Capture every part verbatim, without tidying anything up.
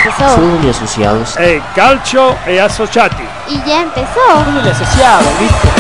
empezó. Fútbol y asociados. E calcio e associati. Y ya empezó. Fútbol y asociados, ¿viste?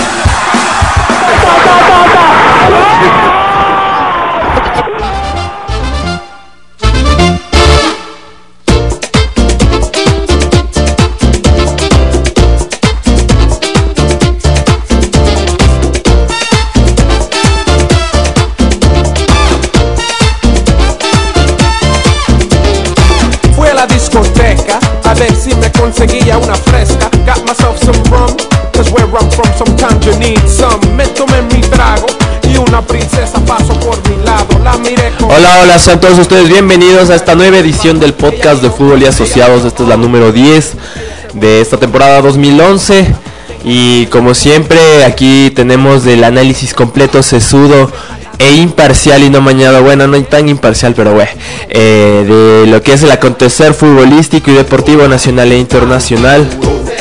A ver si me conseguía una fresca. Got myself some rum, cause where I'm from sometimes you need some. Me tomé mi trago y una princesa pasó por mi lado. La miré con... Hola, hola, sean todos ustedes bienvenidos a esta nueva edición del podcast de Fútbol y Asociados. Esta es la número diez de esta temporada dos mil once. Y como siempre, aquí tenemos el análisis completo, sesudo e imparcial y no mañado, bueno, no tan imparcial, pero bueno, eh, de lo que es el acontecer futbolístico y deportivo nacional e internacional.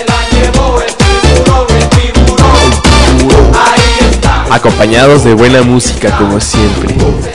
Acompañados de buena música, como siempre.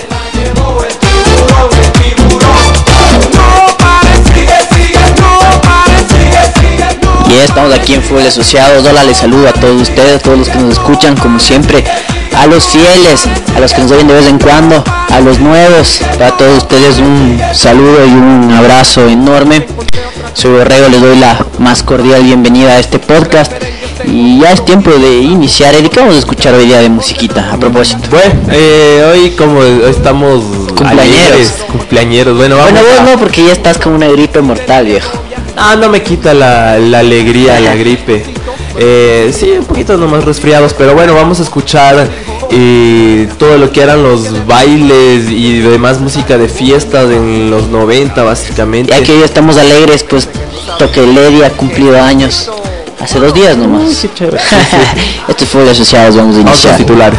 Y ya estamos aquí en Fútbol Asociados. Hola, les saludo a todos ustedes, a todos los que nos escuchan, como siempre, a los fieles, a los que nos oyen de vez en cuando, a los nuevos, para todos ustedes un saludo y un abrazo enorme. Soy Borrego, les doy la más cordial bienvenida a este podcast. Y ya es tiempo de iniciar. ¿Y qué vamos a escuchar hoy día de musiquita? A propósito. Bueno, eh, hoy como hoy estamos cumpleañeros. alegres, cumpleañeros. Bueno, vamos bueno, vos a... no, porque ya estás con una gripe mortal, viejo. Ah, no me quita la, la alegría, la gripe. Eh, sí, un poquito nomás resfriados, pero bueno, vamos a escuchar eh, todo lo que eran los bailes y demás música de fiestas en los noventa, básicamente. Ya que hoy estamos alegres, pues Toque Lady ha cumplido años hace dos días nomás. Uy, qué chévere. Sí, sí. Estos Fútbol Asociados, vamos a iniciar. Otros titulares.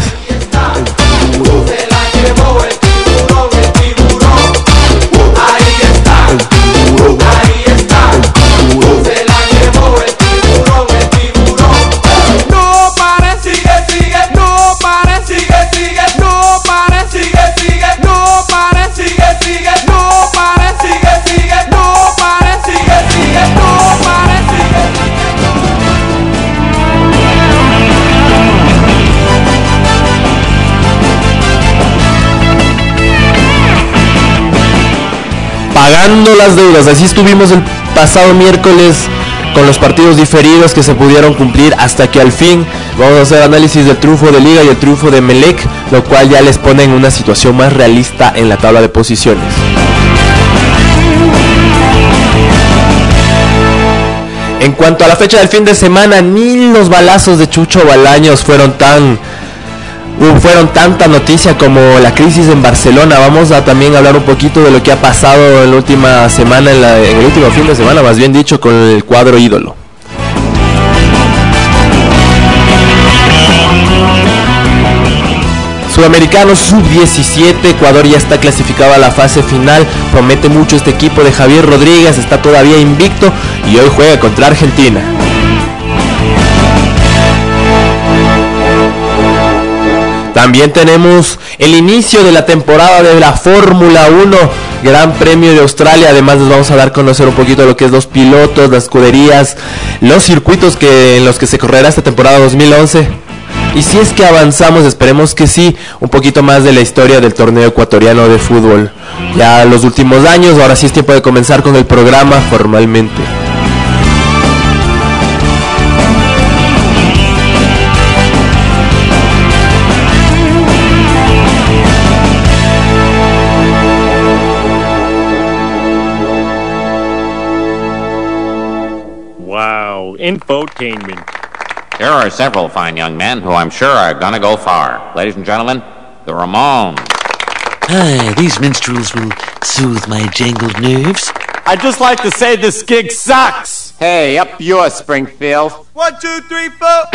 Pagando las deudas, así estuvimos el pasado miércoles con los partidos diferidos que se pudieron cumplir hasta que al fin vamos a hacer análisis del triunfo de Liga y el triunfo de Melec, lo cual ya les pone en una situación más realista en la tabla de posiciones. En cuanto a la fecha del fin de semana, ni los balazos de Chucho Balaños fueron tan... Uh, fueron tanta noticia como la crisis en Barcelona. Vamos a también hablar un poquito de lo que ha pasado en la última semana, en, la, en el último fin de semana, más bien dicho, con el cuadro ídolo. Sudamericano sub diecisiete, Ecuador ya está clasificado a la fase final. Promete mucho este equipo de Javier Rodríguez, está todavía invicto y hoy juega contra Argentina. También tenemos el inicio de la temporada de la Fórmula uno, Gran Premio de Australia. Además les vamos a dar a conocer un poquito lo que es los pilotos, las escuderías, los circuitos que, en los que se correrá esta temporada dos mil once. Y si es que avanzamos, esperemos que sí, un poquito más de la historia del torneo ecuatoriano de fútbol. Ya los últimos años, ahora sí es tiempo de comenzar con el programa formalmente. Infotainment. Here are several fine young men who I'm sure are gonna go far. Ladies and gentlemen, the Ramones. Hi, these minstrels will soothe my jangled nerves. I'd just like to say this gig sucks. Hey, up yours, Springfield. One, two, three, four.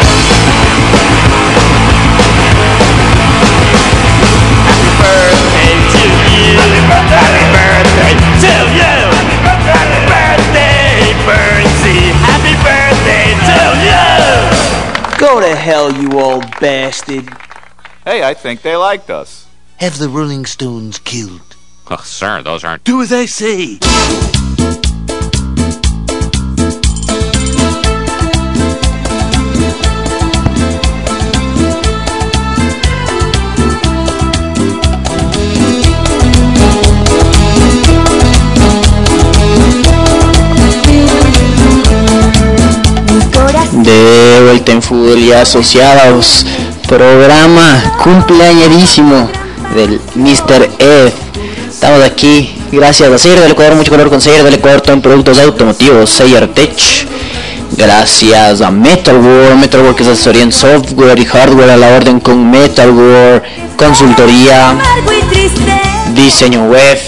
Happy birthday to you. Happy birthday to you. Happy birthday, Bernsey. Happy birthday to you. Go to hell, you old bastard. Hey, I think they liked us. Have the Rolling Stones killed. Oh, sir, those aren't... Do as I say. De vuelta en Fútbol y Asociados, programa cumpleañerísimo del mister Ed. Estamos aquí gracias a Seyer del Ecuador, mucho color con Seyer del Ecuador, todo en productos automotivos, Seyer Tech. Gracias a Metalworld, Metalworld que es asesoría en software y hardware a la orden con Metalworld, consultoría, diseño web.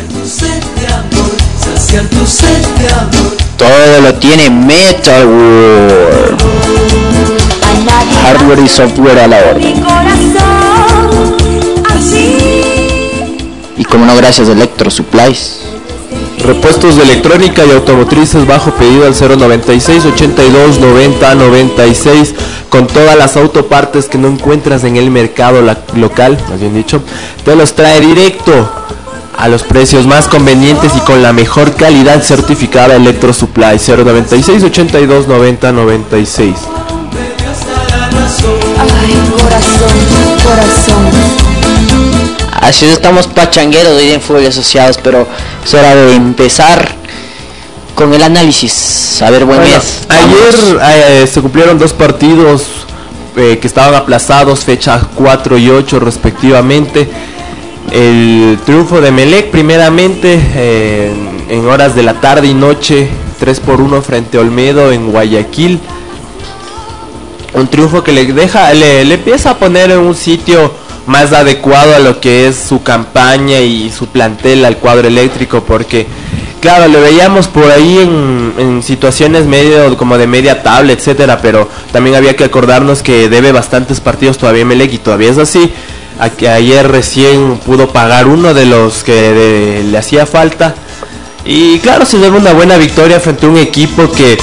Todo lo tiene Metalworld. Hardware y software a la orden. Y como no, gracias a Electro Supplies. Repuestos de electrónica y automotrices bajo pedido al cero noventa y seis, ochenta y dos, noventa, noventa y seis, con todas las autopartes que no encuentras en el mercado la- local, más bien dicho, te los trae directo a los precios más convenientes y con la mejor calidad certificada. Electro Supply cero noventa y seis, ochenta y dos, noventa, noventa y seis. Ay, corazón, corazón. Así es, estamos pachangueros hoy en Fútbol y Asociados, pero es hora de empezar con el análisis. A ver, buen Bueno, mes. ayer eh, se cumplieron dos partidos eh, que estaban aplazados, fecha cuatro y ocho respectivamente. El triunfo de Melec primeramente eh, en, en horas de la tarde y noche, tres por uno frente a Olmedo en Guayaquil. Un triunfo que le deja, le, le empieza a poner en un sitio más adecuado a lo que es su campaña y su plantel al cuadro eléctrico, porque claro, le veíamos por ahí en, en situaciones medio como de media tabla, etcétera, pero también había que acordarnos que debe bastantes partidos todavía Melec y todavía es así. A que ayer recién pudo pagar uno de los que de, le hacía falta, y claro, se debe una buena victoria frente a un equipo que,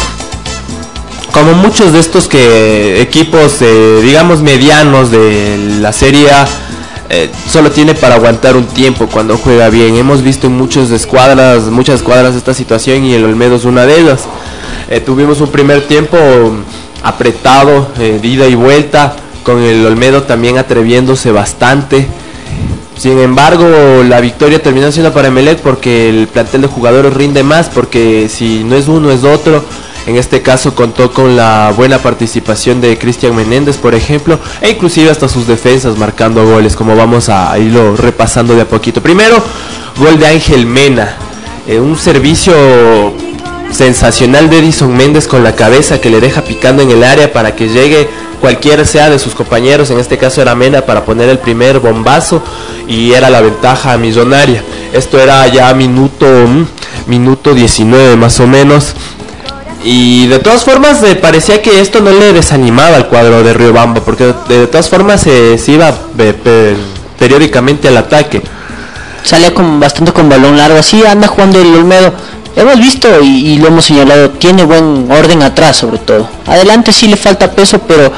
como muchos de estos que equipos eh, digamos medianos de la Serie A, eh, solo tiene para aguantar un tiempo cuando juega bien. Hemos visto en muchas escuadras, muchas escuadras esta situación y el Olmedo es una de ellas. Eh, tuvimos un primer tiempo apretado, eh, de ida y vuelta, con el Olmedo también atreviéndose bastante. Sin embargo, la victoria terminó siendo para Emelec porque el plantel de jugadores rinde más, porque si no es uno es otro. En este caso contó con la buena participación de Cristian Menéndez, por ejemplo, e inclusive hasta sus defensas marcando goles, como vamos a irlo repasando de a poquito. Primero, gol de Ángel Mena, eh, un servicio sensacional de Edison Méndez con la cabeza que le deja picando en el área para que llegue cualquiera sea de sus compañeros, en este caso era Mena, para poner el primer bombazo y era la ventaja millonaria. Esto era ya minuto, minuto diecinueve más o menos. Y de todas formas eh, parecía que esto no le desanimaba al cuadro de Riobamba, porque de, de todas formas eh, se iba eh, pe, periódicamente al ataque. Salía con bastante con balón largo, así anda jugando el Olmedo. Hemos visto y, y lo hemos señalado, tiene buen orden atrás sobre todo. Adelante sí le falta peso, pero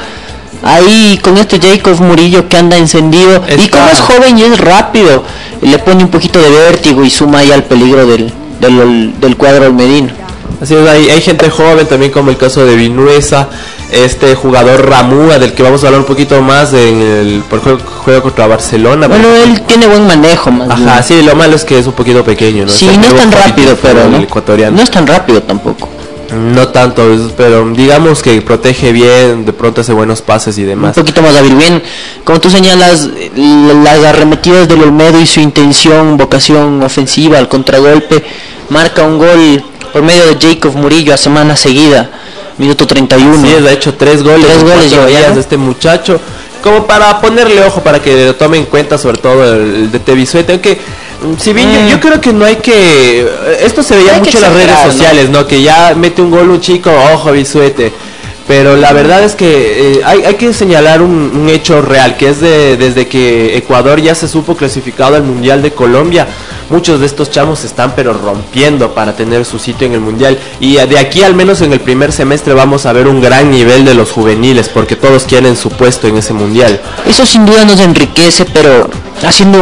ahí con este Jacob Murillo que anda encendido, está. Y como es joven y es rápido, le pone un poquito de vértigo y suma ahí al peligro del, del, del cuadro olmedino. Así es, hay, hay gente joven también, como el caso de Vinuesa, este jugador Ramúa, del que vamos a hablar un poquito más en el por juego, juego contra Barcelona. Bueno, pero él tiene buen manejo más Ajá, bien. sí, lo malo es que es un poquito pequeño, ¿no? Sí, es no es tan rápido, pero no, ecuatoriano. no es tan rápido tampoco. No tanto, pero digamos que protege bien, de pronto hace buenos pases y demás. Un poquito más hábil, bien, como tú señalas, las arremetidas del Olmedo y su intención, vocación ofensiva al contragolpe, marca un gol por medio de Jacob Murillo a semana seguida, minuto treinta y uno. Sí, ha hecho tres goles, tres goles cuatro días, ¿no?, de este muchacho, como para ponerle ojo, para que lo tome en cuenta, sobre todo el de Tevisuete, aunque si bien mm. yo, yo creo que no hay que, esto se veía hay mucho en las redes sociales, ¿no? ¿no? Que ya mete un gol un chico, ojo Bisuete, pero la verdad es que eh, hay, hay que señalar un, un hecho real, que es de, desde que Ecuador ya se supo clasificado al Mundial de Colombia, muchos de estos chamos se están pero rompiendo para tener su sitio en el Mundial, y de aquí al menos en el primer semestre vamos a ver un gran nivel de los juveniles, porque todos quieren su puesto en ese Mundial. Eso sin duda nos enriquece, pero haciendo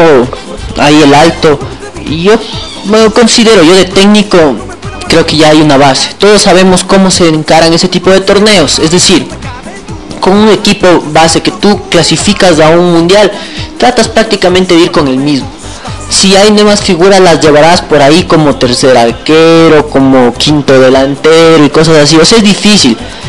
ahí el alto, y yo me considero, yo de técnico, creo que ya hay una base, todos sabemos cómo se encaran ese tipo de torneos, es decir, con un equipo base que tú clasificas a un mundial, tratas prácticamente de ir con el mismo. Si hay nuevas figuras las llevarás por ahí como tercer arquero, como quinto delantero y cosas así, o sea, es difícil.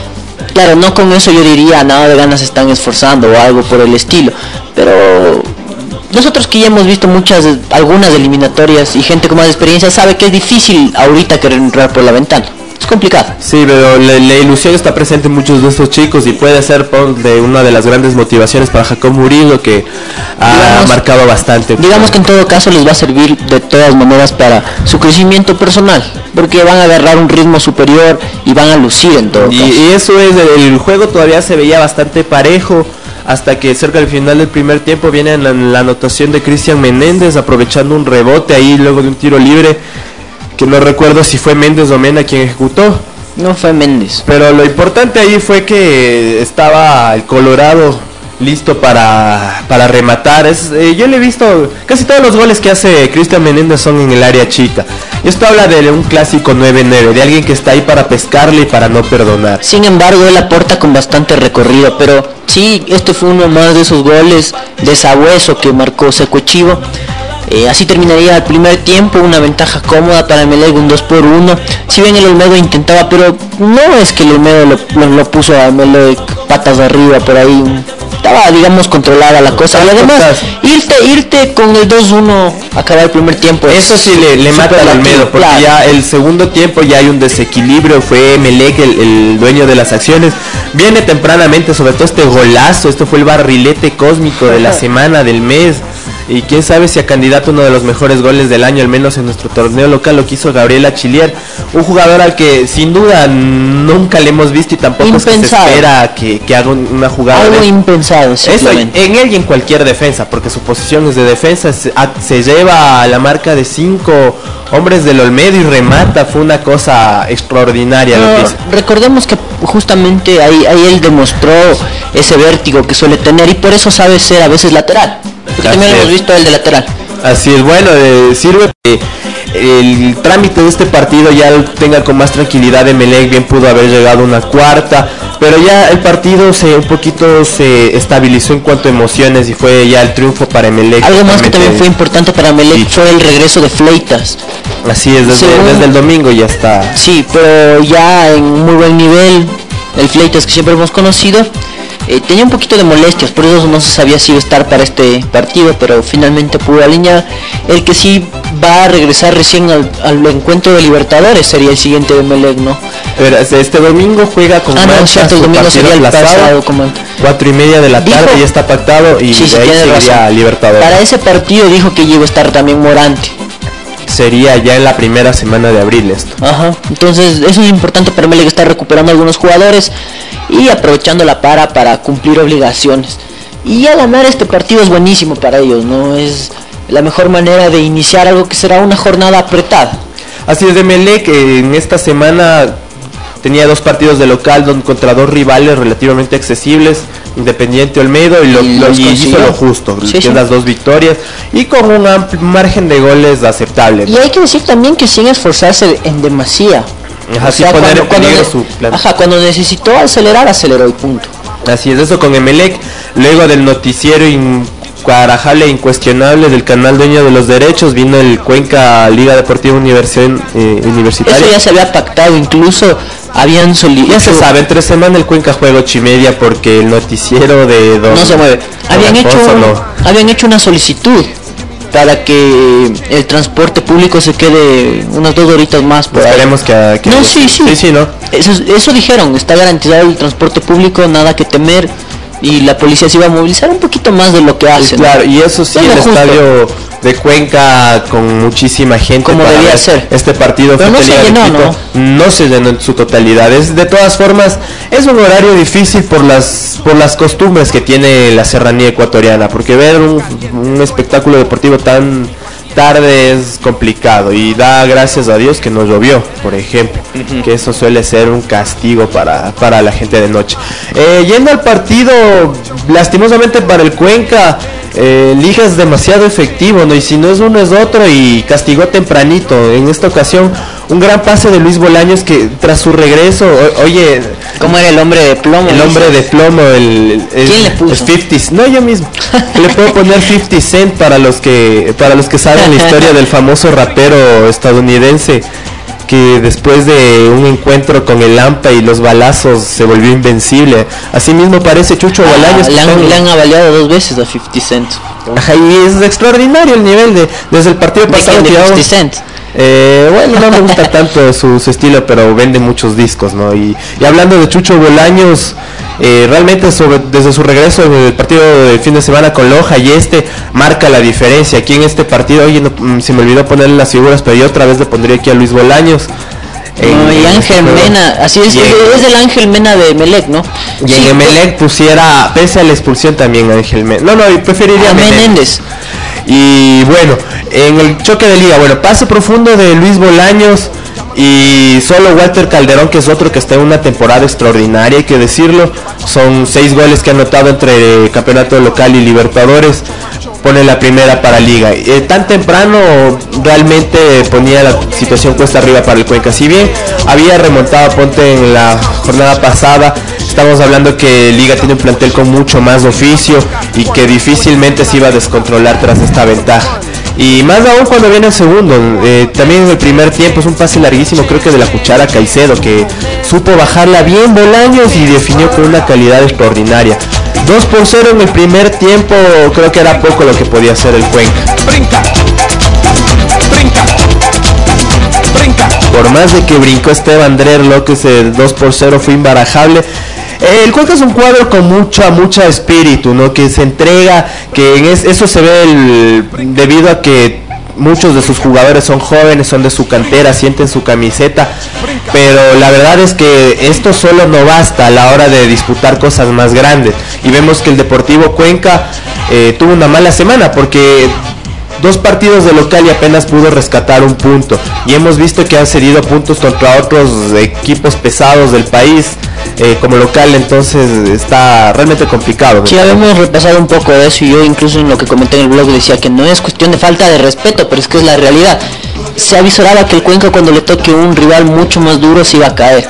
Claro, no con eso yo diría nada de ganas se están esforzando o algo por el estilo, pero nosotros que ya hemos visto muchas, algunas eliminatorias y gente con más experiencia sabe que es difícil ahorita querer entrar por la ventana. Es complicado. Sí, pero la, la ilusión está presente en muchos de estos chicos y puede ser por de una de las grandes motivaciones para Jacob Murillo, que ha digamos, marcado bastante. Digamos que en todo caso les va a servir de todas maneras para su crecimiento personal, porque van a agarrar un ritmo superior y van a lucir en todo y, caso. Y eso es, el juego todavía se veía bastante parejo, hasta que cerca del final del primer tiempo viene la, la anotación de Cristian Menéndez, aprovechando un rebote ahí luego de un tiro libre, que no recuerdo si fue Méndez o Mena quien ejecutó. No fue Méndez. Pero lo importante ahí fue que estaba el Colorado listo para, para rematar. Es, eh, yo le he visto, casi todos los goles que hace Cristian Menéndez son en el área chica. Esto habla de un clásico nueve nueve, de alguien que está ahí para pescarle y para no perdonar. Sin embargo, él aporta con bastante recorrido, pero sí, este fue uno más de esos goles de sabueso que marcó Seco Chivo. Eh, así terminaría el primer tiempo, una ventaja cómoda para Emelec, un dos por uno. Si bien el Olmedo intentaba, pero no es que el Olmedo lo, lo, lo puso a Emelec patas arriba por ahí. Estaba, digamos, controlada la cosa. Y además, irte irte con el dos uno, acabar el primer tiempo. Eso sí le, le mata al Olmedo, porque claro, ya el segundo tiempo ya hay un desequilibrio. Fue Emelec el, el dueño de las acciones. Viene tempranamente, sobre todo este golazo. Esto fue el barrilete cósmico de la semana, del mes. Y quién sabe si a candidato uno de los mejores goles del año, al menos en nuestro torneo local, lo que hizo Gabriel Achillier, un jugador al que sin duda nunca le hemos visto y tampoco es que se espera que, que haga una jugada. Algo de... impensado, eso en él y en cualquier defensa, porque su posición es de defensa, se, a, se lleva a la marca de cinco hombres del Olmedo y remata. Fue una cosa extraordinaria. No, lo que hizo. Recordemos que justamente ahí, ahí él demostró ese vértigo que suele tener y por eso sabe ser a veces lateral. Porque también lo hemos visto el de lateral. Así es, bueno, eh, sirve que el trámite de este partido ya tenga con más tranquilidad. Emelec bien pudo haber llegado a una cuarta, pero ya el partido se un poquito se estabilizó en cuanto a emociones y fue ya el triunfo para Emelec. Algo más que también fue importante para Emelec sí. fue el regreso de Fleitas. Así es, desde, Según, desde el domingo ya está. Sí, pero ya en muy buen nivel, el Fleitas que siempre hemos conocido. Eh, tenía un poquito de molestias, por eso no se sabía si iba a estar para este partido, pero finalmente pudo alinear. El que sí va a regresar recién al, al encuentro de Libertadores sería el siguiente de Emelec, ¿no? Pero este domingo juega con ah, no, cierto, el domingo sería el pasado, como cuatro y media de la tarde, dijo, ya está pactado y sí, de ahí sería Libertadores. Para ese partido dijo que iba a estar también Morante. Sería ya en la primera semana de abril esto. Ajá, entonces eso es importante para Emelec, estar recuperando algunos jugadores y aprovechando la para para cumplir obligaciones. Y ya ganar este partido es buenísimo para ellos, ¿no? Es la mejor manera de iniciar algo que será una jornada apretada. Así es, de Emelec en esta semana tenía dos partidos de local don, contra dos rivales relativamente accesibles, Independiente Olmedo, y, lo, y, lo, y hizo lo justo, sí, sí. las dos victorias y con un amplio margen de goles aceptable. Y hay que decir también que sin esforzarse en demasía. Ajá, o sea, poner cuando, en peligro su plan. Ajá, cuando necesitó acelerar, aceleró y punto. Así es, eso con Emelec, luego del noticiero incuarajable e incuestionable del canal dueño de los derechos, vino el Cuenca Liga Deportiva Universi- eh, Universitaria. Eso ya se había pactado, incluso habían solicitado. Ya se sabe, entre semana el Cuenca juega ocho y media porque el noticiero de don no se mueve. Habían hecho, no. habían hecho una solicitud para que el transporte público se quede unas dos horitas más por Esperemos ahí. que, que no, sí, sí, sí, sí ¿no? Eso, eso dijeron, está garantizado el transporte público, nada que temer, y la policía se iba a movilizar un poquito más de lo que hace. Claro, ¿no? Y eso sí, el justo. Estadio de Cuenca con muchísima gente. Como debía ser. Este partido Pero no se llenó, ¿no? No se llenó en su totalidad. Es, de todas formas, es un horario difícil por las por las costumbres que tiene la serranía ecuatoriana, porque ver un, un espectáculo deportivo tan tarde es complicado, y da gracias a Dios que no llovió, por ejemplo, uh-huh. que eso suele ser un castigo para, para la gente de noche. Eh, yendo al partido, lastimosamente para el Cuenca, eh, Liga es demasiado efectivo, ¿no? Y si no es uno es otro, y castigó tempranito. En esta ocasión un gran pase de Luis Bolaños, que tras su regreso, o, oye, ¿cómo era el hombre de plomo? El hombre de plomo, el, el ¿quién le puso? El cincuenta, no, yo mismo. Le puedo poner cincuenta Cent para los que para los que saben la historia del famoso rapero estadounidense que después de un encuentro con el Lampa y los balazos se volvió invencible. Así mismo parece Chucho Bolaños. Ah, le, han, le han avaliado dos veces a fifty Cent. Ajá, y es extraordinario el nivel de desde el partido ¿De pasado. quién? ¿De fifty Cent? Eh, bueno, no me gusta tanto su, su estilo, pero vende muchos discos, ¿no? Y, y hablando de Chucho Bolaños, eh, realmente sobre, desde su regreso en el partido del fin de semana con Loja y este marca la diferencia. Aquí en este partido, oye, no, se me olvidó ponerle las figuras, pero yo otra vez le pondría aquí a Luis Bolaños. No, y Ángel Mena, así es, es, es el Ángel Mena de Emelec, ¿no? Y sí, en Emelec pusiera, pese a la expulsión también Ángel Mena. No, no, preferiría a Menéndez. Menéndez. Y bueno, en el choque de liga, bueno, pase profundo de Luis Bolaños y solo Walter Calderón, que es otro que está en una temporada extraordinaria, hay que decirlo. Son seis goles que ha anotado entre campeonato local y Libertadores. Pone la primera para liga. Eh, tan temprano realmente ponía la situación cuesta arriba para el Cuenca. Si bien había remontado a Ponte en la jornada pasada, estamos hablando que Liga tiene un plantel con mucho más oficio y que difícilmente se iba a descontrolar tras esta ventaja. Y más aún cuando viene el segundo, eh, también en el primer tiempo es un pase larguísimo, creo que de la cuchara Caicedo, que supo bajarla bien Bolaños y definió con una calidad extraordinaria. dos por cero en el primer tiempo, creo que era poco lo que podía hacer el Cuenca. Brinca, brinca, brinca. Por más de que brincó Esteban Drerlo, que ese dos por cero fue imbarajable. El Cuenca es un cuadro con mucha, mucha espíritu, ¿no? Que se entrega, que en es, eso se ve el, debido a que muchos de sus jugadores son jóvenes, son de su cantera, sienten su camiseta, pero la verdad es que esto solo no basta a la hora de disputar cosas más grandes. Y vemos que el Deportivo Cuenca eh, tuvo una mala semana porque dos partidos de local y apenas pudo rescatar un punto, y hemos visto que han cedido puntos contra otros equipos pesados del país eh, como local, entonces está realmente complicado. Sí, habíamos repasado un poco de eso y yo incluso en lo que comenté en el blog decía que no es cuestión de falta de respeto, pero es que es la realidad. Se avisoraba que el Cuenca cuando le toque un rival mucho más duro se iba a caer.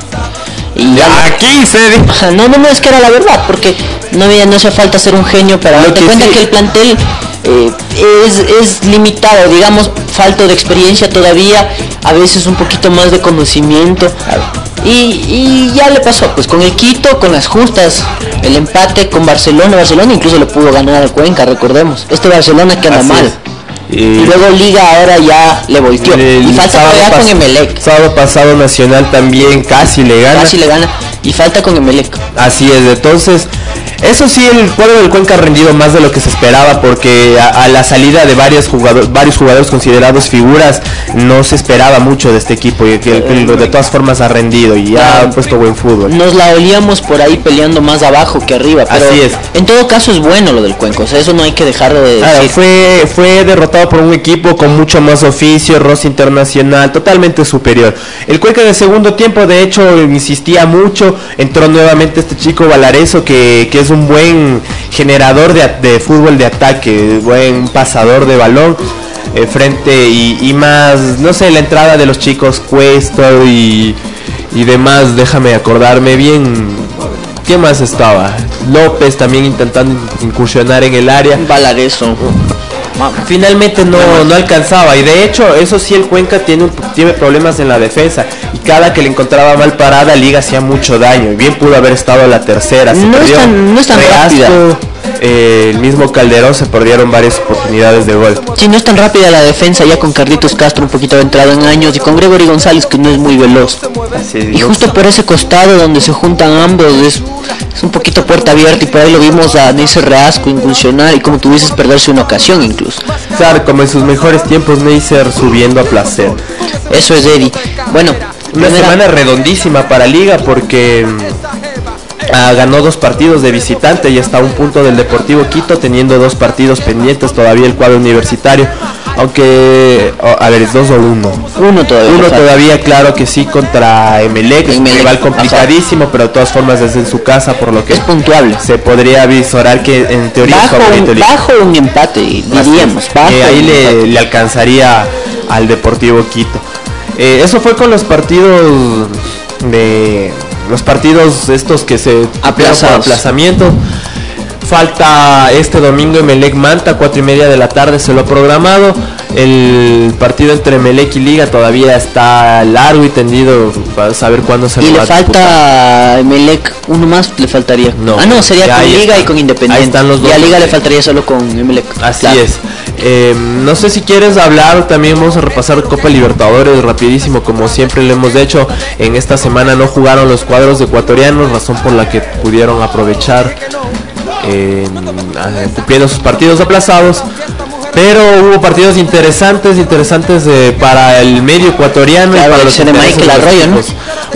Y ya aquí se dijo. No, no, no, es que era la verdad, porque no había, no hacía falta ser un genio para darte cuenta sí. que el plantel eh, es, es limitado, digamos, falta de experiencia todavía, a veces un poquito más de conocimiento. Y, y ya le pasó, pues con el Quito, con las justas, el empate con Barcelona, Barcelona incluso le pudo ganar al Cuenca, recordemos, este Barcelona que anda Así mal. Es. Y, y luego Liga ahora ya le volteó. Y falta todavía con Emelec. Sábado pasado Nacional también casi le gana. Casi le gana. Y falta con Emelec. Así es, entonces, eso sí, el cuadro del Cuenca ha rendido más de lo que se esperaba, porque a, a la salida de varios jugadores, varios jugadores considerados figuras, no se esperaba mucho de este equipo, y que, que de todas formas ha rendido y ha ah, puesto buen fútbol. Nos la olíamos por ahí peleando más abajo que arriba, pero así es. En todo caso es bueno lo del Cuenca, o sea, eso no hay que dejarlo de decir. Claro, fue, fue derrotado por un equipo con mucho más oficio, roce internacional, totalmente superior. El Cuenca en el segundo tiempo, de hecho, insistía mucho, entró nuevamente este chico Valareso, que, que es un buen generador de, de fútbol de ataque, buen pasador de balón eh, frente y, y más, no sé, la entrada de los chicos Cuesto y, y demás, déjame acordarme bien, ¿qué más estaba? López también intentando incursionar en el área. Valareso. Finalmente no, no alcanzaba, y de hecho eso sí, el Cuenca tiene, un, tiene problemas en la defensa, y cada que le encontraba mal parada Liga hacía mucho daño, y bien pudo haber estado la tercera. Se no, perdió es tan, no es tan rápida. Eh, el mismo Calderón, se perdieron varias oportunidades de gol. Sí, no es tan rápida la defensa, ya con Carlitos Castro un poquito entrado en años, y con Gregory González, que no es muy veloz. Así, y justo por ese costado donde se juntan ambos es, es un poquito puerta abierta, y por ahí lo vimos a Neisser Reasco incursionar y como tú dices perderse una ocasión incluso. Claro, como en sus mejores tiempos Neisser subiendo a placer. Eso es, Eddie. Bueno, una primera... semana redondísima para Liga, porque Ah, ganó dos partidos de visitante y está a un punto del Deportivo Quito, teniendo dos partidos pendientes todavía el cuadro universitario, aunque oh, a ver, es dos o uno uno todavía uno todavía, claro que sí, contra Emelec, es un rival complicadísimo, ajá, pero de todas formas desde en su casa, por lo que es puntuable, se podría visorar que en teoría bajo, es favorito, bajo un empate, diríamos, bajo que ahí le, le alcanzaría al Deportivo Quito. Eh, eso fue con los partidos de los partidos estos que se aplazados, aplazamiento. falta este domingo Emelec Manta, cuatro y media de la tarde se lo ha programado. El partido entre Emelec y Liga todavía está largo y tendido para saber cuándo se y lo va a disputar. Y le falta a Emelec uno más, le faltaría. No, ah, no, sería con Liga está. Y con Independiente. Ahí están los dos. Y a Liga le faltaría solo con Emelec. Así claro. es. Eh, no sé si quieres hablar, también vamos a repasar Copa Libertadores rapidísimo, como siempre lo hemos hecho. En esta semana no jugaron los cuadros ecuatorianos, razón por la que pudieron aprovechar eh, cumpliendo sus partidos aplazados. Pero hubo partidos interesantes, interesantes eh, para el medio ecuatoriano, claro, y para los de Michael Arroyo, ¿no?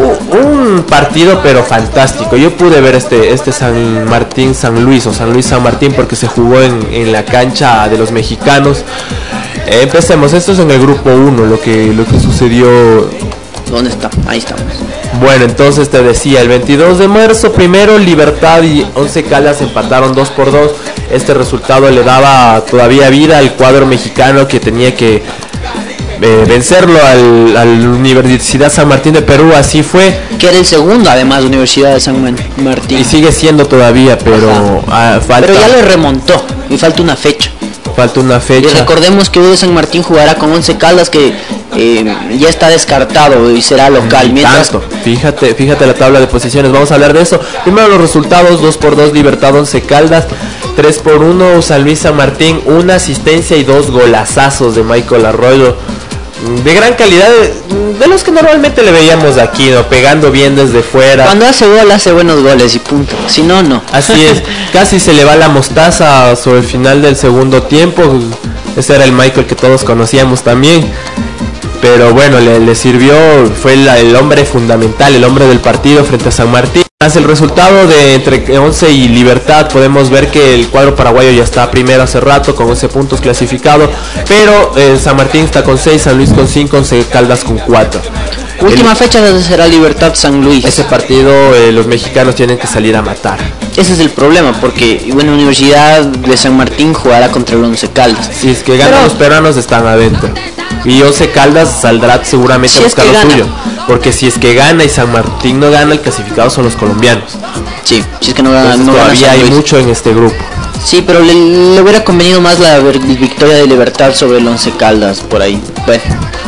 Un partido pero fantástico. Yo pude ver este este San Martín San Luis o San Luis San Martín porque se jugó en, en la cancha de los mexicanos. Eh, empecemos, esto es en el grupo uno, lo que lo que sucedió. ¿Dónde está? Ahí estamos. Bueno, entonces te decía, el veintidós de marzo, primero Libertad y Once Caldas empataron dos por dos. Este resultado le daba todavía vida al cuadro mexicano, que tenía que eh, vencerlo al, al Universidad San Martín de Perú. Así fue. Que era el segundo, además, Universidad de San Martín. Y sigue siendo todavía, pero ah, falta. Pero ya lo remontó y falta una fecha. Falta una fecha. Y recordemos que U de San Martín jugará con Once Caldas, que eh, ya está descartado y será local. Mientras... Tanto. Fíjate, fíjate la tabla de posiciones, vamos a hablar de eso. Primero los resultados: dos por dos Libertad Once Caldas, tres por uno San Luis San Martín, una asistencia y dos golazazos de Michael Arroyo. De gran calidad, de, de los que normalmente le veíamos aquí, ¿no? Pegando bien desde fuera. Cuando hace gol, hace buenos goles y punto. Si no, no. Así es, casi se le va la mostaza sobre el final del segundo tiempo. Ese era el Michael que todos conocíamos también. Pero bueno, le, le sirvió, fue el, el hombre fundamental, el hombre del partido frente a San Martín. Tras el resultado de entre Once y Libertad, podemos ver que el cuadro paraguayo ya está primero hace rato con once puntos clasificado, pero eh, San Martín está con seis, San Luis con cinco, Once Caldas con cuatro. Última el, fecha será Libertad San Luis. Ese partido eh, los mexicanos tienen que salir a matar. Ese es el problema, porque bueno, Universidad de San Martín jugará contra el Once Caldas. Si es que ganan pero, los peruanos están adentro. Y Once Caldas saldrá seguramente si a buscar es lo gana. suyo. Porque si es que gana y San Martín no gana, el clasificado son los colombianos. Sí, si es que no gana, no todavía gana hay mucho en este grupo. Sí, pero le, le hubiera convenido más la victoria de Libertad sobre el Once Caldas por ahí. Bueno.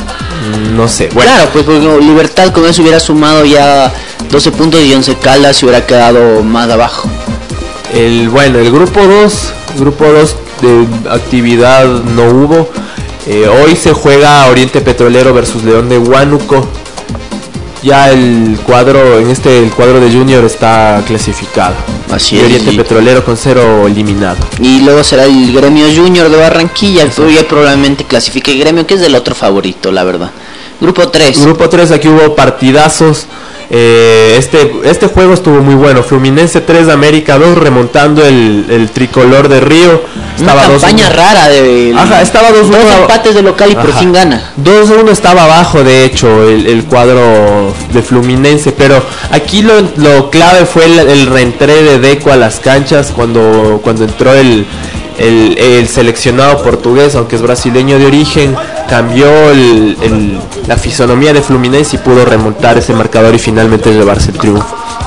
No sé. Bueno. Claro, pues porque Libertad con eso hubiera sumado ya doce puntos y Once Caldas se hubiera quedado más abajo. El bueno, el grupo dos, grupo dos de actividad no hubo. Eh, hoy se juega Oriente Petrolero versus León de Huánuco. Ya el cuadro, en este el cuadro de Junior está clasificado. Así y es. Oriente y... Petrolero con cero eliminado. Y luego será el Gremio Junior de Barranquilla, que ya probablemente clasifique el Gremio, que es el otro favorito, la verdad. Grupo tres. Grupo tres, aquí hubo partidazos. Eh, este este juego estuvo muy bueno. Fluminense tres, América dos, remontando el, el tricolor de Río. Estaba una campaña dos, rara de Ajá, estaba dos, dos empates de local y Ajá. por fin gana. dos uno estaba abajo, de hecho, el, el cuadro de Fluminense, pero aquí lo, lo clave fue el, el reentré de Deco a las canchas cuando, cuando entró el, el, el seleccionado portugués, aunque es brasileño de origen. Cambió el, el, la fisonomía de Fluminense y pudo remontar ese marcador y finalmente llevarse el triunfo.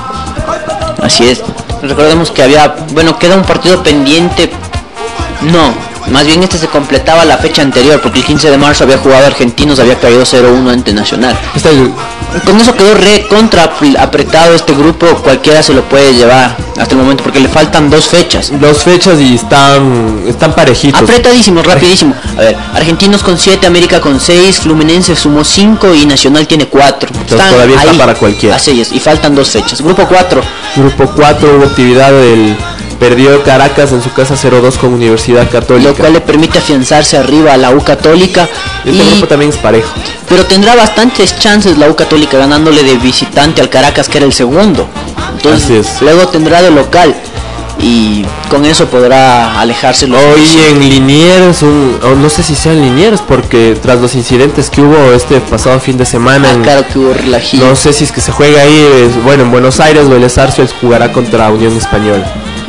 Así es. Recordemos que había, bueno, queda un partido pendiente. No, más bien este se completaba la fecha anterior, porque el quince de marzo había jugado Argentinos, había caído cero uno ante Nacional. El... Con eso quedó re contra apretado este grupo, cualquiera se lo puede llevar hasta el momento, porque le faltan dos fechas. Dos fechas y están están parejitos. Apretadísimos, rapidísimo. A ver, Argentinos con siete, América con seis, Fluminense sumó cinco y Nacional tiene cuatro. Entonces todavía ahí, está para cualquiera. Así es, y faltan dos fechas. Grupo cuatro. Grupo cuatro hubo actividad del... Perdió Caracas en su casa cero dos con Universidad Católica. Lo cual le permite afianzarse arriba a la U Católica. Y este y... grupo también es parejo. Pero tendrá bastantes chances la U Católica ganándole de visitante al Caracas, que era el segundo. Entonces Así es. Luego tendrá de local. Y con eso podrá alejarse los hoy dos. En Liniers, un, oh, no sé si sean Liniers, porque tras los incidentes que hubo este pasado fin de semana, ah, en, claro que hubo relajillo. No sé si es que se juega ahí, es, bueno, en Buenos Aires, Vélez Sarsfield jugará contra Unión Española.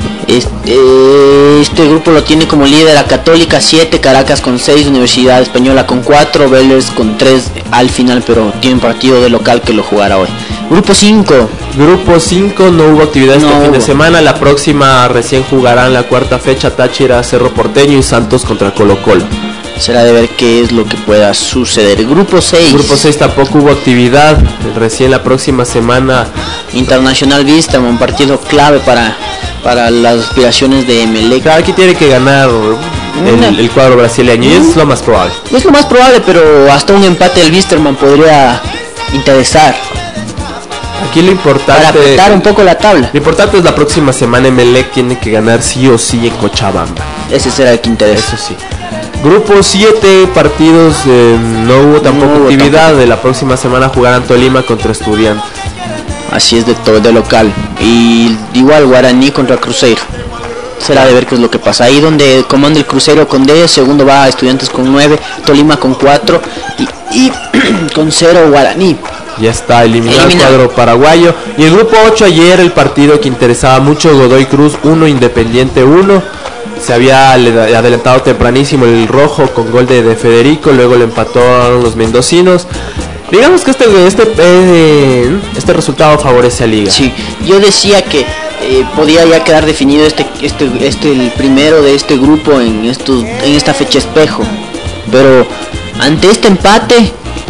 Este, este grupo lo tiene como líder a Católica siete, Caracas con seis, Universidad Española con cuatro, Vélez con tres al final, pero tiene un partido de local que lo jugará hoy. Grupo cinco, Grupo cinco, no hubo actividad este No fin de hubo. semana. La próxima recién jugarán la cuarta fecha Táchira, Cerro Porteño y Santos contra Colo Colo. Será de ver qué es lo que pueda suceder. Grupo seis. Grupo seis tampoco hubo actividad. Recién la próxima semana. Internacional Vista, un partido clave para, para las aspiraciones de Emelec. Claro, aquí tiene que ganar el, el cuadro brasileño y es lo más probable. Es lo más probable, pero hasta un empate del Wisterman podría interesar Aquí lo importante, para apretar un poco la tabla. lo importante es la próxima semana. Emelec tiene que ganar sí o sí en Cochabamba. Ese será el que interesa. Eso sí. Grupo siete, partidos, eh, no hubo tampoco No hubo actividad. tampoco. De la próxima semana jugarán Tolima contra Estudiantes. Así es, de todo de local. Y igual Guaraní contra Cruzeiro. Será de ver qué es lo que pasa. Ahí donde comanda el Cruzeiro con diez, segundo va Estudiantes con nueve, Tolima con cuatro y, y con cero Guaraní. Ya está eliminado el Eliminado. cuadro paraguayo. Y el grupo ocho, ayer el partido que interesaba mucho, Godoy Cruz uno, Independiente uno. Se había adelantado tempranísimo el rojo con gol de, de Federico, luego lo empataron los mendocinos. Digamos que este este eh, este resultado favorece a Liga. Sí, yo decía que eh, podía ya quedar definido este este este el primero de este grupo en estos en esta fecha espejo, pero ante este empate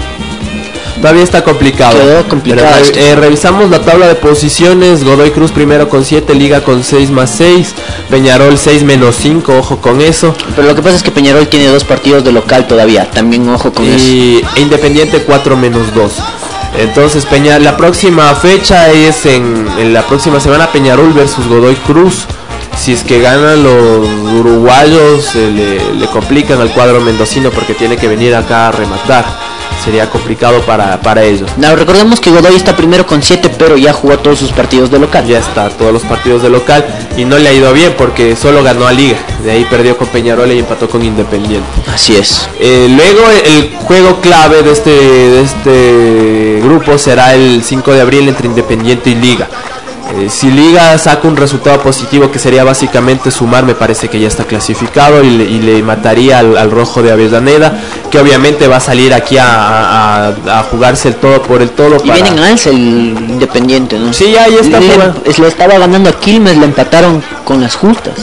Todavía está complicado. Quedó complicado Pero, esto. eh, revisamos la tabla de posiciones. Godoy Cruz primero con siete, Liga con seis más seis, Peñarol seis menos cinco, ojo con eso. pero lo que pasa es que Peñarol tiene dos partidos de local todavía, también ojo con eso. Y e Independiente cuatro menos dos. Entonces Peña, la próxima fecha es en, en la próxima semana, Peñarol versus Godoy Cruz. Si es que ganan los uruguayos, eh, le, le complican al cuadro mendocino porque tiene que venir acá a rematar. Sería complicado para, para ellos. No, recordemos que Godoy está primero con siete, pero ya jugó todos sus partidos de local. Ya está, todos los partidos de local y no le ha ido bien porque solo ganó a Liga. De ahí perdió con Peñarol y empató con Independiente. Así es. Eh, luego el juego clave de este, de este grupo será el cinco de abril entre Independiente y Liga. Eh, si Liga saca un resultado positivo, que sería básicamente sumar, me parece que ya está clasificado y le, y le mataría al, al rojo de Avellaneda, que obviamente va a salir aquí a, a, a jugarse el todo por el todo. Y para... viene en alza el Independiente, ¿no? Sí, ya, ya está le, jugando. le estaba ganando a Quilmes, le empataron con las justas.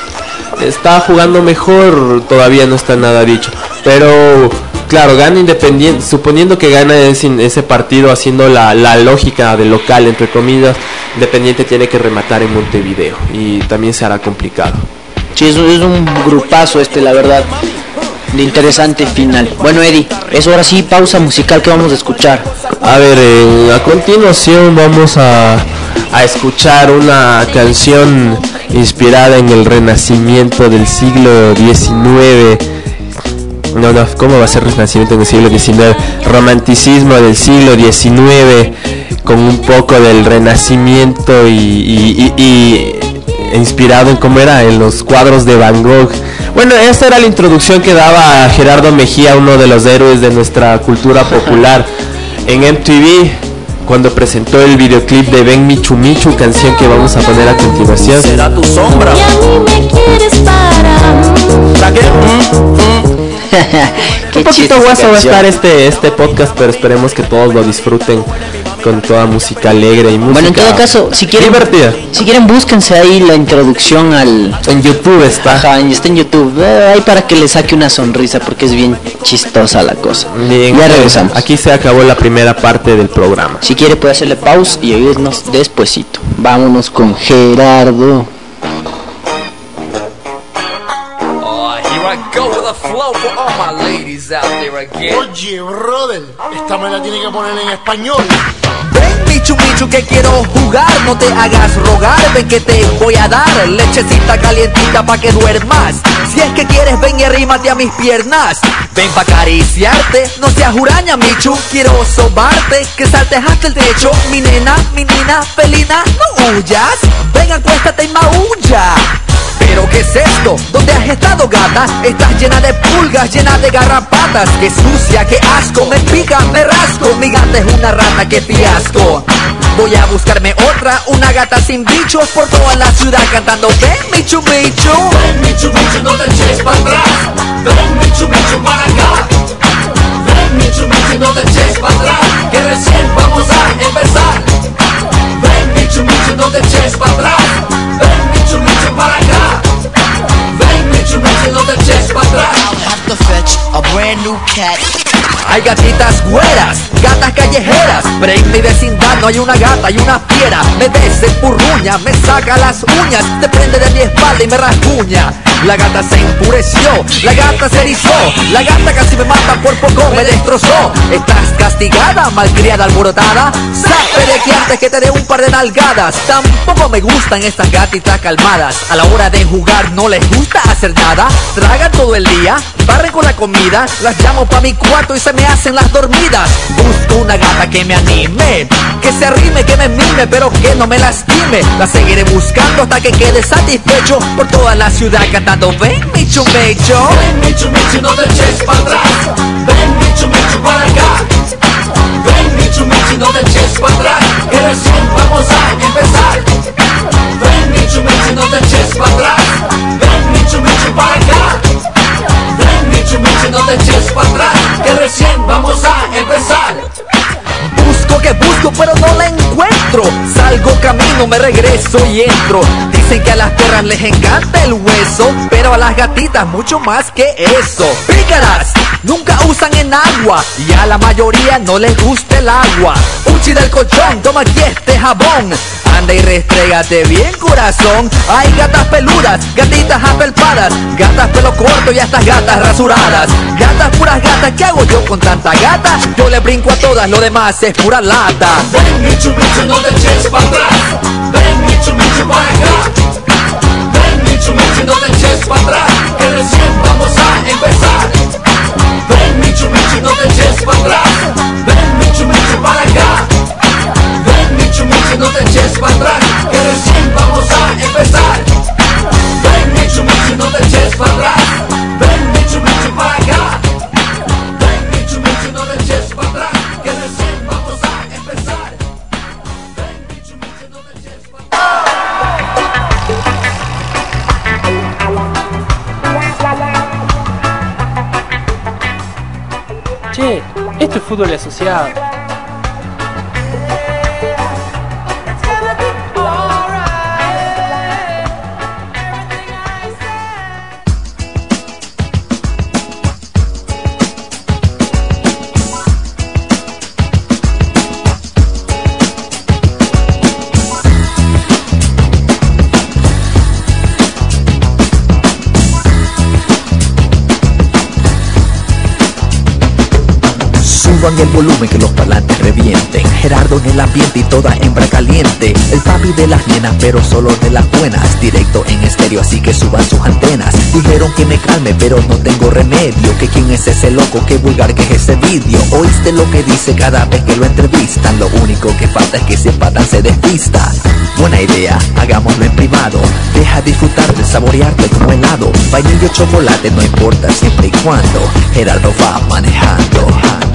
Está jugando mejor, todavía no está nada dicho, pero claro, gana Independiente, suponiendo que gana ese, ese partido haciendo la, la lógica del local, entre comillas, Independiente tiene que rematar en Montevideo y también se hará complicado. Sí, es, es un grupazo este, la verdad, de interesante final. Bueno, Eddie, es ahora sí pausa musical que vamos a escuchar. A ver, eh, a continuación vamos a, a escuchar una canción inspirada en el renacimiento del siglo diecinueve. No, no, ¿cómo va a ser renacimiento en el siglo diecinueve? Romanticismo del siglo diecinueve, con un poco del renacimiento y, y, y, y inspirado en cómo era, en los cuadros de Van Gogh. Bueno, esta era la introducción que daba Gerardo Mejía, uno de los héroes de nuestra cultura popular, en M T V, cuando presentó el videoclip de Ven Michu Michu, canción que vamos a poner a continuación. Será tu sombra. Y a mí me quieres para. ¿Para qué? Qué Un poquito chiste guaso va a canción. estar este, este podcast, pero esperemos que todos lo disfruten con toda música alegre y música Bueno, en todo caso, si quieren, divertida. si quieren búsquense ahí la introducción al... En YouTube está. Ajá, y está en YouTube, eh, ahí para que le saque una sonrisa porque es bien chistosa la cosa. Bien, Ya eh, regresamos. Aquí se acabó la primera parte del programa. Si quiere puede hacerle pause y oírnos despuesito. Vámonos con Gerardo. Oh, here I go with a flow for all my ladies out there again. Oye, brother, esta me la tiene que poner en español. Ven, Michu Michu, que quiero jugar, no te hagas rogar, ven que te voy a dar lechecita calientita pa' que duermas. Si es que quieres, ven y arrímate a mis piernas. Ven pa' acariciarte, no seas huraña, Michu, quiero sobarte, que saltes hasta el techo. Mi nena, mi nina, felina, no huyas. Ven, acuéstate y maulla. ¿Pero qué es esto? ¿Dónde has estado, gata? Estás llena de pulgas, llena de garrapatas. Qué sucia, qué asco, me pica, me rasco. Mi gata es una rata, qué fiasco. Voy a buscarme otra, una gata sin bichos, por toda la ciudad cantando ven, Michu Michu. Ven, Michu Michu, no te eches para atrás. Ven, Michu Michu, para acá. Ven, Michu Michu, no te eches para atrás, que recién vamos a empezar. Ven, Hay gatitas güeras, gatas callejeras, pero en mi vecindad no hay una gata, hay una fiera. Me desempurruña, me saca las uñas, te prende de mi espalda y me rasguña. La gata se enfureció, la gata se erizó, la gata casi me mata, por poco me destrozó. Estás castigada, malcriada, alborotada, sabe de que antes que te dé un par de nalgadas. Tampoco me gustan estas gatitas calmadas, a la hora de jugar no les gusta hacer nada. Tragan todo el día, barren con la comida, las llamo pa' mi cuarto y se me hacen las dormidas. Busco una gata que me anime, que se arrime, que me mime, pero que no me lastime. La seguiré buscando hasta que quede satisfecho por toda la ciudad cantando ven Michu Michu. Ven Michu Michu, no te eches para atrás. Ven Michu Michu para acá. Ven Michu Michu, no te eches para atrás, que recién vamos a empezar. Ven Michu Michu, no te eches para atrás. Ven Michu Michu para acá. Ven Michu Michu, no te eches para atrás, que recién vamos a empezar. Busco que busco pero no la encuentro. Salgo camino, me regreso y entro. Dicen que a las perras les encanta el hueso, pero a las gatitas mucho más que eso. Pícaras, nunca usan en agua y a la mayoría no les gusta el agua. Uchi del colchón, toma aquí este jabón. Anda y restrégate bien, corazón. Hay gatas peludas, gatitas apelpadas, gatas pelo corto y estas gatas rasuradas. Gatas puras gatas, ¿qué hago yo con tanta gata? Yo le brinco a todas, lo demás es pura lata. Ven Michu Michu, no te eches para atrás. Ven Michu Michu para acá. Ven Michu Michu, no te eches para atrás, que recién vamos a empezar. Ven Michu Michu, no te eches para atrás. Ven Michu Michu para acá. Ven Michu Michu, no te eches para atrás, que recién vamos a empezar. Ven Michu Michu, no te eches para atrás. Ven Michu Michu para acá. Ven Michu Michu, no te eches para atrás, que recién vamos a empezar. Ven Michu Michu, no te eches para atrás. Che, esto es fútbol asociado. Suban el volumen que los parlantes revienten. Gerardo en el ambiente y toda hembra caliente. El papi de las nenas pero solo de las buenas. Directo en estéreo así que suban sus antenas. Dijeron que me calme pero no tengo remedio. Que quién es ese loco, que vulgar que es ese vídeo. Oíste lo que dice cada vez que lo entrevistan. Lo único que falta es que ese patán se despista. Buena idea, hagámoslo en privado. Deja disfrutarte, saborearte como helado. Vainilla o chocolate, no importa siempre y cuando Gerardo va manejando.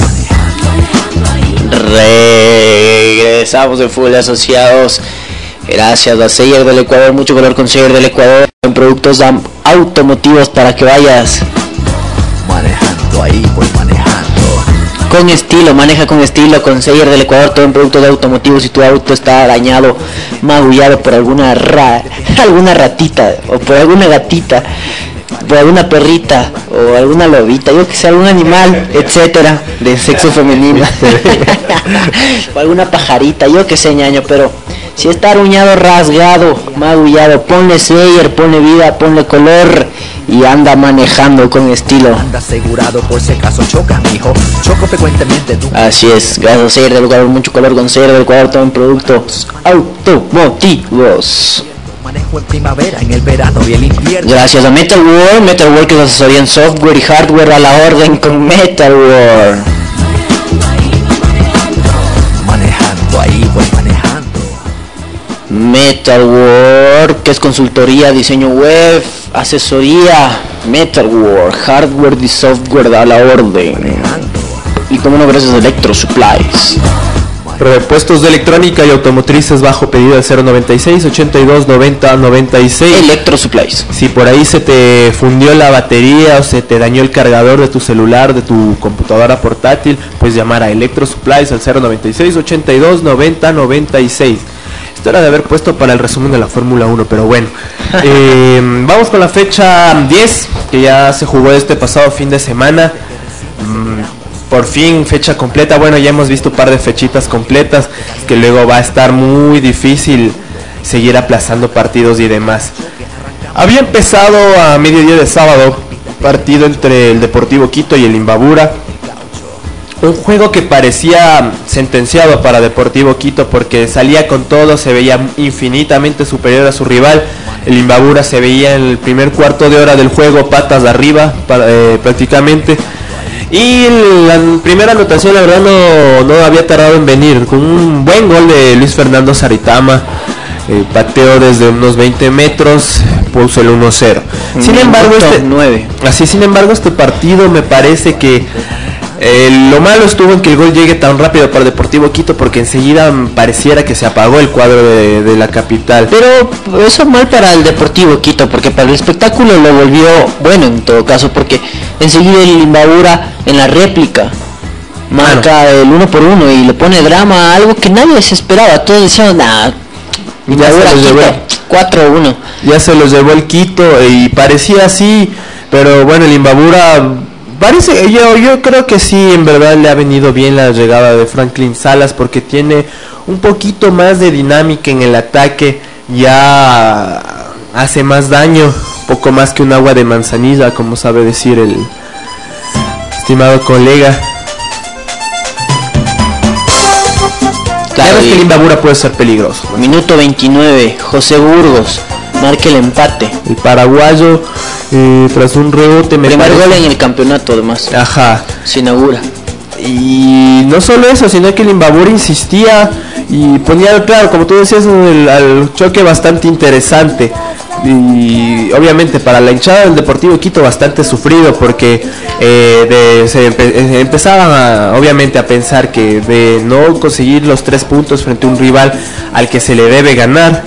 Regresamos de Full Asociados. Gracias a Seyer del Ecuador, mucho color con Seyer del Ecuador en productos automotivos para que vayas manejando ahí, voy manejando con estilo, maneja con estilo con Seyer del Ecuador, todo en productos automotivos. Si tu auto está dañado, magullado por alguna ra alguna ratita o por alguna gatita, por alguna perrita o alguna lobita, yo que sé, algún animal, etcétera, de sexo femenino o alguna pajarita, yo que sé, ñaño, pero si está aruñado, rasgado, magullado, ponle Seyer, ponle vida, ponle color y anda manejando con estilo. Anda asegurado por si acaso chocas, mijo. Choco frecuentemente tú. Así es, gracias a Seyer del Ecuador, mucho color con Seyer del Ecuador, todo en productos automotivos. Manejo en primavera, en el verano y el invierno. Gracias a Metal World, Metal World que es asesoría en software y hardware a la orden con Metal World. Manejando ahí, voy manejando. Metal World que es consultoría, diseño web, asesoría. Metal World, hardware y software a la orden. Manejando. Y como no, gracias a Electro Supplies. Repuestos de electrónica y automotrices bajo pedido al cero noventa y seis, ochenta y dos, noventa, noventa y seis. Electro Supplies. Si por ahí se te fundió la batería o se te dañó el cargador de tu celular, de tu computadora portátil, puedes llamar a Electro Supplies al cero noventa y seis, ochenta y dos, noventa, noventa y seis. Esto era de haber puesto para el resumen de la Fórmula uno, pero bueno. eh, vamos con la fecha diez, que ya se jugó este pasado fin de semana. mm, por fin fecha completa. Bueno, ya hemos visto un par de fechitas completas, que luego va a estar muy difícil seguir aplazando partidos y demás. Había empezado a mediodía de sábado partido entre el Deportivo Quito y el Imbabura, un juego que parecía sentenciado para Deportivo Quito porque salía con todo, se veía infinitamente superior a su rival. El Imbabura se veía en el primer cuarto de hora del juego patas de arriba para, eh, prácticamente, y la primera anotación la verdad no, no había tardado en venir, con un buen gol de Luis Fernando Saritama. Eh, pateó desde unos veinte metros, puso el uno cero. Sin embargo, este, nueve. Así, sin embargo, este partido me parece que eh, lo malo estuvo en que el gol llegue tan rápido para Deportivo Quito, porque enseguida pareciera que se apagó el cuadro de, de la capital. Pero eso mal para el Deportivo Quito, porque para el espectáculo lo volvió bueno en todo caso, porque enseguida el Imbabura en la réplica marca bueno. el uno por uno y le pone drama a algo que nadie se esperaba. Todos decían, nah, ya se los llevó cuatro uno. Ya se los llevó el Quito y parecía así, pero bueno, el Imbabura parece, yo, yo creo que sí, en verdad le ha venido bien la llegada de Franklin Salas, porque tiene un poquito más de dinámica en el ataque, ya hace más daño, poco más que un agua de manzanilla, como sabe decir el estimado colega. Claro, que el Imbabura puede ser peligroso, ¿no? Minuto veintinueve, José Burgos marca el empate. El paraguayo, eh, tras un rebote, me primer parece... gol en el campeonato además. Ajá. Se inaugura. Y no solo eso, sino que el Imbabura insistía y ponía, claro, como tú decías, el, al choque bastante interesante. Y obviamente para la hinchada del Deportivo Quito bastante sufrido, porque eh, de, se empe empezaban a, obviamente a pensar que de no conseguir los tres puntos frente a un rival al que se le debe ganar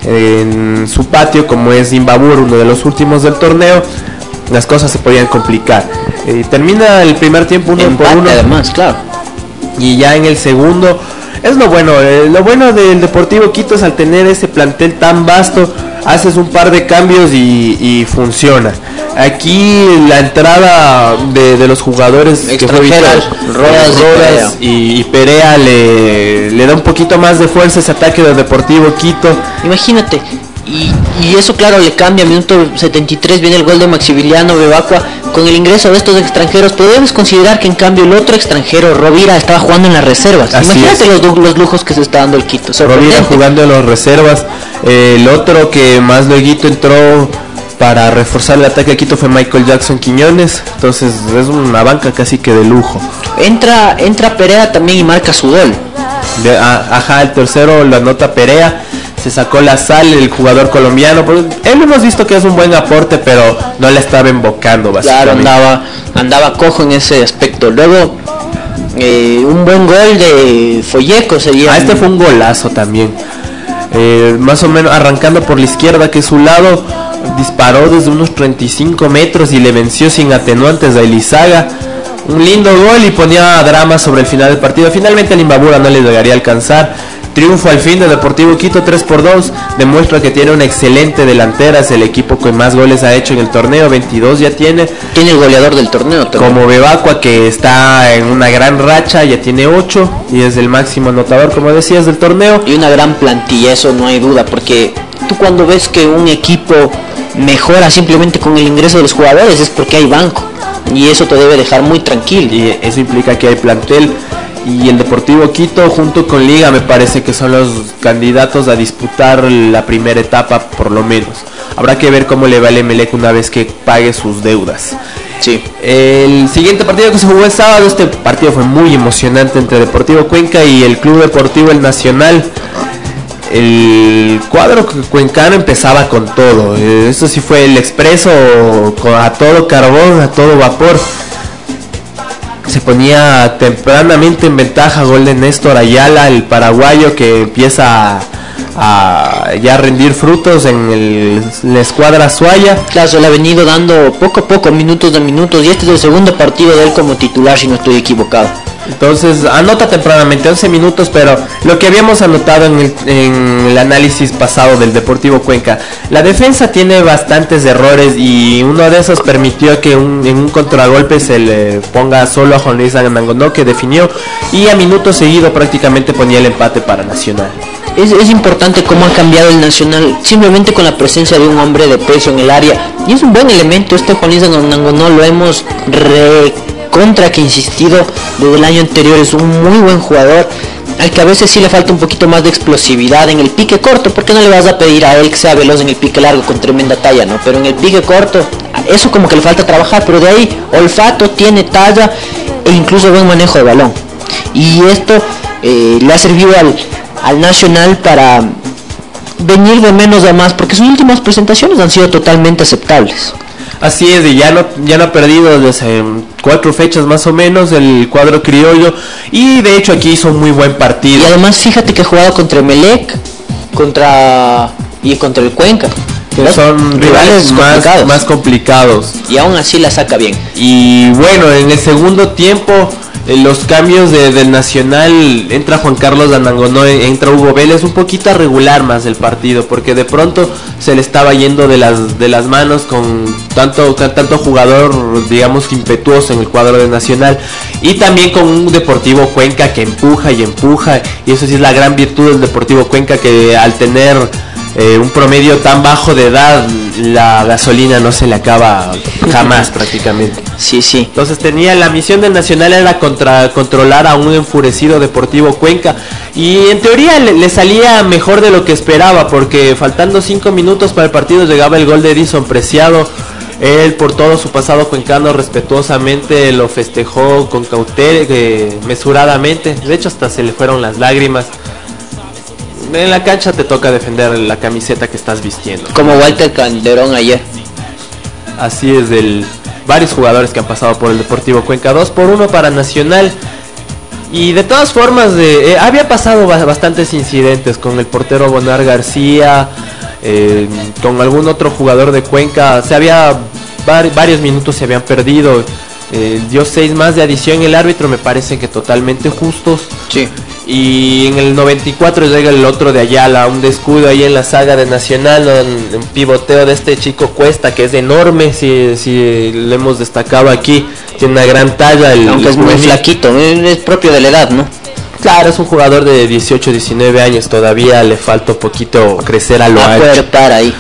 en su patio, como es Imbabura, uno de los últimos del torneo, las cosas se podían complicar. Eh, termina el primer tiempo uno Empate, por uno, además, claro. Y ya en el segundo es lo bueno, eh, lo bueno del Deportivo Quito es al tener ese plantel tan vasto, haces un par de cambios y, y funciona. Aquí la entrada de, de los jugadores que fue vital, Rodas, Rodas y, y Perea le, le da un poquito más de fuerza ese ataque del Deportivo Quito. Imagínate, y, y eso claro le cambia. Minuto setenta y tres viene el gol de Maximiliano Bebacua con el ingreso de estos extranjeros. Podemos considerar que en cambio el otro extranjero, Rovira, estaba jugando en las reservas. Así Imagínate los, los lujos que se está dando el Quito. Rovira jugando en las reservas. Eh, el otro que más luego entró para reforzar el ataque de Quito fue Michael Jackson Quiñones. Entonces es una banca casi que de lujo. Entra entra Perea también y marca su gol. De, a, ajá, el tercero lo anota Perea. Se sacó la sal el jugador colombiano. Pues, él hemos visto que es un buen aporte, pero no le estaba invocando básicamente. Claro, andaba, andaba cojo en ese aspecto. Luego eh, un buen gol de Folleco sería. Ah, este fue un golazo también. Eh, más o menos arrancando por la izquierda, que es su lado, disparó desde unos treinta y cinco metros y le venció sin atenuantes a Elizaga. Un lindo gol y ponía drama sobre el final del partido. Finalmente el Imbabura no le llegaría a alcanzar. Triunfo al fin de Deportivo Quito tres por dos, demuestra que tiene una excelente delantera, es el equipo que más goles ha hecho en el torneo, veintidós ya tiene. Tiene el goleador del torneo también. Como Bebacua, que está en una gran racha, ya tiene ocho y es el máximo anotador, como decías, del torneo. Y una gran plantilla, eso no hay duda, porque tú cuando ves que un equipo mejora simplemente con el ingreso de los jugadores es porque hay banco, y eso te debe dejar muy tranquilo. Y eso implica que hay plantel. Y el Deportivo Quito junto con Liga me parece que son los candidatos a disputar la primera etapa por lo menos. Habrá que ver cómo le va el Emelec una vez que pague sus deudas. Sí. El siguiente partido que se jugó el sábado, este partido fue muy emocionante entre Deportivo Cuenca y el Club Deportivo El Nacional. El cuadro cuencano empezaba con todo. Eso sí fue el expreso a todo carbón, a todo vapor. Se ponía tempranamente en ventaja, gol de Néstor Ayala, el paraguayo, que empieza a, a ya rendir frutos en, el, en la escuadra Azuaya. Claro, se le ha venido dando poco a poco, minutos de minutos, y este es el segundo partido de él como titular, si no estoy equivocado. Entonces anota tempranamente, once minutos, pero lo que habíamos anotado en el, en el análisis pasado del Deportivo Cuenca, la defensa tiene bastantes errores y uno de esos permitió que un, en un contragolpe se le ponga solo a Juan Luis Anangonó, que definió, y a minuto seguido prácticamente ponía el empate para Nacional. Es, es importante cómo ha cambiado el Nacional simplemente con la presencia de un hombre de peso en el área, y es un buen elemento este Juan Luis Anangonó, lo hemos re contra que insistido desde el año anterior, es un muy buen jugador al que a veces sí le falta un poquito más de explosividad en el pique corto, porque no le vas a pedir a él que sea veloz en el pique largo con tremenda talla, ¿no? Pero en el pique corto, eso como que le falta trabajar, pero de ahí olfato, tiene talla e incluso buen manejo de balón, y esto eh, le ha servido al, al Nacional para venir de menos a más, porque sus últimas presentaciones han sido totalmente aceptables. Así es, y ya no, ya no ha perdido desde cuatro fechas más o menos el cuadro criollo, y de hecho aquí hizo un muy buen partido. Y además fíjate que ha jugado contra Emelec, contra y contra el Cuenca, que son rivales más complicados. más complicados. Y aún así la saca bien. Y bueno, en el segundo tiempo, en los cambios de, del Nacional, entra Juan Carlos Anangonó, entra Hugo Vélez, un poquito a regular más el partido, porque de pronto se le estaba yendo de las de las manos con tanto tanto jugador, digamos, impetuoso en el cuadro de Nacional, y también con un Deportivo Cuenca que empuja y empuja, y eso sí es la gran virtud del Deportivo Cuenca, que al tener eh, un promedio tan bajo de edad, la gasolina no se le acaba jamás prácticamente. Sí, sí. Entonces tenía la misión del Nacional era contra, controlar a un enfurecido Deportivo Cuenca, y en teoría le, le salía mejor de lo que esperaba, porque faltando cinco minutos para el partido llegaba el gol de Edison Preciado. Él, por todo su pasado cuencano, respetuosamente lo festejó con cautela, eh, mesuradamente, de hecho hasta se le fueron las lágrimas. En la cancha te toca defender la camiseta que estás vistiendo, como Walter Calderón ayer. Así es, del varios jugadores que han pasado por el Deportivo Cuenca. Dos por uno para Nacional. Y de todas formas, eh, eh, había pasado bastantes incidentes con el portero Bonar García, eh, con algún otro jugador de Cuenca. Se había var varios minutos se habían perdido. Eh, dio seis más de adición el árbitro, me parece que totalmente justos. Sí. Y en el noventa y cuatro llega el otro de Ayala, un descuido ahí en la saga de Nacional, un, un pivoteo de este chico Cuesta, que es enorme, si, si lo hemos destacado aquí, tiene una gran talla. El, Aunque el es muy juvenil. flaquito, es propio de la edad, ¿no? Claro, es un jugador de dieciocho, diecinueve años, todavía le falta un poquito crecer a lo ancho. Acuerpar ahí.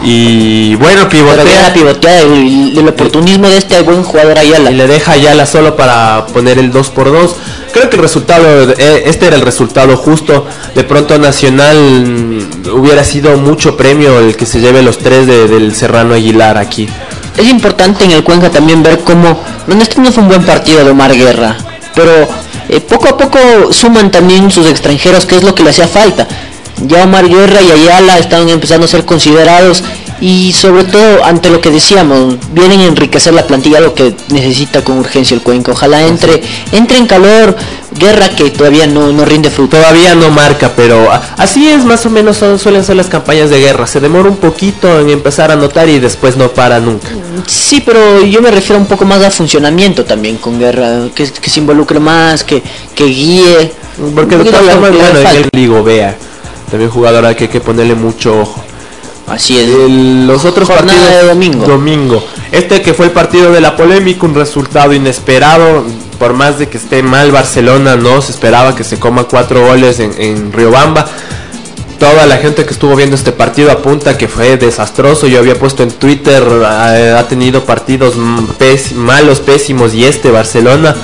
Y bueno, pivotea. Pero la pivoteada, el, el oportunismo de este buen jugador Ayala. Y le deja Ayala solo para poner el dos por dos. Creo que el resultado, este era el resultado justo. De pronto Nacional hubiera sido mucho premio el que se lleve los tres de, del Serrano Aguilar aquí. Es importante en el Cuenca también ver cómo, bueno, este no fue un buen partido de Omar Guerra, pero eh, poco a poco suman también sus extranjeros, que es lo que le hacía falta. Ya Omar Guerra y Ayala están empezando a ser considerados, y sobre todo ante lo que decíamos, vienen a enriquecer la plantilla, lo que necesita con urgencia el Cuenca. Ojalá entre entre en calor Guerra, que todavía no, no rinde fruto. Todavía no marca, pero así es más o menos, son, suelen ser las campañas de Guerra. Se demora un poquito en empezar a anotar y después no para nunca. Sí, pero yo me refiero un poco más a funcionamiento también con Guerra, que, que se involucre más, que, que guíe. Porque de todas formas, bueno, en el Ligo Vea, también jugador al que hay que ponerle mucho ojo. Así es. El, los otros Jornada partidos de domingo. Domingo. Este que fue el partido de la polémica, un resultado inesperado. Por más de que esté mal Barcelona, no se esperaba que se coma cuatro goles en, en Riobamba. Toda la gente que estuvo viendo este partido apunta que fue desastroso. Yo había puesto en Twitter, ha, ha tenido partidos pés, malos, pésimos, y este Barcelona,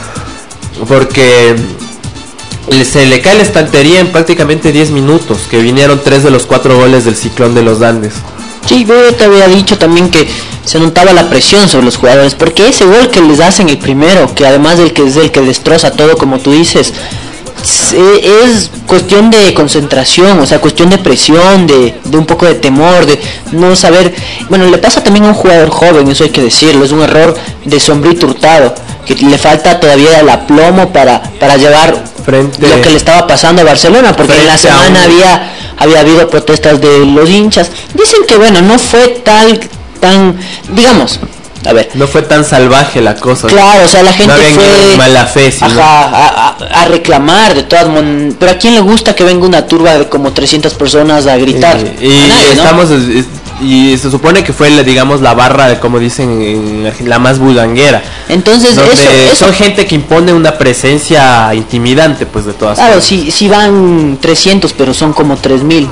porque se le cae la estantería en prácticamente diez minutos, que vinieron tres de los cuatro goles del Ciclón de los Andes. Sí, yo te había dicho también que se notaba la presión sobre los jugadores, porque ese gol que les hacen el primero, que además del que es el que destroza todo, como tú dices, es cuestión de concentración, o sea, cuestión de presión, de, de un poco de temor, de no saber. Bueno, le pasa también a un jugador joven, eso hay que decirlo, es un error de Sombrito Hurtado, que le falta todavía el aplomo para, para llevar frente lo que le estaba pasando a Barcelona, porque en la semana había había habido protestas de los hinchas. Dicen que bueno, no fue tal, tan, digamos, a ver. No fue tan salvaje la cosa. Claro, o sea, la gente no fue mala fe, sino... ajá, a, a, a reclamar de todas maneras. Pero ¿a quién le gusta que venga una turba de como trescientas personas a gritar? Y, y nadie, estamos... ¿no? Es, y se supone que fue, digamos, la barra, como dicen en Argentina, la más bulanguera. Entonces, eso, eso... son gente que impone una presencia intimidante, pues, de todas claro, formas. si, si van trescientos, pero son como tres mil.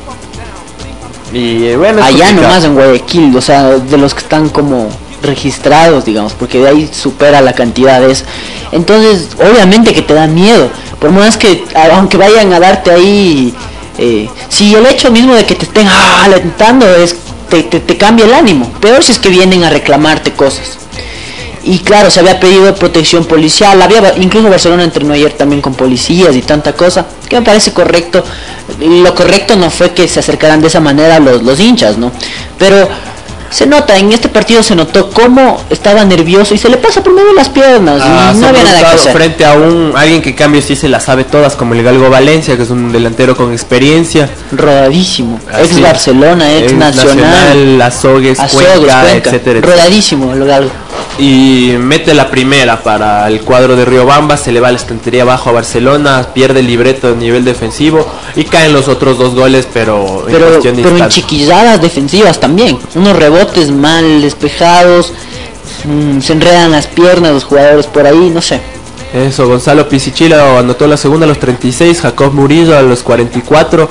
Y bueno, allá nomás en Guayaquil, o sea, de los que están como registrados, digamos, porque de ahí supera la cantidad de eso. Entonces, obviamente que te da miedo, por más que, aunque vayan a darte ahí, eh, si el hecho mismo de que te estén ah, alentando es te, te, te cambia el ánimo, peor si es que vienen a reclamarte cosas. Y claro, se había pedido protección policial, había, incluso Barcelona entrenó ayer también con policías y tanta cosa, que me parece correcto. Lo correcto no fue que se acercaran de esa manera los, los hinchas, ¿no? Pero se nota, en este partido se notó cómo estaba nervioso y se le pasa por medio de las piernas ah, y no había nada que hacer. Frente a un alguien que cambio sí se las sabe todas, como el Galgo Valencia, que es un delantero con experiencia. Rodadísimo, ah, ex sí. Barcelona, ex, ex Nacional, Nacional, Azogues, Azogues Cuenca, Cuenca, etcétera, rodadísimo el Galgo. Y mete la primera para el cuadro de Riobamba, se le va la estantería abajo a Barcelona, pierde el libreto a nivel defensivo y caen los otros dos goles, pero pero en cuestión de pero en chiquilladas defensivas también, unos rebotes mal despejados, mmm, se enredan las piernas los jugadores por ahí, no sé. Eso, Gonzalo Pisichila anotó la segunda a los treinta y seis, Jacob Murillo a los cuarenta y cuatro.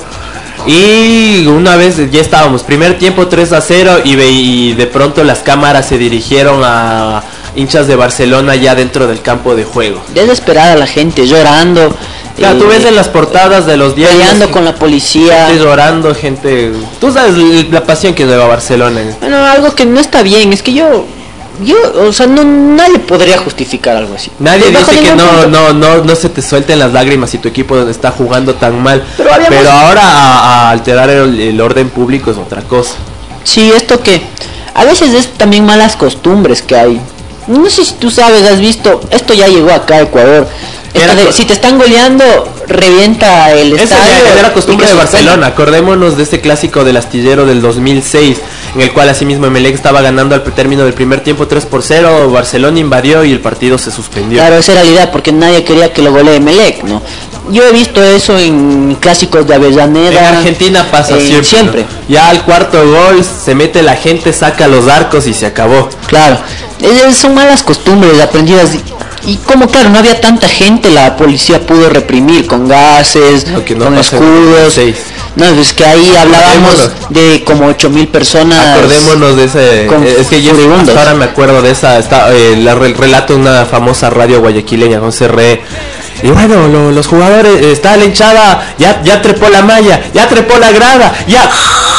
Y una vez ya estábamos, primer tiempo tres a cero y, ve, y de pronto las cámaras se dirigieron a hinchas de Barcelona ya dentro del campo de juego. Desesperada la gente, llorando. Claro, eh, tú ves en las portadas de los diarios peleando con la policía, gente llorando, gente... Tú sabes la pasión que lleva Barcelona. Bueno, algo que no está bien, es que yo... Yo, o sea, no, nadie podría justificar algo así. Nadie dice que no, no, no, no se te suelten las lágrimas si tu equipo está jugando tan mal. Pero, pero ahora a, a alterar el, el orden público es otra cosa. Sí, esto que a veces es también malas costumbres que hay. No sé si tú sabes, has visto, esto ya llegó acá a Ecuador. De, si te están goleando, revienta el estadio. Esa era la costumbre de Barcelona. Acordémonos de este clásico del astillero del dos mil seis, en el cual asimismo Emelec estaba ganando al término del primer tiempo tres por cero, Barcelona invadió y el partido se suspendió. Claro, esa era la idea, porque nadie quería que lo golee Emelec, ¿no? Yo he visto eso en clásicos de Avellaneda. En Argentina pasa eh, siempre. siempre. ¿no? Ya al cuarto gol se mete la gente, saca los arcos y se acabó. Claro, es, son malas costumbres aprendidas. Y como claro, no había tanta gente, la policía pudo reprimir con gases, no, no con escudos. No, es que ahí hablábamos de como ocho mil personas. Acordémonos de ese. Es que yo ahora me acuerdo de esa. Está, eh, la, el relato de una famosa radio guayaquileña con C R E. Y bueno, lo, los jugadores, está la hinchada, ya, ya trepó la malla, ya trepó la grada, ya.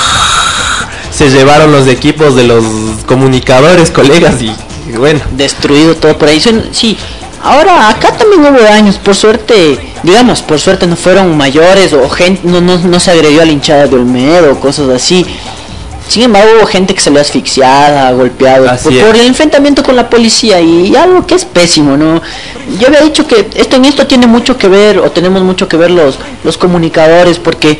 Se llevaron los equipos de los comunicadores, colegas y. Bueno, destruido todo por ahí. Sí, ahora acá también hubo daños, por suerte, digamos, por suerte no fueron mayores o gente, no, no, no se agredió a la hinchada de Olmedo o cosas así. Sin embargo, hubo gente que salió asfixiada, golpeada por, por el enfrentamiento con la policía y, y algo que es pésimo, ¿no? Yo había dicho que esto en esto tiene mucho que ver, o tenemos mucho que ver los, los comunicadores, porque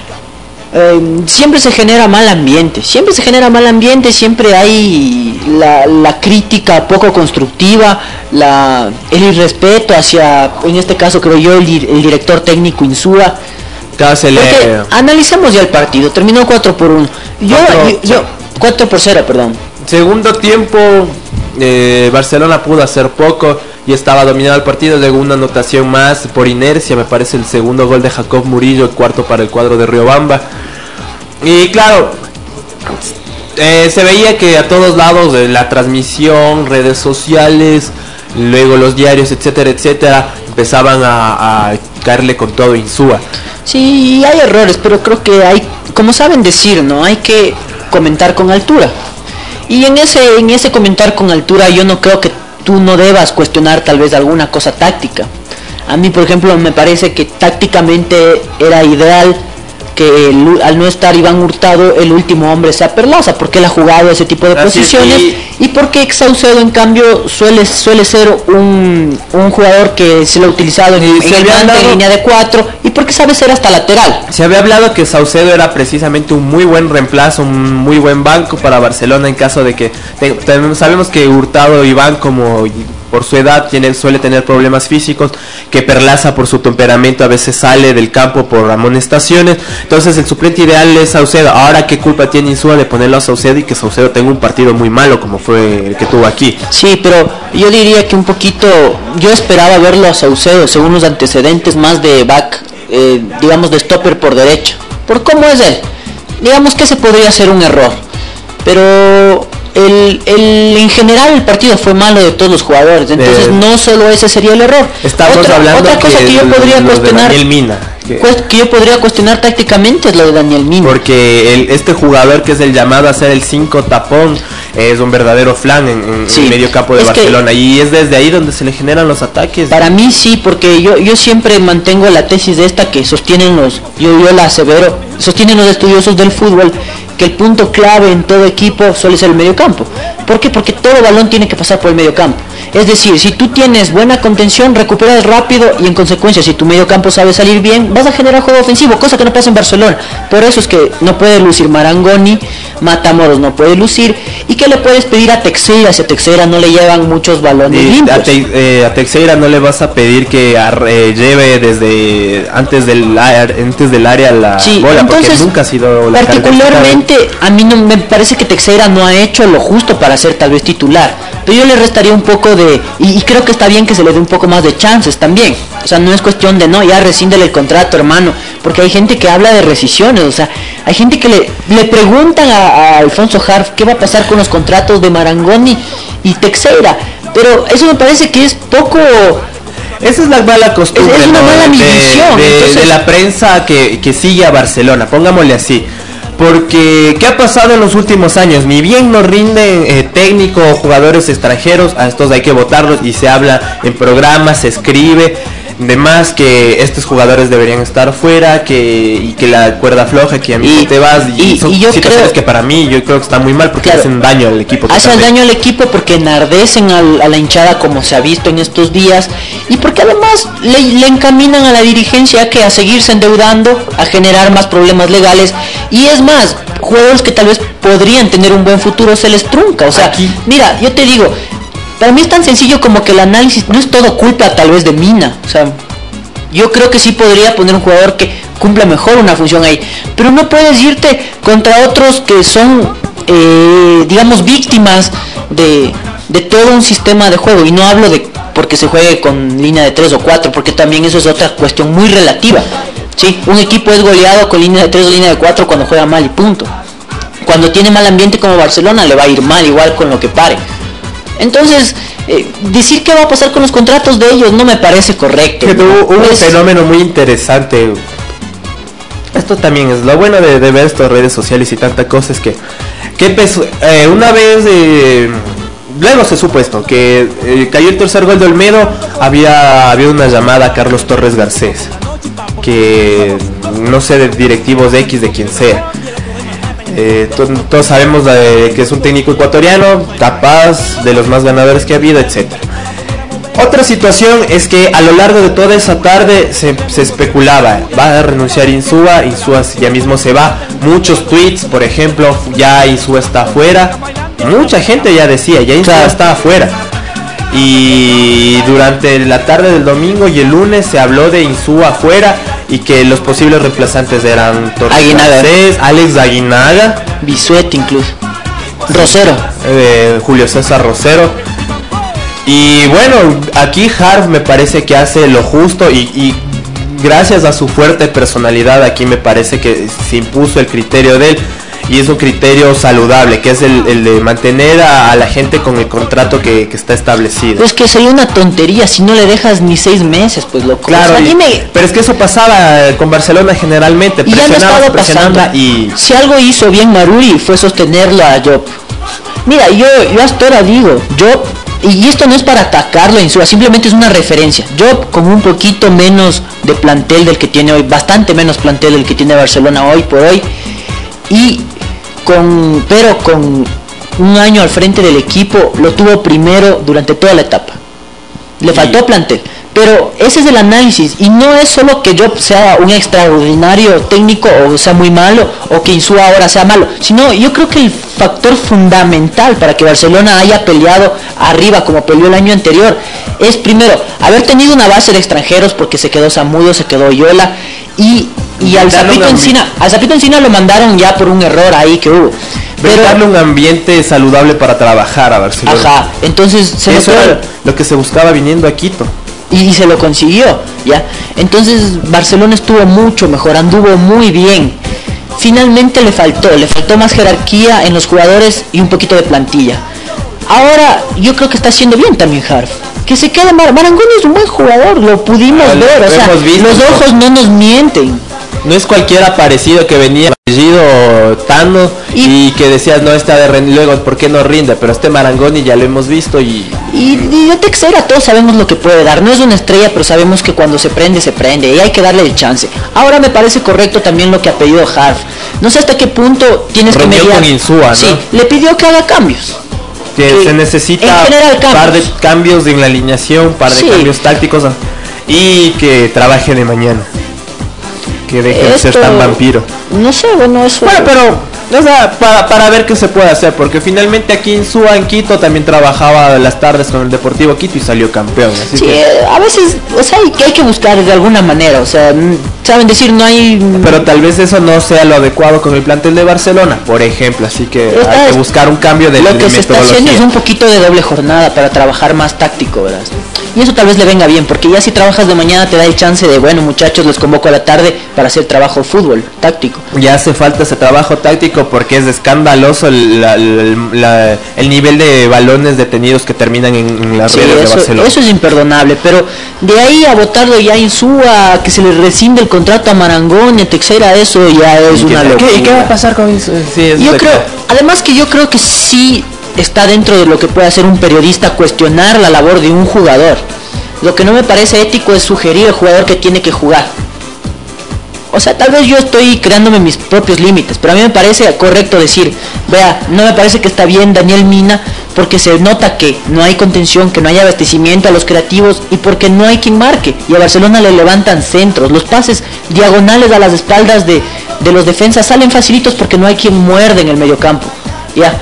Eh, siempre se genera mal ambiente, siempre se genera mal ambiente, siempre hay la, la crítica poco constructiva, la, el irrespeto hacia, en este caso creo yo, el, el director técnico Insúa. Porque analicemos ya el partido, terminó cuatro por uno. Yo, yo, yo cuatro por cero, perdón. Segundo tiempo, eh, Barcelona pudo hacer poco y estaba dominado el partido, luego una anotación más por inercia, me parece el segundo gol de Jacob Murillo, el cuarto para el cuadro de Riobamba. Y claro, eh, se veía que a todos lados, de la transmisión, redes sociales, luego los diarios, etcétera, etcétera, empezaban a, a caerle con todo Insúa. Sí, hay errores, pero creo que hay, como saben decir, ¿no? Hay que comentar con altura. Y en ese, en ese comentar con altura yo no creo que tú no debas cuestionar tal vez alguna cosa táctica. A mí, por ejemplo, me parece que tácticamente era ideal que el, al no estar Iván Hurtado, el último hombre sea Perlaza, porque él ha jugado ese tipo de Así posiciones, es, y... y porque Saucedo en cambio suele suele ser un, un jugador que se lo ha utilizado en, en, el mante, en línea de cuatro, y porque sabe ser hasta lateral. Se había hablado que Saucedo era precisamente un muy buen reemplazo, un muy buen banco para Barcelona en caso de que te, te, sabemos que Hurtado Iván, como por su edad tiene, suele tener problemas físicos, que Perlaza por su temperamento a veces sale del campo por amonestaciones, entonces el suplente ideal es Saucedo. Ahora, ¿qué culpa tiene Insúa de ponerlo a Saucedo y que Saucedo tenga un partido muy malo como fue el que tuvo aquí? Sí, pero yo diría que un poquito, yo esperaba verlo a Saucedo según los antecedentes más de back, eh, digamos de stopper por derecha, por cómo es él, digamos que ese podría ser un error, pero el, el, en general el partido fue malo de todos los jugadores, entonces eh, no solo ese sería el error. Estamos otra, hablando otra cosa que, que yo podría cuestionar, Daniel Mina, que, que yo podría cuestionar tácticamente es lo de Daniel Mina, porque el, este jugador que es el llamado a ser el cinco tapón es un verdadero flan en, en sí, el medio campo de Barcelona, y es desde ahí donde se le generan los ataques. Para mí sí, porque yo yo siempre mantengo la tesis de esta que sostienen los, yo, yo la asevero, sostienen los estudiosos del fútbol, que el punto clave en todo equipo suele ser el mediocampo. ¿Por qué? Porque todo balón tiene que pasar por el mediocampo. Es decir, si tú tienes buena contención, recuperas rápido, y en consecuencia, si tu mediocampo sabe salir bien, vas a generar juego ofensivo, cosa que no pasa en Barcelona. Por eso es que no puede lucir Marangoni, Matamoros no puede lucir, y que le puedes pedir a Teixeira, si a Teixeira no le llevan muchos balones y limpios. A, te, eh, a Teixeira no le vas a pedir que eh, lleve desde antes del, antes del área la sí, bola, entonces, porque nunca ha sido la particularmente a mí no me parece que Teixeira no ha hecho lo justo para ser tal vez titular, pero yo le restaría un poco de, y, y creo que está bien que se le dé un poco más de chances también. O sea, no es cuestión de no, ya rescíndele el contrato, hermano, porque hay gente que habla de rescisiones, o sea, hay gente que le, le preguntan a, a Alfonso Harf qué va a pasar con los contratos de Marangoni y Teixeira, pero eso me parece que es poco. Esa es la mala costumbre, es, es una ¿no? mala medición, de, de, entonces... de la prensa que, que sigue a Barcelona, pongámosle así. Porque, ¿qué ha pasado en los últimos años? Ni bien nos rinden eh, técnicos o jugadores extranjeros, a estos hay que votarlos, y se habla en programas, se escribe, de más que estos jugadores deberían estar fuera, que y que la cuerda floja, que a mí y, te vas, y, y son y yo situaciones creo, que para mí yo creo que está muy mal, porque claro, hacen daño al equipo. Hacen daño al equipo porque enardecen al, a la hinchada, como se ha visto en estos días, y porque además le, le encaminan a la dirigencia que a seguirse endeudando, a generar más problemas legales, y es más, jugadores que tal vez podrían tener un buen futuro se les trunca. O sea, aquí, mira, yo te digo, para mí es tan sencillo como que el análisis no es todo culpa tal vez de Mina. O sea, yo creo que sí podría poner un jugador que cumpla mejor una función ahí, pero no puedes irte contra otros que son, eh, digamos, víctimas de, de todo un sistema de juego. Y no hablo de porque se juegue con línea de tres o cuatro, porque también eso es otra cuestión muy relativa. Sí, un equipo es goleado con línea de tres o línea de cuatro cuando juega mal y punto. Cuando tiene mal ambiente como Barcelona le va a ir mal igual con lo que pare. Entonces, eh, decir qué va a pasar con los contratos de ellos no me parece correcto. Pero ¿no? hubo un es... fenómeno muy interesante. Esto también es lo bueno de, de ver estas redes sociales y tanta cosa, es que, que empezó, eh, una vez, eh, luego se supo esto, que eh, cayó el tercer gol de Olmedo, había, había una llamada a Carlos Torres Garcés, que no sé, de directivos de X, de quien sea. Eh, to- todos sabemos de, que es un técnico ecuatoriano, capaz, de los más ganadores que ha habido, etcétera. Otra situación es que a lo largo de toda esa tarde se, se especulaba, va a renunciar Insúa, Insúa ya mismo se va, muchos tweets, por ejemplo, ya Insúa está afuera, mucha gente ya decía, ya Insúa está afuera. Y durante la tarde del domingo y el lunes se habló de Insúa afuera y que los posibles reemplazantes eran Torres Garcés, Alex Aguinaga, Bisuet incluso, Rosero, eh, Julio César Rosero. Y bueno, aquí Harf me parece que hace lo justo y, y gracias a su fuerte personalidad aquí me parece que se impuso el criterio de él. Y es un criterio saludable, que es el, el de mantener a, a la gente con el contrato que, que está establecido. Pues que sería una tontería si no le dejas ni seis meses, pues loco. Claro, o sea, y, dime... pero es que eso pasaba con Barcelona generalmente, y ya no estaba pasando. Y... si algo hizo bien Maruri fue sostenerlo a Job. Mira, yo, yo hasta ahora digo, Job y esto no es para atacarlo a Insúa, simplemente es una referencia. Yo con un poquito menos de plantel del que tiene hoy, bastante menos plantel del que tiene Barcelona hoy por hoy, y con pero con un año al frente del equipo, lo tuvo primero durante toda la etapa. Le faltó plantel, pero ese es el análisis, y no es solo que Job sea un extraordinario técnico o sea muy malo, o que Insúa ahora sea malo, sino yo creo que el factor fundamental para que Barcelona haya peleado arriba como peleó el año anterior es primero haber tenido una base de extranjeros, porque se quedó Zamudio, se quedó Yola, y, y al Zapito Encina, al Zapito Encina lo mandaron ya por un error ahí que hubo. Pero darle un ambiente saludable para trabajar a Barcelona. Ajá, entonces se eso era lo que se buscaba viniendo a Quito. Y, y se lo consiguió, ¿ya? Entonces Barcelona estuvo mucho mejor, anduvo muy bien. Finalmente le faltó, le faltó más jerarquía en los jugadores y un poquito de plantilla. Ahora yo creo que está haciendo bien también Harf. Que se quede Mar Marangoni es un buen jugador, lo pudimos ah, ver, o sea, visto, los ojos no nos mienten. No es cualquiera parecido que venía apellido Tano y, y que decías no está de rend- luego ¿por qué no rinde? Pero este Marangoni ya lo hemos visto y y, y de Teixeira todos sabemos lo que puede dar. No es una estrella, pero sabemos que cuando se prende se prende y hay que darle el chance. Ahora me parece correcto también lo que ha pedido Harf. No sé hasta qué punto tienes Reunió que mediar. Con Insúa, ¿no? Sí, le pidió que haga cambios. Que, que se necesita un par de cambios en la alineación, un par de sí. cambios tácticos y que trabaje de mañana. Que deje de ser tan vampiro. No sé, bueno, eso. Bueno, pero o sea, para, para ver qué se puede hacer, porque finalmente aquí Insúa en Quito también trabajaba las tardes con el Deportivo Quito y salió campeón. Así sí, que... a veces, o sea, hay que, hay que buscar de alguna manera, o sea, saben decir, no hay... Pero tal vez eso no sea lo adecuado con el plantel de Barcelona, por ejemplo, así que Esta hay que buscar un cambio de Lo que de se está haciendo es un poquito de doble jornada para trabajar más táctico, ¿verdad? Y eso tal vez le venga bien, porque ya si trabajas de mañana te da el chance de, bueno muchachos, les convoco a la tarde para hacer trabajo fútbol táctico. Ya hace falta ese trabajo táctico porque es escandaloso el, la, la, el nivel de balones detenidos que terminan en, en las sí, redes eso, de Barcelona. Eso es imperdonable, pero de ahí a votarlo ya en Insúa, que se le rescinde el contrato a Marangoni, a Teixeira, eso ya es una locura. ¿Qué, ¿Qué va a pasar con eso? Sí, yo creo, además que yo creo que sí está dentro de lo que puede hacer un periodista cuestionar la labor de un jugador. Lo que no me parece ético es sugerir al jugador que tiene que jugar. O sea, tal vez yo estoy creándome mis propios límites, pero a mí me parece correcto decir, vea, no me parece que está bien Daniel Mina, porque se nota que no hay contención, que no hay abastecimiento a los creativos y porque no hay quien marque. Y a Barcelona le levantan centros, los pases diagonales a las espaldas de, de los defensas salen facilitos porque no hay quien muerde en el mediocampo. Ya.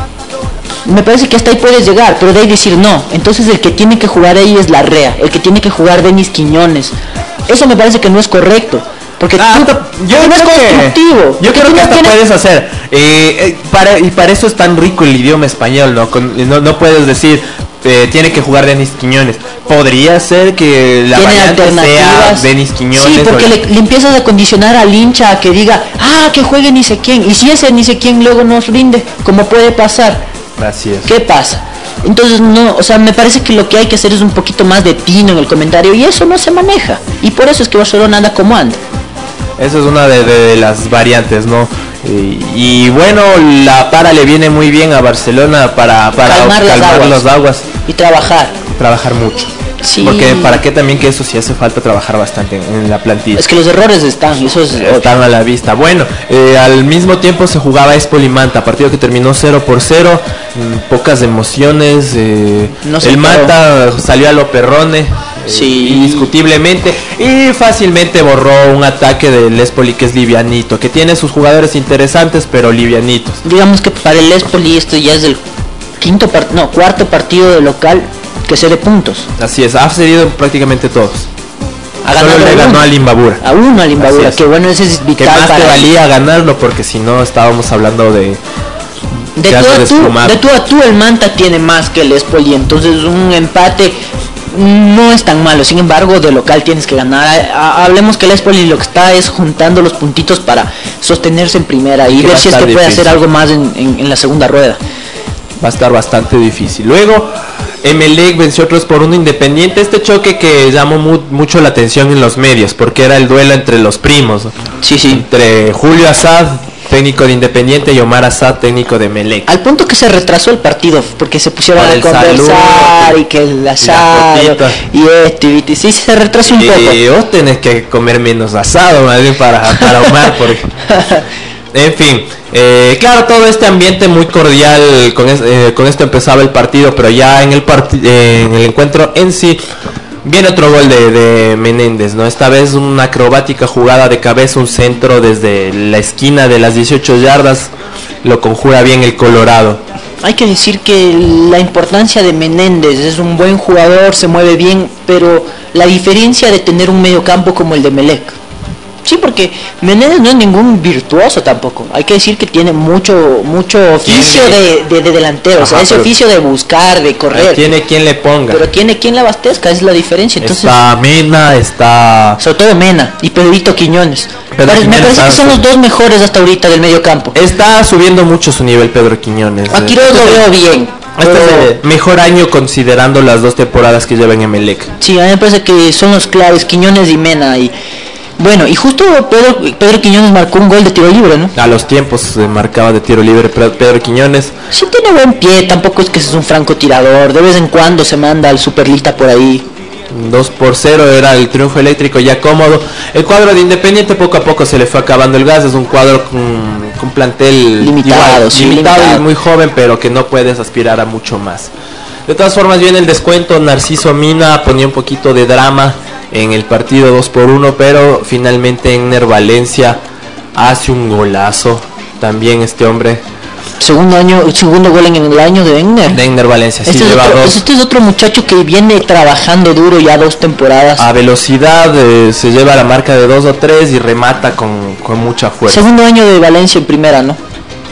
Me parece que hasta ahí puedes llegar, pero de ahí decir no. Entonces el que tiene que jugar ahí es Larrea, el que tiene que jugar Denis Quiñones. Eso me parece que no es correcto. Porque ah, tú, yo no es constructivo. Que, yo creo que hasta tienes... puedes hacer. Eh, eh, para, y para eso es tan rico el idioma español, ¿no? Con, no, no puedes decir, eh, tiene que jugar Denis Quiñones. Podría ser que la variante sea Denis Quiñones. Sí, porque le, le empiezas a condicionar al hincha a que diga, ah, que juegue ni sé quién. Y si ese ni sé quién luego nos rinde, como puede pasar. Así es. ¿Qué pasa? Entonces no, o sea, me parece que lo que hay que hacer es un poquito más de tino en el comentario y eso no se maneja. Y por eso es que Barcelona anda como anda. Esa es una de, de, de las variantes, ¿no? Y, y bueno, la para le viene muy bien a Barcelona para, para calmar, calmar las, aguas las aguas. Y trabajar. Trabajar mucho. Sí. Porque para qué también que eso sí hace falta trabajar bastante en, en la plantilla. Es que los errores están, eso es están a la vista. Bueno, eh, al mismo tiempo se jugaba Espoli Manta, partido que terminó cero por cero, mmm, pocas emociones. Eh, no el Manta salió a lo perrone. Sí. Indiscutiblemente y fácilmente borró un ataque del Espoli que es livianito, que tiene sus jugadores interesantes pero livianitos. Digamos que para el Espoli esto ya es el quinto part- no, cuarto partido de local que se dé puntos. Así es, ha cedido prácticamente todos. Ha Solo le ganó uno. al Imbabura. A uno al Imbabura, que bueno, ese es vital. Que más para te valía ganarlo porque si no estábamos hablando de de, de, tú a tú, de tú a tú el Manta tiene más que el Espoli, entonces un empate no es tan malo. Sin embargo, de local tienes que ganar. Hablemos que el Espoli lo que está es juntando los puntitos para sostenerse en primera y ver si es que puede hacer algo más en, en, en la segunda rueda. Va a estar bastante difícil. Luego Emelec venció otros por uno Independiente. Este choque que llamó mu- mucho la atención en los medios porque era el duelo entre los primos. Sí, sí. Entre Julio Asad técnico de Independiente, y Omar Assad, técnico de Melec. Al punto que se retrasó el partido, porque se pusieron Por a el conversar salud, y que el la asado copita. y esto y viste, sí se retrasó un poco. Y vos tenés que comer menos asado, más bien, para, para Omar, porque... En fin, eh, claro, todo este ambiente muy cordial, con, es, eh, con esto empezaba el partido, pero ya en el, parti eh, en el encuentro en sí, viene otro gol de, de Menéndez, ¿no? Esta vez una acrobática jugada de cabeza, un centro desde la esquina de las dieciocho yardas, lo conjura bien el Colorado. Hay que decir que la importancia de Menéndez, es un buen jugador, se mueve bien, pero la diferencia de tener un mediocampo como el de Melec. Sí, porque Menéndez no es ningún virtuoso tampoco. Hay que decir que tiene mucho mucho oficio de, de, de delantero. Ajá, o sea, ese oficio de buscar, de correr. Tiene quien le ponga. Pero tiene quien le abastezca, esa es la diferencia. Entonces, está Mena, está... sobre todo Mena y Pedrito Quiñones. Pedro Pare, Quiñones me parece que son los dos mejores hasta ahorita del medio campo. Está subiendo mucho su nivel Pedro Quiñones. A Quiroz lo veo bien. Este pero... es el mejor año considerando las dos temporadas que lleva en Emelec. Sí, a mí me parece que son los claves, Quiñones y Mena. Y bueno, y justo Pedro, Pedro Quiñones marcó un gol de tiro libre, ¿no? A los tiempos se marcaba de tiro libre Pedro Quiñones. Sí tiene buen pie, tampoco es que es un francotirador. De vez en cuando se manda al Superlista por ahí. dos por cero era el triunfo eléctrico ya cómodo. El cuadro de Independiente poco a poco se le fue acabando el gas. Es un cuadro con, con plantel limitado, igual, sí, limitado, limitado y muy joven, pero que no puedes aspirar a mucho más. De todas formas viene el descuento. Narciso Mina ponía un poquito de drama en el partido dos por uno, pero finalmente Enner Valencia hace un golazo. También este hombre, segundo año, segundo gol en el año de Enner. De Enner Valencia, sí, este, es lleva otro, dos. este es otro muchacho que viene trabajando duro ya dos temporadas. A velocidad, eh, se lleva la marca de dos o tres y remata con, con mucha fuerza. Segundo año de Valencia en primera, ¿no?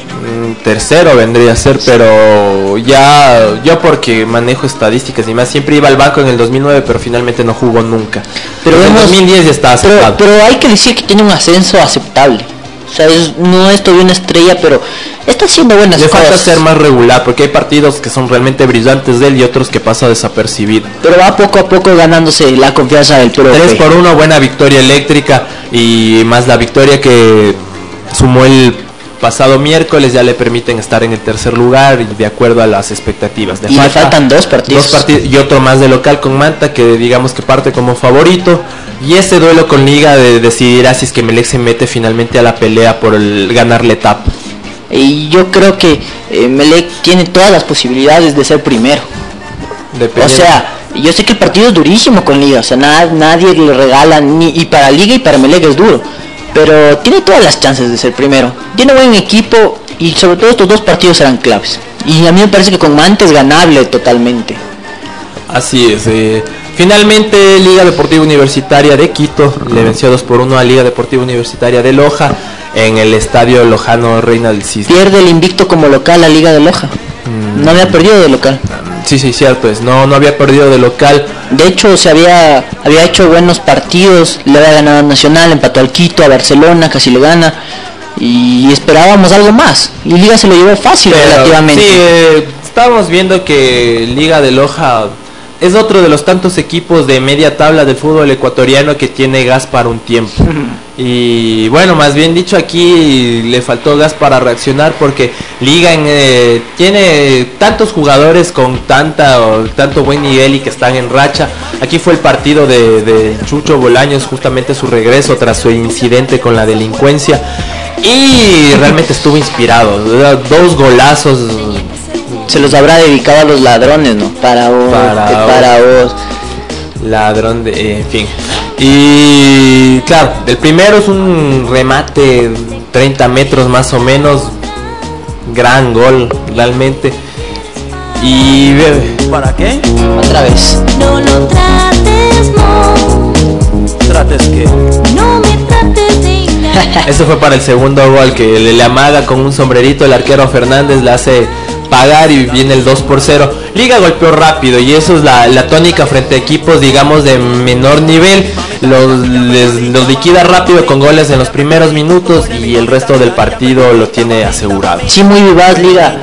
Mm, tercero vendría a ser, pero ya yo porque manejo estadísticas y más, siempre iba al banco en el dos mil nueve, pero finalmente no jugó nunca. Pero en el dos mil diez ya está aceptado. Pero, pero hay que decir que tiene un ascenso aceptable. O sea, es, no es todavía una estrella, pero está haciendo buenas Le cosas. falta ser más regular, porque hay partidos que son realmente brillantes de él y otros que pasa desapercibido. Pero va poco a poco ganándose la confianza del profe. tres por uno, buena victoria eléctrica, y más la victoria que sumó el pasado miércoles ya le permiten estar en el tercer lugar de acuerdo a las expectativas. Le y falta, le faltan dos partidos. Dos partidos y otro más de local con Manta, que digamos que parte como favorito. Y ese duelo con Liga de decidirá si es que Melec se mete finalmente a la pelea por el ganar la etapa. Y yo creo que eh, Melec tiene todas las posibilidades de ser primero. Depende. O sea, yo sé que el partido es durísimo con Liga, o sea, nada, nadie le regala, ni, y para Liga y para Melec es duro, pero tiene todas las chances de ser primero. Tiene buen equipo y sobre todo estos dos partidos serán claves. Y a mí me parece que con Manta es ganable totalmente. Así es. Eh, finalmente Liga Deportiva Universitaria de Quito le venció dos por uno a Liga Deportiva Universitaria de Loja en el estadio lojano Reina del Cisne. Pierde el invicto como local la Liga de Loja. Mm. No había perdido de local. Sí, sí, cierto es. No, no había perdido de local. De hecho, se había había hecho buenos partidos. Le había ganado a Nacional, empató al Quito, a Barcelona, casi le gana. Y esperábamos algo más. Y Liga se lo llevó fácil. Pero, relativamente. Sí, eh, estábamos viendo que Liga de Loja es otro de los tantos equipos de media tabla del fútbol ecuatoriano que tiene gas para un tiempo. Y bueno, más bien dicho, aquí le faltó gas para reaccionar porque Liga en, eh, tiene tantos jugadores con tanta tanto buen nivel y que están en racha. Aquí fue el partido de, de Chucho Bolaños, justamente su regreso tras su incidente con la delincuencia, y realmente estuvo inspirado. Dos golazos. Se los habrá dedicado a los ladrones, ¿no? Para vos, para, eh, para vos. Ladrón de... Eh, en fin. Y claro, el primero es un remate treinta metros más o menos. Gran gol, realmente. Y... ¿Para qué? Otra vez. No lo trates, no. ¿Trates qué? No me trates de engañar. Eso fue para el segundo gol, que le, le amaga con un sombrerito el arquero Fernández, le hace pagar y viene el dos por cero. Liga golpeó rápido y eso es la, la tónica frente a equipos, digamos, de menor nivel. Los, les, los liquida rápido con goles en los primeros minutos y el resto del partido lo tiene asegurado. Sí, muy vivaz Liga.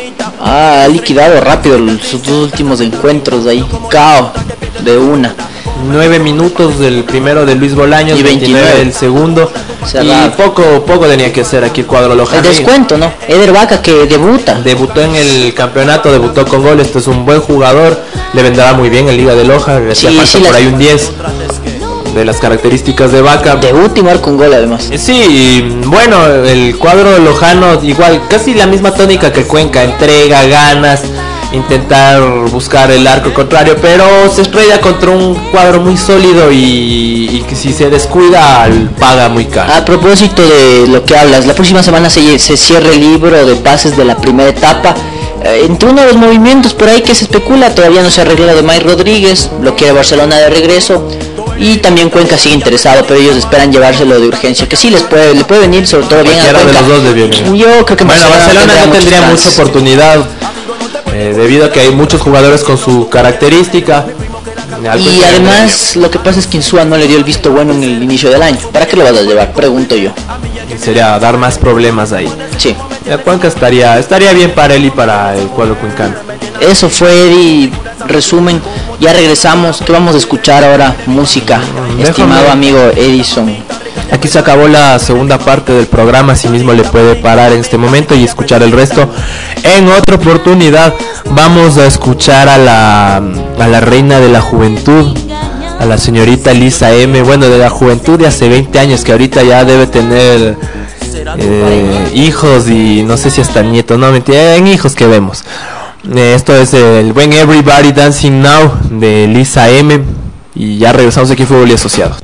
Ha liquidado rápido sus dos últimos encuentros ahí. Cao de una. nueve minutos del primero de Luis Bolaños, Y veintinueve veintinueve del segundo. Cerrado. Y poco poco tenía que hacer aquí el cuadro lojano. El descuento, ¿no? Eder Vaca, que debuta. Debutó en el campeonato, debutó con gol. Este es un buen jugador, le vendrá muy bien en Liga de Loja. Le hacía Sí, falta sí, por las- ahí un diez de las características de Vaca. Debuta y marca un gol además. Sí, y bueno, el cuadro lojano igual, casi la misma tónica que Cuenca, entrega, ganas, intentar buscar el arco contrario, pero se estrella contra un cuadro muy sólido y, y que si se descuida paga muy caro. A propósito de lo que hablas, la próxima semana se, se cierra el libro de pases de la primera etapa. Eh, entre uno de los movimientos por ahí que se especula, todavía no se ha arreglado de Mike Rodríguez, lo quiere Barcelona de regreso. Y también Cuenca sigue interesado, pero ellos esperan llevárselo de urgencia, que sí les puede, le puede venir sobre todo bien a Cualquiera de Cuenca. los dos le viene. Yo creo que Bueno, Barcelona no tendría muchas mucha chances. oportunidad eh, debido a que hay muchos jugadores con su característica. Al Y Cuenca además lo que pasa es que Insúa no le dio el visto bueno en el inicio del año. ¿Para qué lo vas a llevar? Pregunto yo. sería dar más problemas ahí. Sí. El Cuenca estaría estaría bien para él y para el cuadro cuencano. Eso fue, Eddie, resumen. Ya regresamos. ¿Qué vamos a escuchar ahora? Música, Déjame. estimado amigo Edison. Aquí se acabó la segunda parte del programa, así mismo le puede parar en este momento y escuchar el resto en otra oportunidad. Vamos a escuchar a la, a la reina de la juventud, a la señorita Lisa M, bueno, de la juventud de hace veinte años, que ahorita ya debe tener eh, hijos y no sé si hasta nietos, no, mentira, en hijos que vemos. Eh, esto es el buen Everybody Dancing Now de Lisa M y ya regresamos aquí a Fútbol y Asociados.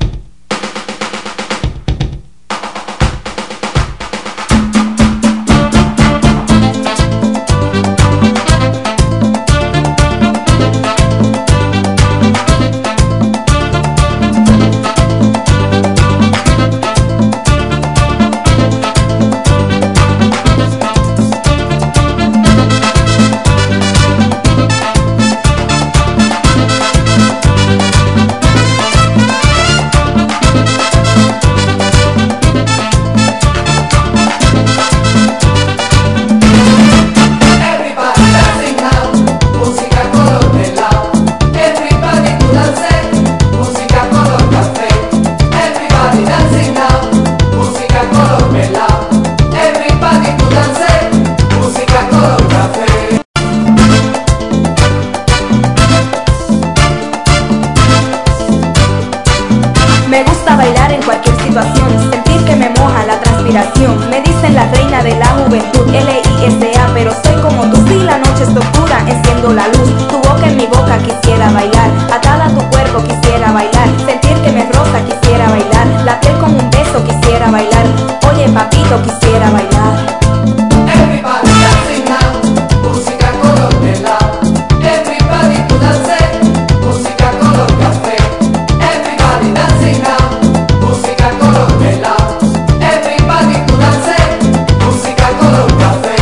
Me gusta bailar en cualquier situación, sentir que me moja la transpiración. Me dicen la reina de la juventud, L I S A, pero soy como tú. Si la noche es oscura, enciendo la luz. Tu boca en mi boca quisiera bailar, atada a tu cuerpo quisiera bailar. Sentir que me roza quisiera bailar, la piel con un beso quisiera bailar. Oye papito, quisiera bailar. Everybody dancing now, música color melao. Everybody to dance, música color café. Everybody dancing now, música color melao. Everybody to dance, música color café.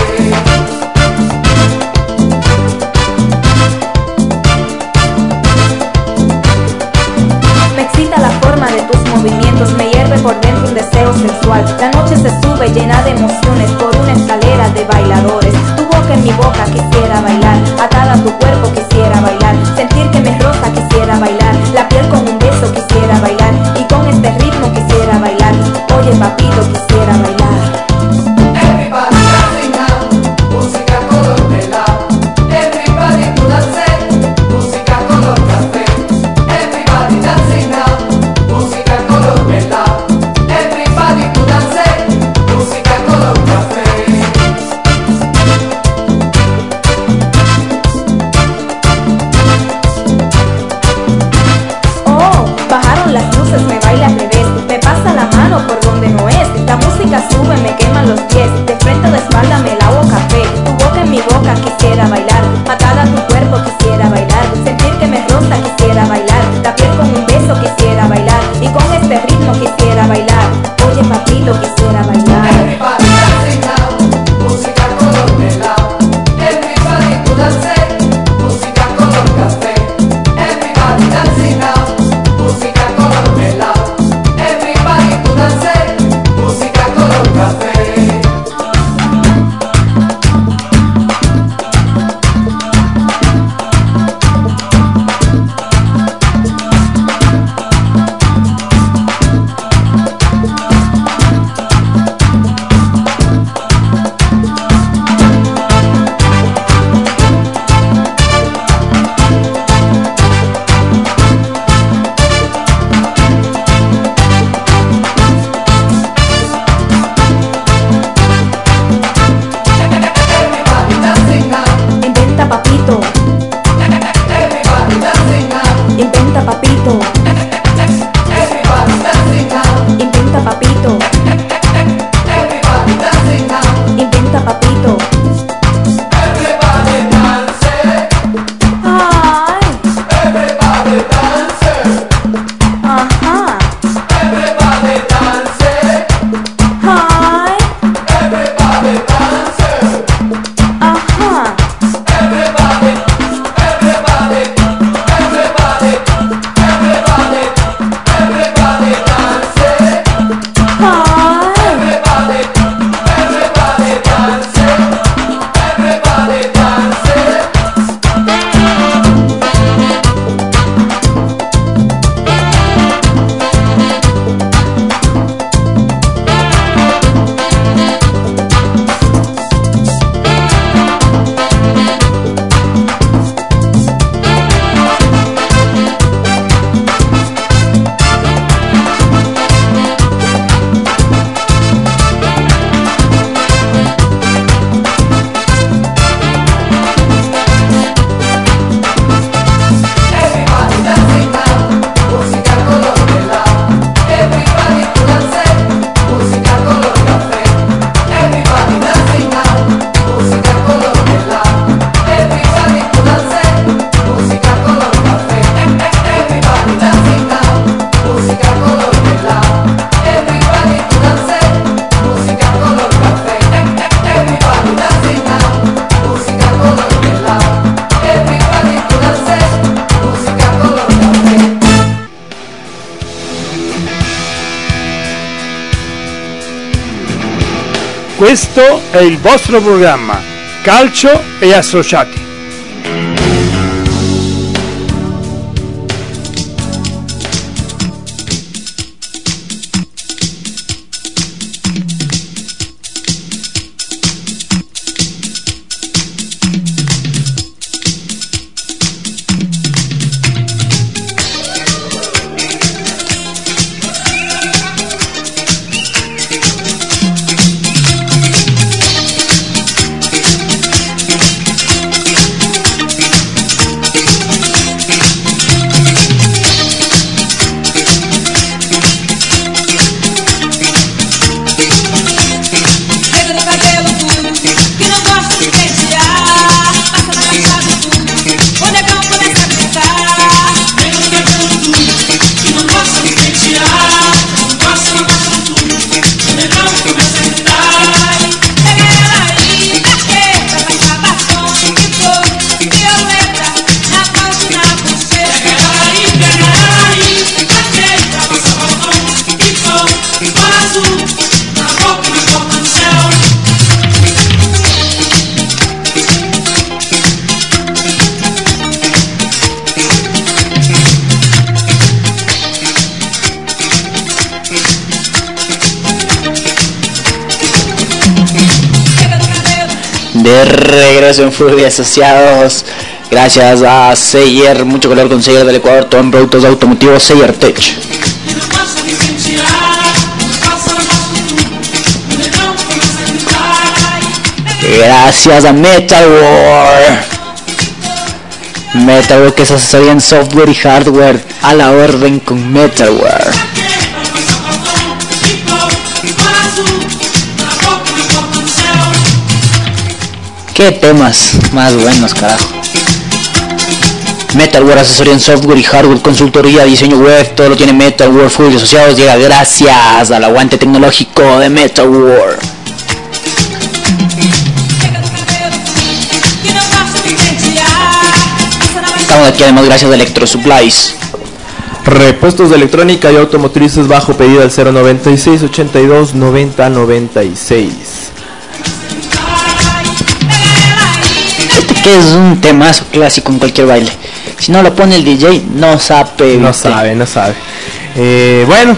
Me excita la forma de tus movimientos, me hierve por dentro un deseo sexual. La noche se sube llena de emociones por una escalera de bailadores. Tu boca en mi boca quisiera bailar, atada a tu cuerpo quisiera bailar. Sentir que me roza quisiera bailar, la piel con un beso quisiera bailar. Y con este ritmo quisiera bailar, oye papito quisiera bailar. Everybody dancing now, música color melao. Everybody to dance, música color café. Everybody dancing now, música color melao. Everybody to dance, música color café. Oh, bajaron las luces, me baila al revés. Me pasa la mano por donde no es. La música Questo è il vostro programma Calcio e Associati. De regreso en Fútbol y Asociados, gracias a Seyer, mucho color con Seyer del Ecuador, todo en productos automotivos Seyer Tech. Gracias a Metal War, Metal War que es asesoría en software y hardware a la orden con Metal War. Qué temas más buenos, carajo. Metal War, asesoría en software y hardware, consultoría, diseño web, todo lo tiene Metal War. Fútbol y Asociados llega gracias al aguante tecnológico de Metal War. Estamos aquí además gracias a Electro Supplies. Repuestos de electrónica y automotrices bajo pedido al cero noventa y seis ochenta y dos noventa noventa y seis. Este que es un temazo clásico en cualquier baile. Si no lo pone el D J, no sabe. No sabe, no sabe. Eh, bueno,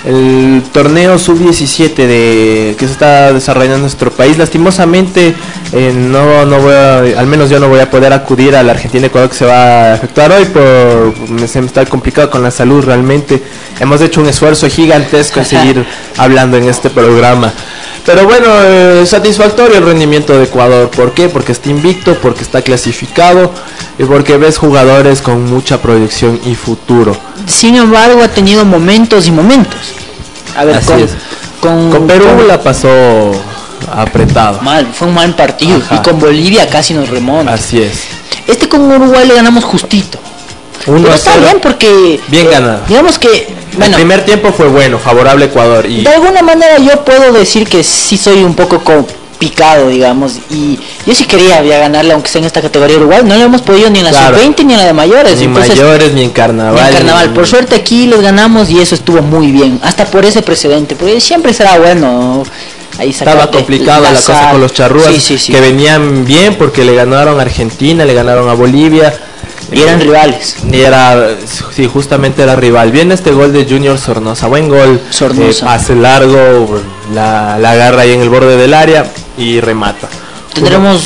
el torneo sub diecisiete de que se está desarrollando en nuestro país, lastimosamente eh, no, no voy a, al menos yo no voy a poder acudir a la Argentina-Ecuador que se va a efectuar hoy por se me está complicado con la salud realmente. Hemos hecho un esfuerzo gigantesco en seguir hablando en este programa. Pero bueno, eh, satisfactorio el rendimiento de Ecuador. ¿Por qué? Porque está invicto, porque está clasificado y porque ves jugadores con mucha proyección y futuro. Sin embargo, ha tenido momentos y momentos. A ver, Así con, es. con, con Perú con, la pasó apretado. Mal, fue un mal partido. Ajá. Y con Bolivia casi nos remonta. Así es. Este con Uruguay le ganamos justito. Pero está bien porque... Bien ganado. Digamos que... Bueno, el primer tiempo fue bueno, favorable a Ecuador. Y de alguna manera yo puedo decir que sí soy un poco picado, digamos. Y yo sí quería ya ganarle, aunque sea en esta categoría Uruguay. No lo hemos podido ni en la claro, sub veinte ni en la de mayores. Ni Entonces, mayores, ni en carnaval. Ni en carnaval. Ni... Por suerte aquí les ganamos y eso estuvo muy bien. Hasta por ese precedente. Porque siempre será bueno... Ahí estaba complicada la, la cosa con los charrúas, sí, sí, sí. que venían bien porque le ganaron a Argentina, le ganaron a Bolivia. Y eran rivales. Y era, sí, justamente era rival. Viene este gol de Junior Sornosa, buen gol. Sornosa. Eh, pase largo, la, la agarra ahí en el borde del área y remata. Tendremos,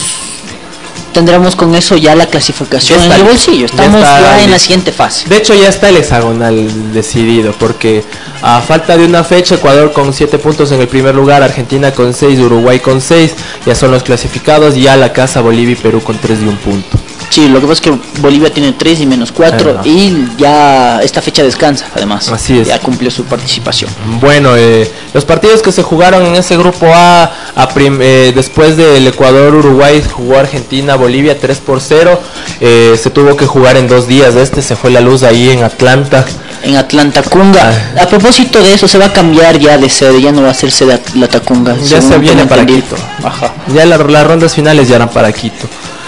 tendremos con eso ya la clasificación en el bolsillo. Estamos ya, ya en la siguiente fase. De hecho ya está el hexagonal decidido porque a falta de una fecha, Ecuador con siete puntos en el primer lugar, Argentina con seis, Uruguay con seis, ya son los clasificados, ya la casa Bolivia y Perú con tres y un punto. Sí, lo que pasa es que Bolivia tiene tres y menos cuatro uh-huh. y ya esta fecha descansa, además. Así es. Ya cumplió su participación. Bueno, eh, los partidos que se jugaron en ese grupo A, a prim, eh, después del Ecuador-Uruguay, jugó Argentina-Bolivia tres por cero. Eh, se tuvo que jugar en dos días. Este se fue la luz ahí en Atlanta. En Atlanta Cunga. Ah. A propósito de eso, se va a cambiar ya de sede, ya no va a ser sede la Tacunga. Ya se viene para Quito. Ajá. Ya la, las rondas finales ya eran para Quito.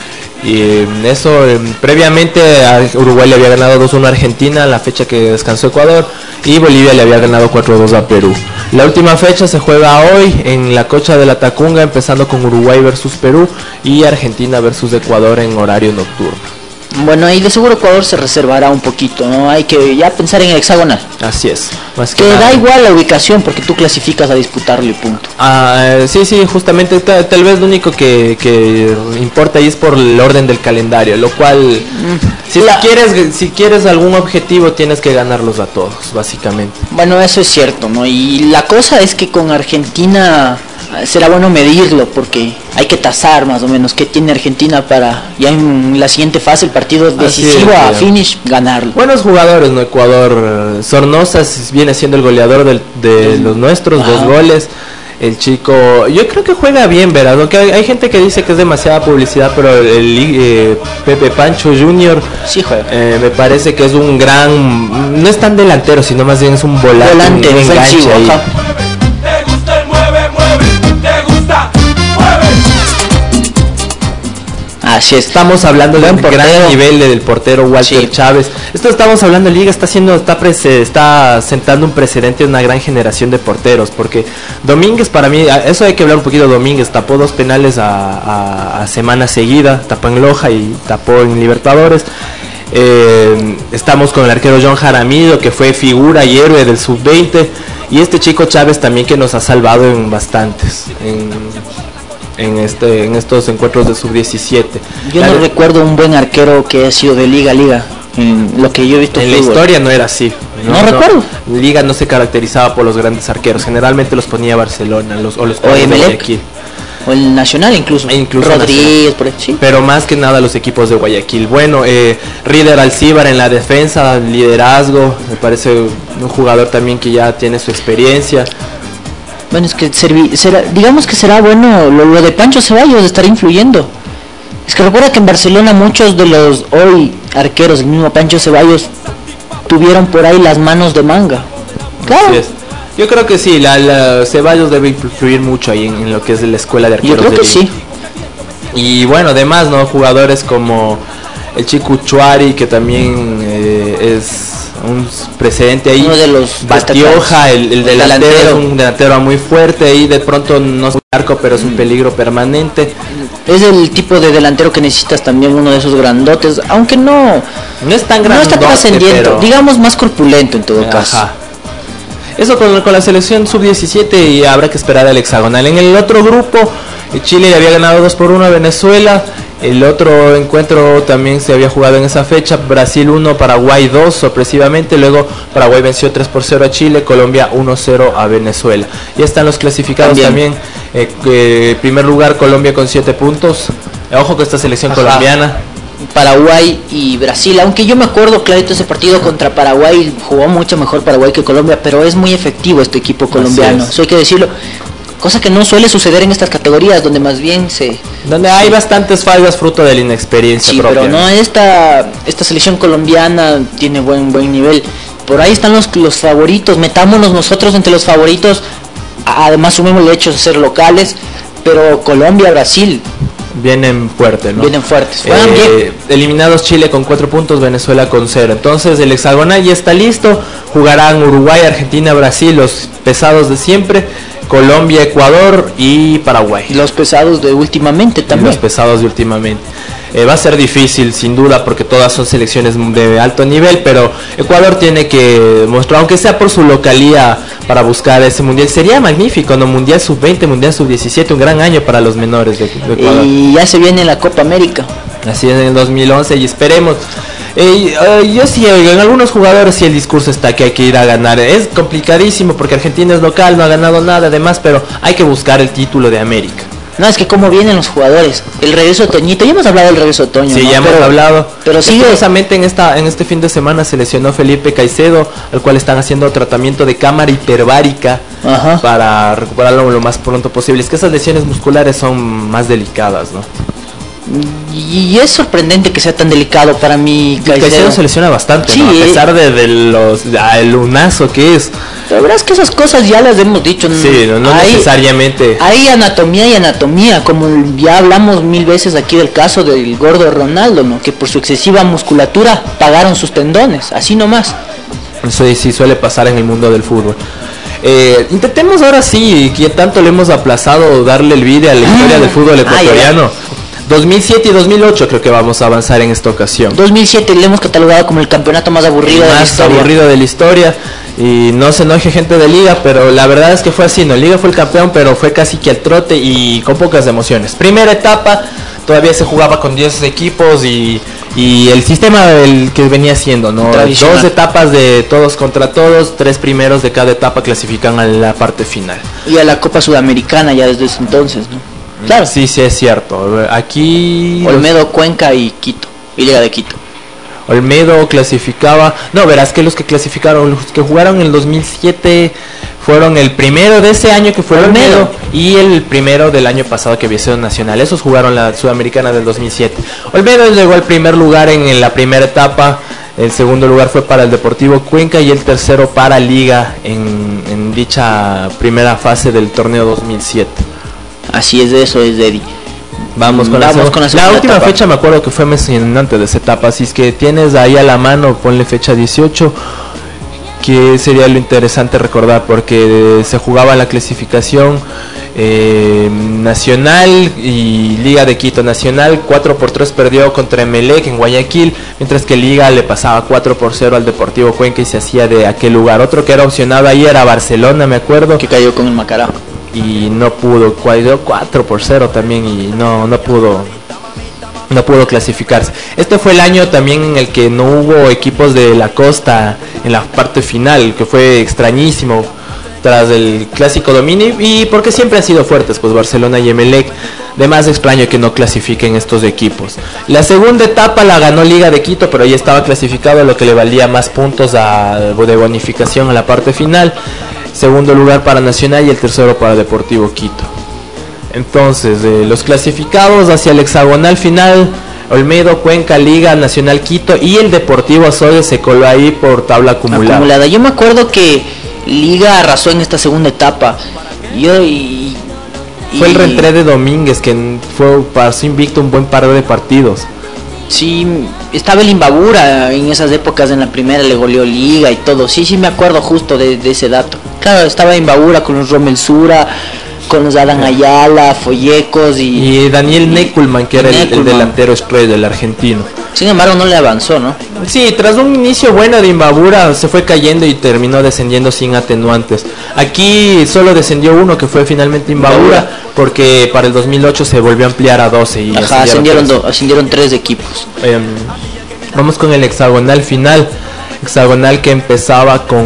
Y eh, eso, eh, previamente a Uruguay le había ganado dos uno a Argentina, la fecha que descansó Ecuador, y Bolivia le había ganado cuatro dos a Perú. La última fecha se juega hoy en la Cocha de la Tacunga, empezando con Uruguay versus Perú y Argentina versus Ecuador en horario nocturno. Bueno, y de seguro Ecuador se reservará un poquito, ¿no? Hay que ya pensar en el hexagonal. Así es. Más que que nada. Da igual la ubicación porque tú clasificas a disputarlo y punto. Ah, sí, sí, justamente ta- tal vez lo único que, que importa ahí es por el orden del calendario, lo cual mm, si la... quieres si quieres algún objetivo tienes que ganarlos a todos, básicamente. Bueno, eso es cierto, ¿no? Y la cosa es que con Argentina será bueno medirlo porque hay que tasar más o menos qué tiene Argentina para ya en la siguiente fase, el partido decisivo es, a finish, ganarlo. Buenos jugadores, ¿no? Ecuador. Sornosa viene siendo el goleador del, de los nuestros, Ajá. dos goles. El chico, yo creo que juega bien, ¿verdad? Aunque hay, hay gente que dice que es demasiada publicidad, pero el, el eh, Pepe Pancho junior sí juega. Eh, me parece que es un gran, no es tan delantero, sino más bien es un volante, volante un defensivo. Ajá. Así es. Estamos hablando de un gran nivel del portero Walter sí. Chávez. Esto estamos hablando, Liga está haciendo, está prese, está sentando un precedente en una gran generación de porteros, porque Domínguez para mí, eso hay que hablar un poquito de Domínguez, tapó dos penales a, a, a semana seguida, tapó en Loja y tapó en Libertadores. Eh, estamos con el arquero John Jaramillo, que fue figura y héroe del sub veinte, y este chico Chávez también, que nos ha salvado en bastantes, en, en, este, en estos encuentros de sub diecisiete. Yo la no de... recuerdo un buen arquero que ha sido de Liga a Liga, en lo que yo he visto en fútbol. La historia no era así. No, no, no recuerdo. Liga no se caracterizaba por los grandes arqueros, generalmente los ponía Barcelona los, o los o Emelec. O el Nacional incluso, e incluso Rodríguez, por ahí, sí. Pero más que nada los equipos de Guayaquil. Bueno, eh, Rider Alcíbar en la defensa, liderazgo, me parece un jugador también que ya tiene su experiencia. Bueno, es que servi será, digamos que será bueno lo, lo de Pancho Ceballos, estar influyendo. Es que recuerda que en Barcelona muchos de los hoy arqueros, el mismo Pancho Ceballos, tuvieron por ahí las manos de manga. Claro. Así es. Yo creo que sí, la, la Ceballos debe influir mucho ahí en, en lo que es la escuela de arqueros. Yo creo que sí. Y bueno, además, ¿no? Jugadores como el chico Chuari, que también eh, es un precedente ahí. Uno de los Batioja, el, el delantero, delantero, es un delantero muy fuerte y de pronto no es un arco, pero es un peligro permanente. Es el tipo de delantero que necesitas también, uno de esos grandotes, aunque no, no es tan grandote, no está trascendiente, pero... digamos más corpulento en todo Ajá. caso. Eso con, con la selección sub diecisiete, y habrá que esperar al hexagonal. En el otro grupo, Chile le había ganado dos por uno a Venezuela. El otro encuentro también se había jugado en esa fecha, Brasil uno, Paraguay dos, sorpresivamente. Luego Paraguay venció tres por cero a Chile, Colombia uno cero a Venezuela. Ya están los clasificados también. también eh, eh, primer lugar Colombia con siete puntos. Eh, ojo con esta selección Ajá. colombiana. Paraguay y Brasil, aunque yo me acuerdo clarito ese partido contra Paraguay, jugó mucho mejor Paraguay que Colombia, pero es muy efectivo este equipo colombiano, eso hay que decirlo, cosa que no suele suceder en estas categorías, donde más bien se... Donde hay se... bastantes fallas fruto de la inexperiencia sí, propia. Pero no, esta, esta selección colombiana tiene buen buen nivel, por ahí están los, los favoritos, metámonos nosotros entre los favoritos, además sumemos el hecho de ser locales, pero Colombia, Brasil... Vienen fuertes, ¿no? Vienen fuertes. Eh, bien. Eliminados Chile con cuatro puntos, Venezuela con cero. Entonces el hexagonal ya está listo. Jugarán Uruguay, Argentina, Brasil, los pesados de siempre. Colombia, Ecuador y Paraguay. Los pesados de últimamente también. Y los pesados de últimamente. Eh, va a ser difícil, sin duda, porque todas son selecciones de alto nivel, pero Ecuador tiene que mostrar, aunque sea por su localía, para buscar ese mundial. Sería magnífico, ¿no? Mundial sub veinte, mundial sub diecisiete, un gran año para los menores de, de Ecuador. Y ya se viene la Copa América. Así es, en el dos mil once, y esperemos. Eh, uh, yo sí, en algunos jugadores sí el discurso está que hay que ir a ganar. Es complicadísimo porque Argentina es local, no ha ganado nada además, pero hay que buscar el título de América. No, es que cómo vienen los jugadores. El regreso Toñito, ya hemos hablado del regreso Toño. Sí, ¿no? ya hemos pero, hablado. Pero sigue. Precisamente en esta en este fin de semana se lesionó Felipe Caicedo, al cual están haciendo tratamiento de cámara hiperbárica Ajá. para recuperarlo lo más pronto posible. Es que esas lesiones musculares son más delicadas, ¿no? Y es sorprendente que sea tan delicado para mí. Caicedo, Caicedo se lesiona bastante, sí, ¿no? A pesar de, de los ah, el lunazo que es. La verdad es que esas cosas ya las hemos dicho. Sí, no, no hay, necesariamente. Hay anatomía y anatomía, como ya hablamos mil veces aquí del caso del gordo Ronaldo, ¿no? Que por su excesiva musculatura pagaron sus tendones, así nomás. Eso sí suele pasar en el mundo del fútbol. Eh, intentemos ahora sí, que tanto le hemos aplazado, darle el vídeo a la historia del fútbol ecuatoriano. dos mil siete y dos mil ocho creo que vamos a avanzar en esta ocasión. dos mil siete le hemos catalogado como el campeonato más aburrido el de la más historia. aburrido de la historia. Y no se enoje gente de Liga, pero la verdad es que fue así, ¿no? Liga fue el campeón, pero fue casi que al trote y con pocas emociones. Primera etapa, todavía se jugaba con diez equipos y, y el sistema del que venía siendo, ¿no? Dos etapas de todos contra todos, tres primeros de cada etapa clasifican a la parte final. Y a la Copa Sudamericana ya desde ese entonces, ¿no? Claro. Sí, sí, es cierto. Aquí... Olmedo, Cuenca y Quito, y Liga de Quito. Olmedo clasificaba, no, verás que los que clasificaron, los que jugaron en el dos mil siete fueron el primero de ese año que fue Olmedo, Olmedo y el primero del año pasado que había sido Nacional. Esos jugaron la Sudamericana del dos mil siete. Olmedo llegó al primer lugar en, en la primera etapa, el segundo lugar fue para el Deportivo Cuenca y el tercero para Liga en, en dicha primera fase del torneo dos mil siete. Así es, de eso es, Eddie. Vamos con, Vamos la, con la, la última etapa. Fecha me acuerdo que fue emocionante de esa etapa, así es que tienes ahí a la mano, ponle fecha dieciocho, que sería lo interesante recordar, porque se jugaba la clasificación eh, Nacional y Liga de Quito. Nacional cuatro por tres perdió contra Emelec en Guayaquil, mientras que Liga le pasaba cuatro por cero al Deportivo Cuenca y se hacía de aquel lugar. Otro que era opcionado ahí era Barcelona, me acuerdo, que cayó con el Macará y no pudo, cayó cuatro por cero también y no no pudo no pudo clasificarse. Este fue el año también en el que no hubo equipos de la costa en la parte final, que fue extrañísimo tras el clásico dominio, y porque siempre han sido fuertes pues Barcelona y Emelec. De más extraño que no clasifiquen estos equipos. La segunda etapa la ganó Liga de Quito, pero ya estaba clasificado, lo que le valía más puntos a, de bonificación a la parte final. Segundo lugar para Nacional y el tercero para Deportivo Quito. Entonces, eh, los clasificados hacia el hexagonal final: Olmedo, Cuenca, Liga, Nacional, Quito, y el Deportivo Azogues se coló ahí por tabla acumulada. acumulada. Yo me acuerdo que Liga arrasó en esta segunda etapa. Yo y, y... Fue el reentré de Domínguez, que fue pasó invicto un buen par de partidos. Sí, estaba el Imbabura en esas épocas, en la primera le goleó Liga y todo. Sí, sí me acuerdo justo de, de ese dato. Claro, estaba Imbabura con los Rommel Sura, con los Adán Ayala, Follecos y... Y Daniel Neculman, que era el, el delantero estrella del argentino. Sin embargo no le avanzó, ¿no? Sí, tras un inicio bueno de Imbabura se fue cayendo y terminó descendiendo sin atenuantes. Aquí solo descendió uno, que fue finalmente Imbabura, Imbabura. Porque para el dos mil ocho se volvió a ampliar a doce y Ajá, ascendieron, do, ascendieron tres equipos. Eh, vamos con el hexagonal final. Hexagonal que empezaba con...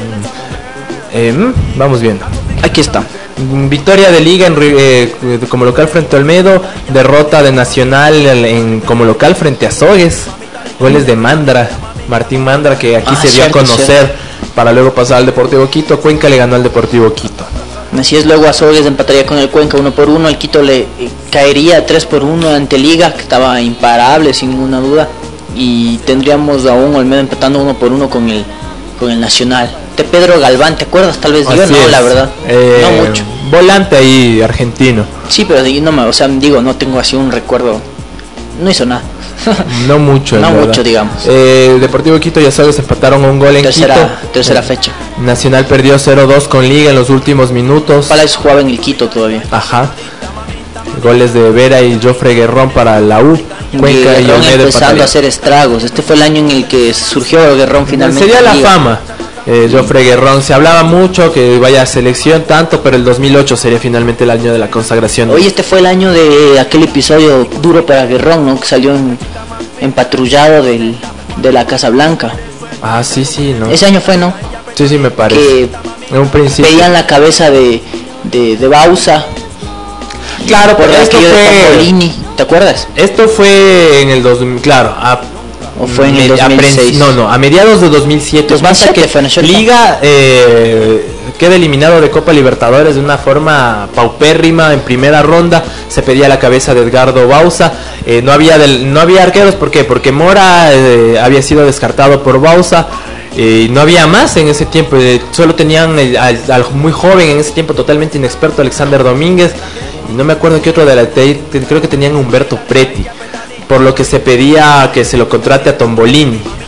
Eh, vamos viendo. Aquí está. Victoria de Liga en, eh, como local frente a Olmedo, derrota de Nacional en, en, como local frente a Azogues, goles de Mandra, Martín Mandra, que aquí ah, se dio cierto, a conocer, cierto. Para luego pasar al Deportivo Quito. Cuenca le ganó al Deportivo Quito. Así es, luego Azogues empataría con el Cuenca uno por uno, el Quito le eh, caería tres por uno ante Liga, que estaba imparable sin ninguna duda, y tendríamos a un Olmedo empatando uno por uno con el, con el Nacional. De Pedro Galván, ¿te acuerdas? Tal vez. Así yo no, es. La verdad, eh, no mucho. Volante ahí argentino. Sí, pero yo no me, o sea, digo, no tengo así un recuerdo. No hizo nada. No mucho. No verdad. Mucho, digamos. Eh, Deportivo Quito y Azogues empataron un gol en tercera, Quito. Tercera fecha. Nacional perdió cero dos con Liga en los últimos minutos. Palacios jugaba en el Quito todavía. Ajá. Goles de Vera y Jofre Guerrón para la U. Cuenca y Olmedo empezando a hacer estragos. Este fue el año en el que surgió Guerrón finalmente. Sería la Liga. Fama. Eh, Jofre Guerrón, se hablaba mucho que vaya a selección tanto, pero el dos mil ocho sería finalmente el año de la consagración. Hoy este fue el año de aquel episodio duro para Guerrón, ¿no? Que salió en, en patrullado del, de la Casa Blanca. Ah, sí, sí, ¿no? Ese año fue, ¿no? Sí, sí, me parece. Que en un principio veían la cabeza de, de, de Bausa. Claro, por esto fue de Tombolini, ¿te acuerdas? Esto fue en el dos mil, claro, a ¿O fue en el dos mil seis? No, no, a mediados de dos mil siete. dos mil siete que fue, ¿no? Liga eh, queda eliminado de Copa Libertadores de una forma paupérrima en primera ronda. Se pedía la cabeza de Edgardo Bausa. Eh, no había del, no había arqueros, ¿por qué? Porque Mora eh, había sido descartado por Bausa. Eh, no había más en ese tiempo. Eh, solo tenían el, al, al muy joven, en ese tiempo totalmente inexperto, Alexander Domínguez. Y no me acuerdo qué otro de la te, creo que tenían Humberto Preti, por lo que se pedía que se lo contrate a Tombolini.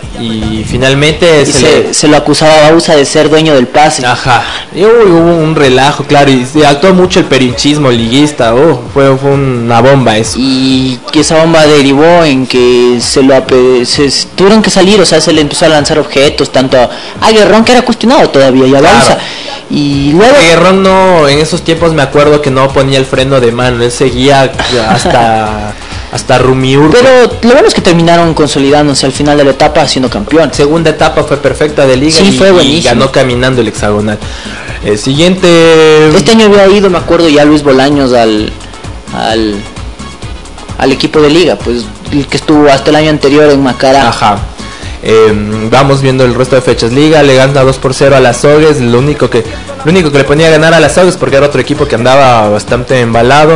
y finalmente Y se, se, le... se lo acusaba a Bausa de ser dueño del pase. Ajá, y uy, hubo un relajo, claro, y se actuó mucho el perinchismo liguista, oh, fue, fue una bomba eso. Y que esa bomba derivó en que se lo ape- se, se tuvieron que salir, o sea, se le empezó a lanzar objetos, tanto a, a Guerrón, que era cuestionado todavía, y a Claro. Bausa. Y luego... Guerrón no, en esos tiempos me acuerdo que no ponía el freno de mano, él seguía hasta... hasta Rumiurco. Pero lo bueno es que terminaron consolidándose al final de la etapa siendo campeón. Segunda etapa fue perfecta de liga, sí, y, fue y buenísimo. ganó caminando el hexagonal. El siguiente... Este año había ido, me acuerdo, ya Luis Bolaños al, al, al equipo de liga, pues el que estuvo hasta el año anterior en Macará. Ajá. Eh, vamos viendo el resto de fechas. Liga le gana dos por cero a las Azogues. Lo único que lo único que le ponía a ganar a las Azogues, porque era otro equipo que andaba bastante embalado.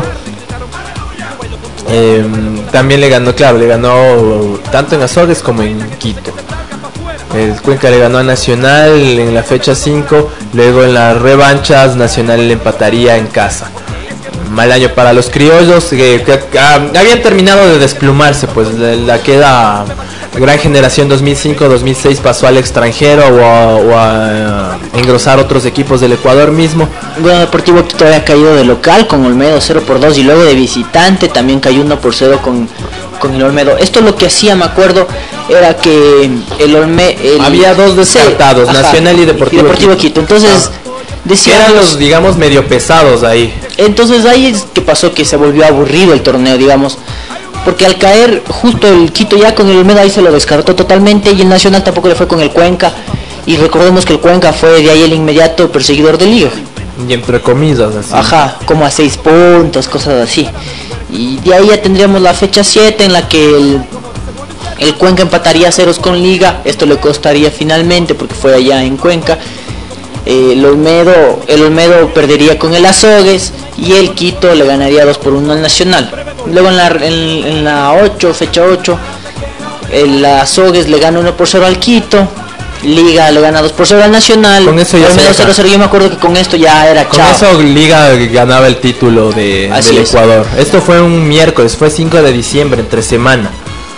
Eh, también le ganó, claro, le ganó tanto en Azogues como en Quito. El Cuenca le ganó a Nacional en la fecha cinco. Luego en las revanchas Nacional le empataría en casa. Mal año para los criollos, que, que, que ah, habían terminado de desplumarse, pues la, la queda gran generación dos mil cinco dos mil seis pasó al extranjero o a, o a uh, engrosar otros equipos del Ecuador mismo. Bueno, Deportivo Quito había caído de local con Olmedo cero por dos y luego de visitante también cayó uno por cero con, con el Olmedo. Esto lo que hacía, me acuerdo, era que el Olmedo... Había dos descartados, sí, Nacional ajá, y Deportivo, y Deportivo Quito. Quito. Entonces... Ah. Decíamos, eran los, digamos, medio pesados ahí. Entonces ahí es que pasó que se volvió aburrido el torneo, digamos, porque al caer justo el Quito ya con el Olmedo ahí se lo descartó totalmente, y el Nacional tampoco le fue con el Cuenca, y recordemos que el Cuenca fue de ahí el inmediato perseguidor de liga. Y entre comillas, así. Ajá, como a seis puntos, cosas así. Y de ahí ya tendríamos la fecha siete en la que el, el Cuenca empataría a ceros con liga. Esto le costaría finalmente porque fue allá en Cuenca. Eh, el Olmedo el Olmedo perdería con el Azogues y el Quito le ganaría dos por uno al Nacional. Luego en la, en, en la ocho, fecha ocho, el Azogues le gana uno por cero al Quito. Liga le gana dos por cero al Nacional. Con eso ya Olmedo cero cero. Yo me acuerdo que con esto ya era con chao. eso Liga ganaba el título de, del es. Ecuador. Esto fue un miércoles, fue cinco de diciembre, entre semana.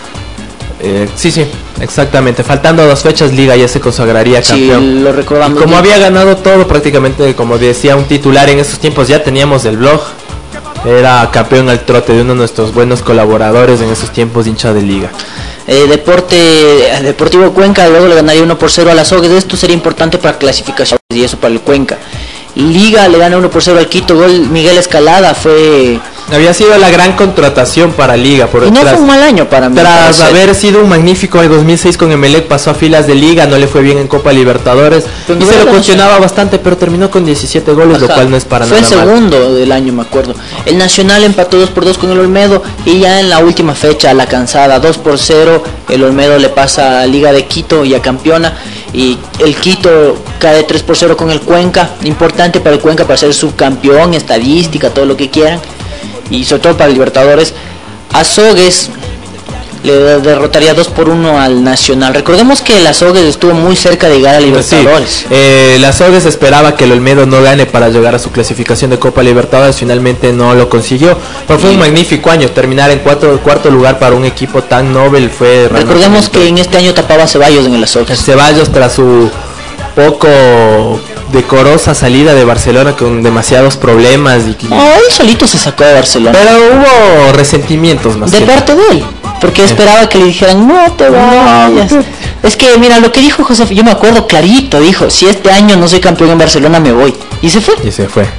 Eh, sí, sí, exactamente. Faltando dos fechas, Liga ya se consagraría campeón. Sí, lo recordamos. Y como bien. había ganado todo prácticamente, como decía un titular en esos tiempos, ya teníamos el blog. Era campeón al trote de uno de nuestros buenos colaboradores en esos tiempos, hincha de Liga. Eh, Deporte Deportivo Cuenca luego le ganaría uno por cero a las Azogues. Esto sería importante para clasificación y eso para el Cuenca. Liga le gana uno por cero al Quito. Gol Miguel Escalada fue... Había sido la gran contratación para Liga. Por y no tras, fue un mal año para mí. Tras haber sido un magnífico en dos mil seis con Emelec, pasó a filas de Liga, no le fue bien en Copa Libertadores. Pero y se lo cuestionaba bastante, pero terminó con diecisiete goles, Ajá. lo cual no es para fue nada mal. Fue el segundo del año, me acuerdo. El Nacional empató dos por dos con el Olmedo y ya en la última fecha, la cansada, dos por cero, el Olmedo le pasa a Liga de Quito y a campeona. Y el Quito cae tres por cero con el Cuenca. Importante para el Cuenca para ser subcampeón, estadística, todo lo que quieran. Y sobre todo para Libertadores. Azogues le derrotaría dos por uno al Nacional. Recordemos que el Azogues estuvo muy cerca de llegar a Libertadores. Sí, eh, el Azogues esperaba que el Olmedo no gane para llegar a su clasificación de Copa Libertadores. Finalmente no lo consiguió. Pero fue sí. un magnífico año. Terminar en cuatro, cuarto lugar para un equipo tan noble fue... Recordemos que en este año tapaba a Ceballos en el Azogues. Ceballos, tras su poco decorosa salida de Barcelona con demasiados problemas. Y... No, él solito se sacó de Barcelona. Pero hubo resentimientos más. De parte de él. Porque esperaba que le dijeran, no te vayas. No. Es que, mira, lo que dijo José, yo me acuerdo clarito, dijo, si este año no soy campeón en Barcelona, me voy. Y se fue. Y se fue.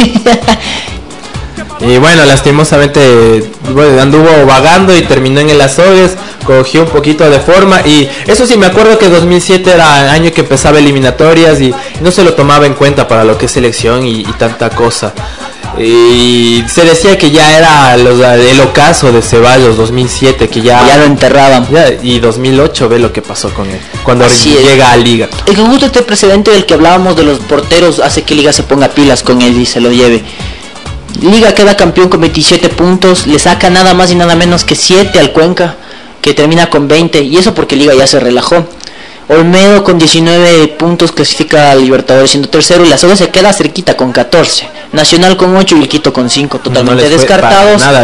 Y bueno, lastimosamente bueno, anduvo vagando y terminó en el Azogues, cogió un poquito de forma. Y eso sí, me acuerdo que dos mil siete era el año que empezaba eliminatorias y no se lo tomaba en cuenta para lo que es selección y, y tanta cosa. Y se decía que ya era los, el ocaso de Ceballos dos mil siete, que ya, ya lo enterraban. Ya, y dos mil ocho ve lo que pasó con él cuando Así llega es. a Liga. El que justo este precedente del que hablábamos de los porteros hace que Liga se ponga pilas con él y se lo lleve. Liga queda campeón con veintisiete puntos, le saca nada más y nada menos que siete al Cuenca, que termina con veinte, y eso porque Liga ya se relajó. Olmedo con diecinueve puntos clasifica a Libertadores siendo tercero, y la Azogues se queda cerquita con catorce. Nacional con ocho y el Quito con cinco, totalmente no, no descartados. Nada bien.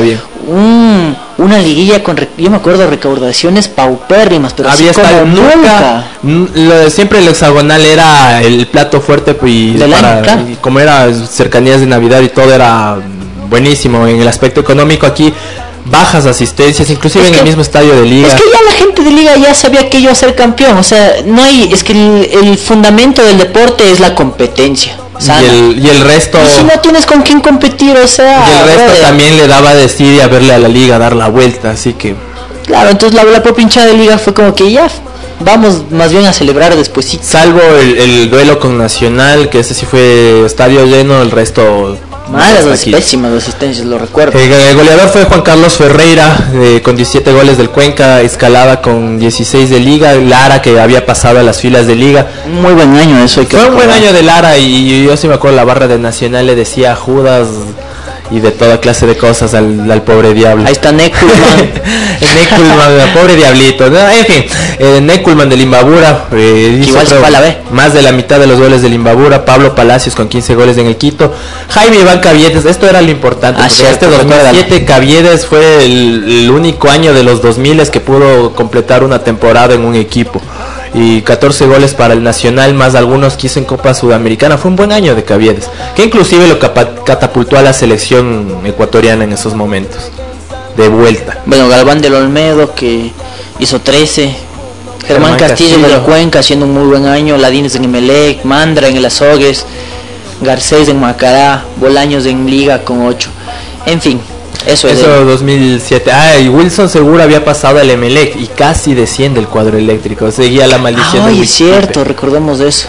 un, una liguilla con, yo me acuerdo, recaudaciones paupérrimas, pero había así estado como nunca, nunca. Lo de siempre el hexagonal era el plato fuerte y, para, claro. y como era cercanías de Navidad y todo era buenísimo en el aspecto económico. Aquí bajas asistencias, inclusive es en que, el mismo estadio de liga. Es que ya la gente de liga ya sabía que iba a ser campeón, o sea, no hay, es que el, el fundamento del deporte es la competencia. Y el, y el resto, y si no tienes con quién competir, o sea, y el resto brother. también le daba desidia verle a la liga dar la vuelta, así que claro, entonces la, la propia hinchada de liga fue como que ya vamos más bien a celebrar después, salvo el, el duelo con Nacional, que ese sí fue estadio lleno, el resto malas, las pésimas asistencias, lo recuerdo. El, el goleador fue Juan Carlos Ferreira, eh, con diecisiete goles del Cuenca, Escalada con dieciséis de liga, Lara que había pasado a las filas de liga. Un muy buen año eso. Hay que fue recordar. Un buen año de Lara, y yo sí me acuerdo, la barra de Nacional le decía Judas y de toda clase de cosas al, al pobre diablo. Ahí está Nekulman. Nekulman, pobre diablito. No, en fin, eh, Nekulman del Imbabura, eh, hizo igual se fue a la B. Más de la mitad de los goles del Imbabura. Pablo Palacios con quince goles en el Quito. Jaime Iván Caviedes, esto era lo importante. Ah, porque cierto, este dos mil siete Caviedes fue el, el único año de los dos mil que pudo completar una temporada en un equipo. Y catorce goles para el Nacional, más algunos que hizo en Copa Sudamericana. Fue un buen año de Caviedes, que inclusive lo catapultó a la selección ecuatoriana en esos momentos de vuelta. Bueno, Galván del Olmedo, que hizo trece. Germán, Germán Castillo, Castillo del Cuenca haciendo un muy buen año. Ladines en Emelec, Mandra en el Azogues, Garcés en Macará, Bolaños en Liga con ocho. En fin, eso es. Eso dos mil siete. Ah, y Wilson Segura había pasado al Emelec y casi desciende el cuadro eléctrico. Seguía la maldición. Ay, es cierto, recordemos de eso.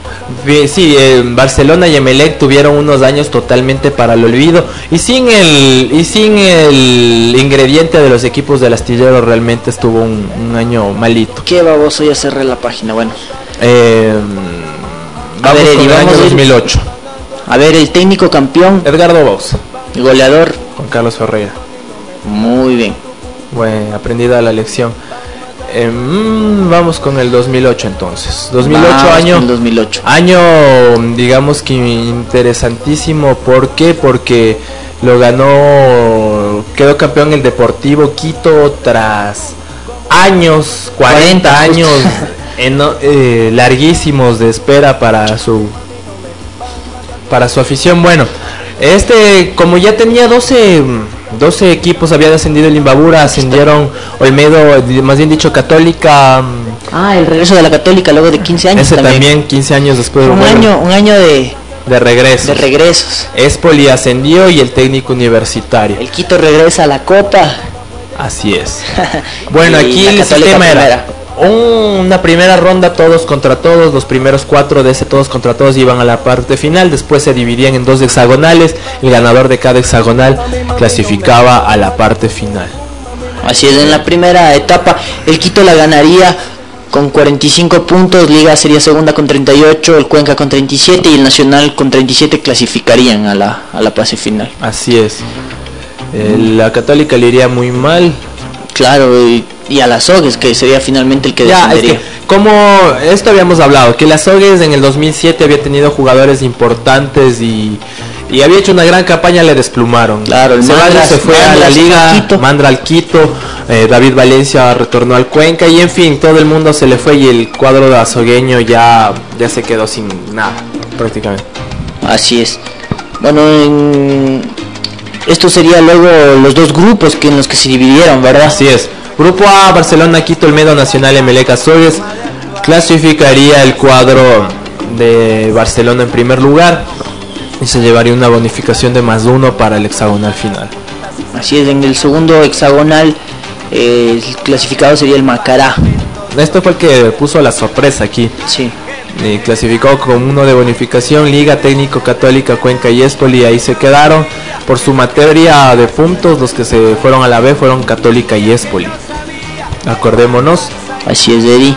Sí, eh, Barcelona y Emelec tuvieron unos años totalmente para el olvido y sin el y sin el ingrediente de los equipos del astillero realmente estuvo un, un año malito. Qué baboso, ya cerré la página. Bueno, eh, vamos a ver, con el año dos mil ocho. A ver, el técnico campeón Edgardo Bauza. El goleador Juan Carlos Ferreira. Muy bien. Bueno, aprendida la lección. Eh, mm, vamos con el dos mil ocho entonces. dos mil ocho vamos año. dos mil ocho. Año, digamos que interesantísimo. ¿Por qué? Porque lo ganó, quedó campeón el Deportivo Quito tras años, cuarenta, cuarenta años en, eh, larguísimos de espera para su para su afición. Bueno, este como ya tenía doce doce equipos, había descendido el Imbabura, ascendieron Olmedo, más bien dicho Católica. Ah, el regreso de la Católica luego de quince años. Ese también, también quince años después. Un bueno, año, un año de de regresos. De regresos. Espoli ascendió y el técnico universitario. El Quito regresa a la Copa. Así es. Bueno, aquí el sistema era una primera ronda todos contra todos, los primeros cuatro de ese todos contra todos iban a la parte final, después se dividían en dos hexagonales, el ganador de cada hexagonal clasificaba a la parte final. Así es, en la primera etapa el Quito la ganaría con cuarenta y cinco puntos, Liga sería segunda con treinta y ocho, el Cuenca con treinta y siete y el Nacional con treinta y siete clasificarían a la, a la fase final. Así es. Eh, la Católica le iría muy mal. Claro, y, y a las Azogues, que sería finalmente el que ya, descendería. Es que, como esto habíamos hablado, que las Azogues en el dos mil siete había tenido jugadores importantes y, y había hecho una gran campaña, le desplumaron. Claro, el Mandra se fue Mandra a la liga, Mandra al Quito, eh, David Valencia retornó al Cuenca y en fin, todo el mundo se le fue y el cuadro de azogueño ya, ya se quedó sin nada, prácticamente. Así es. Bueno, en... esto sería luego los dos grupos que en los que se dividieron, ¿verdad? Así es. Grupo A, Barcelona, Quito, Olmedo, Nacional, Emelec, Azogues. Clasificaría el cuadro de Barcelona en primer lugar y se llevaría una bonificación de más uno para el hexagonal final. Así es, en el segundo hexagonal eh, el clasificado sería el Macará. Esto fue el que puso la sorpresa aquí. Sí. Eh, clasificó con uno de bonificación, Liga, Técnico, Católica, Cuenca y Espoli, ahí se quedaron. Por su materia de puntos, los que se fueron a la B fueron Católica y Espoli. Acordémonos. Así es, Eddie.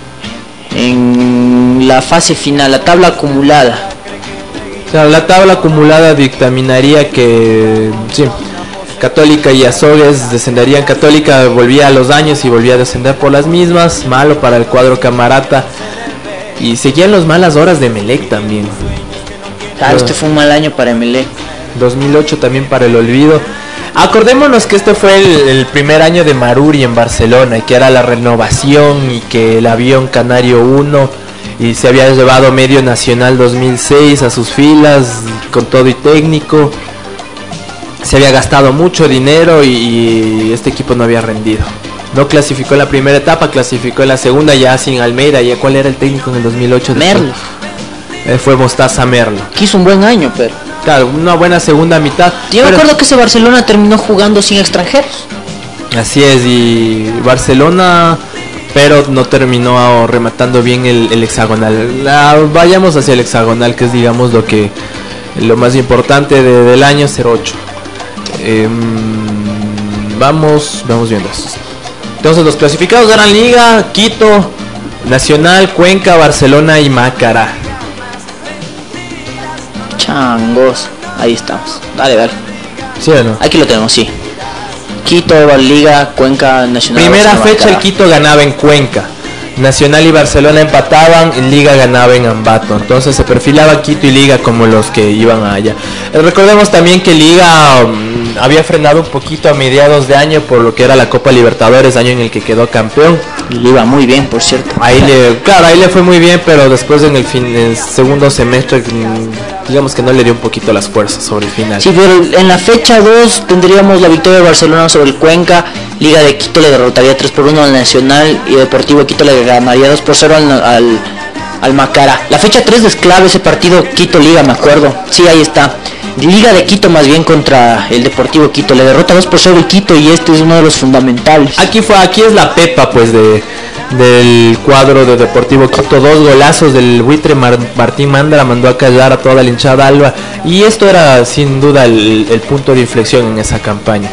En la fase final, la tabla acumulada. O sea, la tabla acumulada dictaminaría que sí, Católica y Azogues descenderían. Católica volvía a los años y volvía a descender por las mismas. Malo para el cuadro Camarata. Y seguían las malas horas de Emelec también. Claro, este fue un mal año para Emelec. dos mil ocho también para el olvido. Acordémonos que este fue el, el primer año de Maruri en Barcelona y que era la renovación y que el avión Canario uno y se había llevado medio nacional dos mil seis a sus filas con todo y técnico. Se había gastado mucho dinero y, y este equipo no había rendido. No clasificó en la primera etapa, clasificó en la segunda ya sin Almeida. ¿Y cuál era el técnico en el dos mil ocho? Merlo. Eh, fue Mostaza Merlo. Que hizo un buen año, pero... Claro, una buena segunda mitad. Yo pero... me acuerdo que ese Barcelona terminó jugando sin extranjeros. Así es, y Barcelona... pero no terminó rematando bien el, el hexagonal. La, vayamos hacia el hexagonal, que es digamos lo que lo más importante de, del año. Cero ocho. Eh, vamos vamos viendo eso. Entonces los clasificados eran Liga, Quito, Nacional, Cuenca, Barcelona y Macará. Changos, ahí estamos. Dale, dale. ¿Sí o no? Aquí lo tenemos, sí. Quito, Liga, Cuenca, Nacional. Primera Barcelona, fecha Macará. el Quito ganaba en Cuenca. Nacional y Barcelona empataban, Liga ganaba en Ambato. Entonces se perfilaba Quito y Liga como los que iban allá. Eh, recordemos también que Liga um, había frenado un poquito a mediados de año por lo que era la Copa Libertadores, año en el que quedó campeón. Y le iba muy bien, por cierto. Ahí le, claro, ahí le fue muy bien, pero después en el, fin, en el segundo semestre, digamos que no le dio un poquito las fuerzas sobre el final. Sí, pero en la fecha dos tendríamos la victoria de Barcelona sobre el Cuenca. Liga de Quito le derrotaría tres por uno al Nacional y Deportivo Quito le ganaría dos por cero al, al, al Macará. La fecha tres es clave, ese partido Quito-Liga, me acuerdo. Sí, ahí está. Liga de Quito más bien contra el Deportivo Quito. Le derrota dos por cero el Quito y este es uno de los fundamentales. Aquí fue, aquí es la pepa pues de del cuadro de Deportivo Quito. Dos golazos del buitre Mar, Martín Mándara mandó a callar a toda la hinchada alba. Y esto era sin duda el, el punto de inflexión en esa campaña.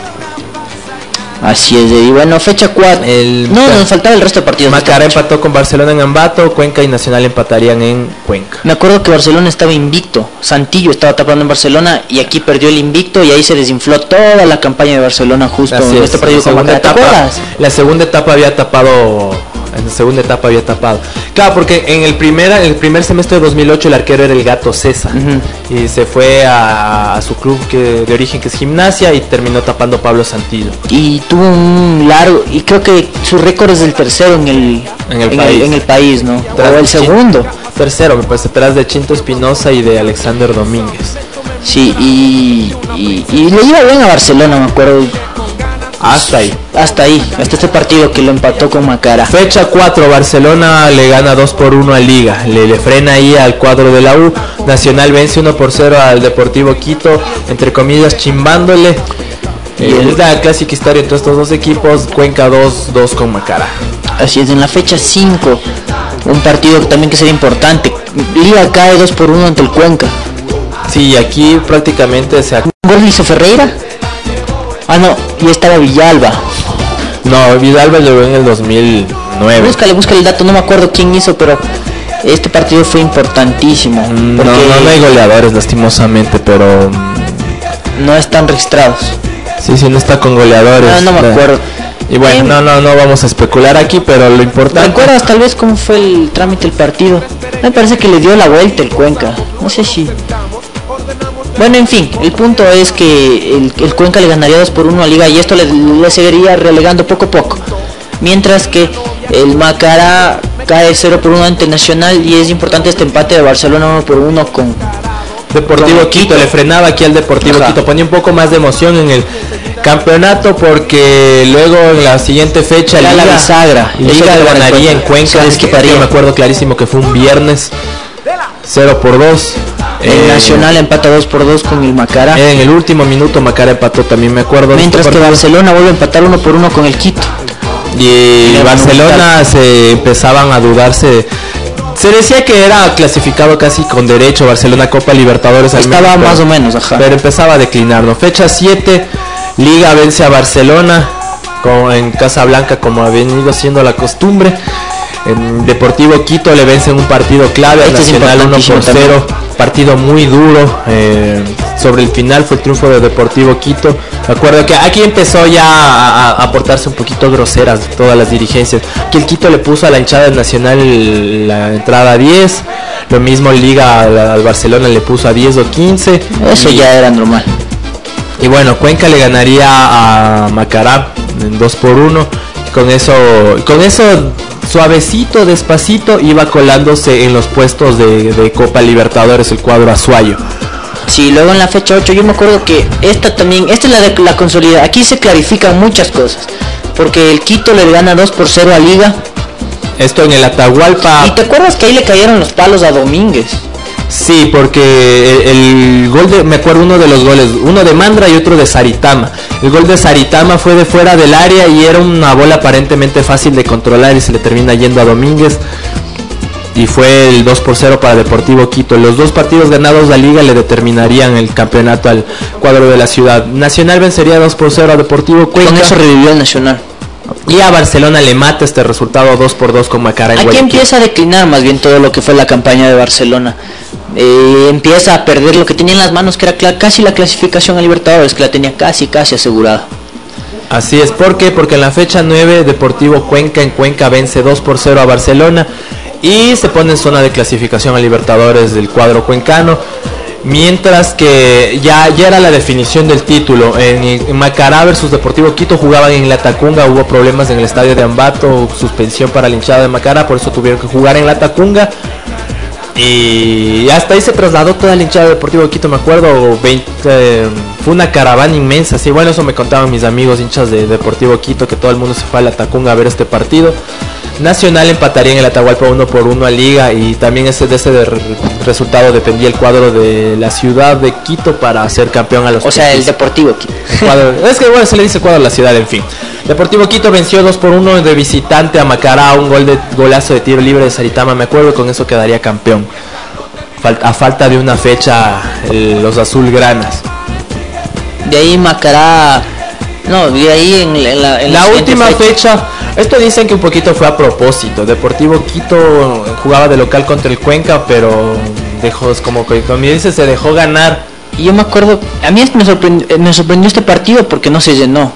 Así es, y bueno, fecha cuatro. El, no, nos faltaba el resto de partidos. Macará empató con Barcelona en Ambato, Cuenca y Nacional empatarían en Cuenca. Me acuerdo que Barcelona estaba invicto, Santillo estaba tapando en Barcelona y aquí perdió el invicto y ahí se desinfló toda la campaña de Barcelona justo Así en es, este partido con segunda Macará. etapa, la segunda etapa había tapado, en la segunda etapa había tapado. Claro, porque en el primer, el primer semestre de dos mil ocho el arquero era el Gato César. Uh-huh. Y se fue a, a su club que, de origen que es Gimnasia y terminó tapando Pablo Santillo. Y tuvo un largo, y creo que su récord es el tercero en el, en el, en país. el, en el país, ¿no? Tras o el segundo. Chin, tercero, me parece, tras de Chinto Espinosa y de Alexander Domínguez. Sí, y, y, y le iba bien a Barcelona, me acuerdo. Hasta ahí. Hasta ahí, hasta este partido que lo empató con Macará. Fecha cuatro, Barcelona le gana dos por uno a Liga. Le, le frena ahí al cuadro de la U. Nacional vence uno por cero al Deportivo Quito, entre comillas chimbándole. Y eh, es la clásica historia entre estos dos equipos. Cuenca dos, dos con Macará. Así es, en la fecha cinco, un partido también que sería importante. Liga cae dos por uno ante el Cuenca. Sí, aquí prácticamente se... ¿Un gol hizo Ferreira? Ah, no, y estaba Villalba. No, Villalba llegó en el dos mil nueve. Búscale, búscale el dato, no me acuerdo quién hizo, pero este partido fue importantísimo. No, no, no hay goleadores lastimosamente, pero... no están registrados. Sí, sí, no está con goleadores. No, no me acuerdo. Y bueno, no, no, no vamos a especular aquí, pero lo importante... ¿Recuerdas tal vez cómo fue el trámite del partido? Me parece que le dio la vuelta el Cuenca. No sé si... Bueno, en fin, el punto es que el, el Cuenca le ganaría dos por uno a Liga y esto le, le seguiría relegando poco a poco. Mientras que el Macará cae cero por uno ante Nacional y es importante este empate de Barcelona uno por uno con Deportivo con Quito. Quito. Le frenaba aquí al Deportivo Ajá. Quito, ponía un poco más de emoción en el campeonato porque luego en la siguiente fecha Liga, la bisagra, Liga ganaría en Cuenca. Yo me acuerdo clarísimo que fue un viernes cero por dos. El eh, Nacional empata dos por dos con el Macará. En el último minuto Macará empató, también me acuerdo. Mientras que Barcelona vuelve a empatar uno por uno con el Quito. Y, y Barcelona se empezaban a dudarse. Se decía que era clasificado casi con derecho Barcelona Copa Libertadores. Estaba al menos, más pero, o menos, ajá. Pero empezaba a declinar, ¿no? Fecha siete, Liga vence a Barcelona con, en Casablanca como ha venido siendo la costumbre. En Deportivo Quito le vencen un partido clave al Nacional uno por cero, partido muy duro. Eh, sobre el final fue el triunfo de Deportivo Quito. Me acuerdo que aquí empezó ya a, a, a portarse un poquito groseras todas las dirigencias. Que el Quito le puso a la hinchada del Nacional la entrada a diez, lo mismo Liga al, al Barcelona le puso a diez o quince. Eso y, ya era normal. Y bueno, Cuenca le ganaría a Macará en dos por uno. Con eso, con eso suavecito, despacito, iba colándose en los puestos de, de Copa Libertadores el cuadro azuayo. Sí, luego en la fecha ocho yo me acuerdo que esta también, esta es la de la consolida. Aquí se clarifican muchas cosas, porque el Quito le gana dos por cero a Liga. Esto en el Atahualpa. ¿Y te acuerdas que ahí le cayeron los palos a Domínguez? Sí, porque el, el gol de, me acuerdo uno de los goles, uno de Mandra y otro de Saritama. El gol de Saritama fue de fuera del área y era una bola aparentemente fácil de controlar y se le termina yendo a Domínguez. Y fue el dos por cero para Deportivo Quito. Los dos partidos ganados de la Liga le determinarían el campeonato al cuadro de la ciudad. Nacional vencería dos por cero a Deportivo Cuenca. Con eso revivió el Nacional. Y a Barcelona le mata este resultado dos por dos con Macará en Aquí Guayaquil. empieza a declinar más bien todo lo que fue la campaña de Barcelona. Eh, empieza a perder lo que tenía en las manos, que era casi la clasificación a Libertadores, que la tenía casi casi asegurada. Así es, ¿por qué? Porque en la fecha nueve Deportivo Cuenca en Cuenca vence dos por cero a Barcelona y se pone en zona de clasificación a Libertadores del cuadro cuencano. Mientras que ya, ya era la definición del título. En, en Macará versus Deportivo Quito jugaban en la Tacunga, hubo problemas en el estadio de Ambato, suspensión para el hinchado de Macará, por eso tuvieron que jugar en la Tacunga. Y hasta ahí se trasladó toda la hinchada de Deportivo Quito, me acuerdo, veinte, eh, fue una caravana inmensa, sí, bueno, eso me contaban mis amigos hinchas de Deportivo Quito, que todo el mundo se fue a la Tacunga a ver este partido. Nacional empataría en el Atahualpa uno por uno a Liga y también ese, de ese de re resultado dependía el cuadro de la ciudad de Quito para ser campeón a los... O sea, el Deportivo Quito. El cuadro, es que bueno, se le dice cuadro a la ciudad, en fin. Deportivo Quito venció dos por uno de visitante a Macará, un gol de golazo de tiro libre de Saritama, me acuerdo, con eso quedaría campeón. Fal a falta de una fecha, el, los azulgranas. De ahí Macará... No, de ahí en, en la, en la, la última fecha. fecha, esto dicen que un poquito fue a propósito. Deportivo Quito jugaba de local contra el Cuenca, pero dejó, es como que como dice, se dejó ganar. Y yo me acuerdo, a mí me sorprendió, me sorprendió este partido porque no se llenó.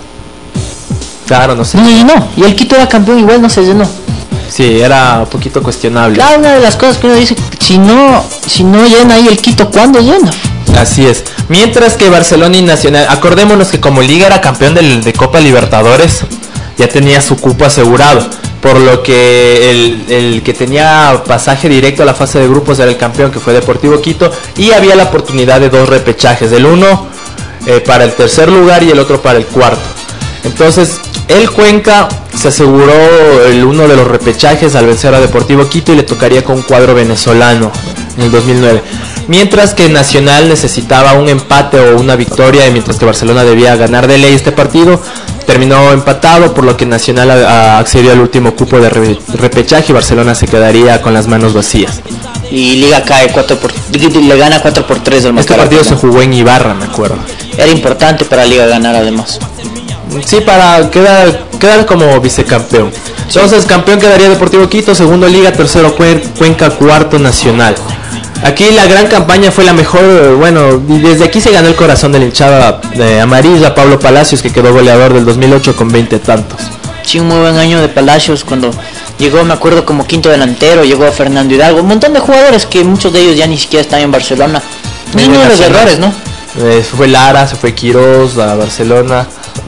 Claro, no se no llenó. llenó. Y el Quito era campeón, igual no se llenó. Sí, era un poquito cuestionable. Claro, una de las cosas que uno dice, si no, si no llena ahí el Quito, ¿cuándo llena? Así es. Mientras que Barcelona y Nacional, acordémonos que como Liga era campeón del, de Copa Libertadores, ya tenía su cupo asegurado, por lo que el, el que tenía pasaje directo a la fase de grupos era el campeón, que fue Deportivo Quito, y había la oportunidad de dos repechajes, el uno eh, para el tercer lugar y el otro para el cuarto. Entonces el Cuenca se aseguró el uno de los repechajes al vencer a Deportivo Quito y le tocaría con un cuadro venezolano en el dos mil nueve. Mientras que Nacional necesitaba un empate o una victoria, y mientras que Barcelona debía ganar de ley este partido, terminó empatado, por lo que Nacional a, a accedió al último cupo de re, repechaje y Barcelona se quedaría con las manos vacías. Y Liga cae cuatro por, le gana cuatro por tres al Este partido se jugó en Ibarra, me acuerdo. Era importante para Liga ganar además. Sí, para quedar, quedar como vicecampeón. Entonces, campeón quedaría Deportivo Quito, segundo Liga, tercero Cuenca, cuarto Nacional. Aquí la gran campaña fue la mejor, bueno, y desde aquí se ganó el corazón de la hinchada eh, amarilla, Pablo Palacios, que quedó goleador del dos mil ocho con veinte tantos. Sí, un muy buen año de Palacios cuando llegó, me acuerdo, como quinto delantero, llegó a Fernando Hidalgo, un montón de jugadores que muchos de ellos ya ni siquiera están en Barcelona. Niño de los errores, ¿no? Eh, se fue Lara, se fue Quirós a Barcelona,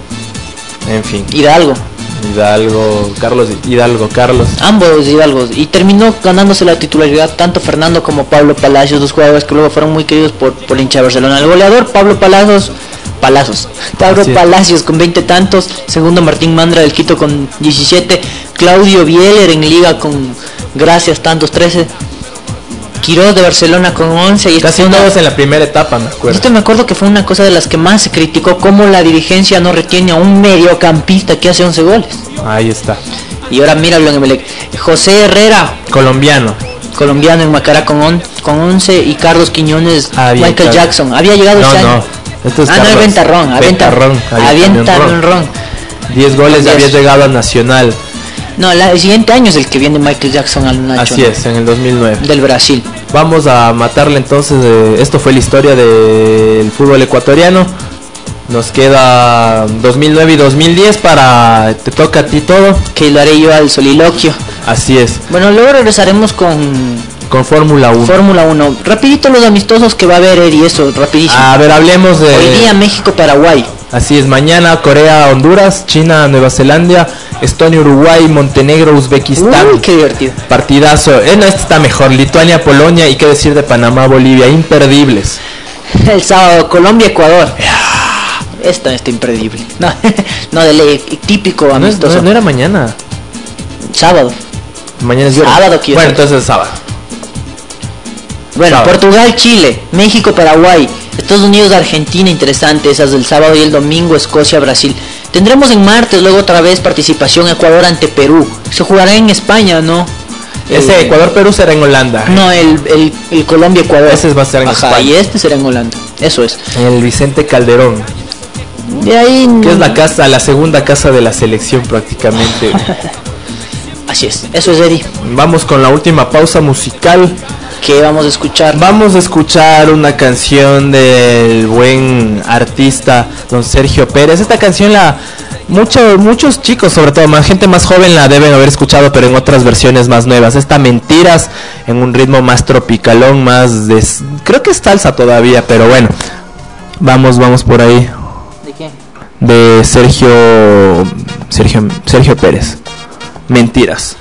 en fin. Hidalgo. Hidalgo, Carlos, Hidalgo, Carlos. Ambos Hidalgos. Y terminó ganándose la titularidad tanto Fernando como Pablo Palacios, dos jugadores que luego fueron muy queridos por, por hincha de Barcelona. El goleador, Pablo Palacios, Palazos. Pablo Así Palacios es. con veinte tantos. Segundo, Martín Mandra del Quito con diecisiete. Claudio Bieler en Liga con gracias tantos, trece. Quirós de Barcelona con once. Y casi todos en la primera etapa, me acuerdo. Esto me acuerdo que fue una cosa de las que más se criticó, cómo la dirigencia no retiene a un mediocampista que hace once goles. Ahí está. Y ahora míralo en Emelec. José Herrera, colombiano. Colombiano en Macará con, on, con once. Y Carlos Quiñones, ah, bien, Michael claro. Jackson. Había llegado no, ese no. año. Esto es ah, Carlos. no, es Ventarrón. Ventarrón. Avientarrón. diez goles había llegado a Nacional. No, la, el siguiente año es el que viene Michael Jackson al Nacho. Así es, en el dos mil nueve. Del Brasil. Vamos a matarle entonces. Eh, esto fue la historia del fútbol ecuatoriano. Nos queda dos mil nueve y dos mil diez para... Te toca a ti todo. Que lo haré yo al soliloquio. Así es. Bueno, luego regresaremos con, con Fórmula uno. Fórmula uno. Rapidito los amistosos que va a haber, Eri, eso, rapidísimo. A ver, hablemos de... Hoy día México-Paraguay. Así es, mañana Corea-Honduras, China-Nueva Zelanda, Estonia-Uruguay, Montenegro-Uzbekistán. Uy, qué divertido. Partidazo. Eh, no, este está mejor. Lituania-Polonia y qué decir de Panamá-Bolivia. Imperdibles. El sábado Colombia-Ecuador. Esta está imperdible. No, no de ley, típico amistoso. No, no, no era mañana. Sábado. Mañana es viernes. Sábado, quiero. Bueno, entonces es sábado. Bueno, sábado. Portugal, Chile, México, Paraguay, Estados Unidos, Argentina, interesante, esas del sábado, y el domingo Escocia, Brasil. Tendremos en martes luego otra vez participación Ecuador ante Perú. Se jugará en España, ¿no? Ese el, Ecuador-Perú será en Holanda. No, el, el, el Colombia-Ecuador. Ese va a ser en Ajá, España. Y este será en Holanda. Eso es. El Vicente Calderón. De ahí... Que es la casa, la segunda casa de la selección prácticamente. Así es, eso es, Eddie. Vamos con la última pausa musical. ¿Qué vamos a escuchar? Vamos a escuchar una canción del buen artista don Sergio Pérez. Esta canción la muchos muchos chicos, sobre todo más gente más joven, la deben haber escuchado, pero en otras versiones más nuevas. Esta Mentiras, en un ritmo más tropicalón, más de, creo que es salsa todavía, pero bueno. Vamos, vamos por ahí. ¿De qué? De Sergio Sergio Sergio Pérez. Mentiras.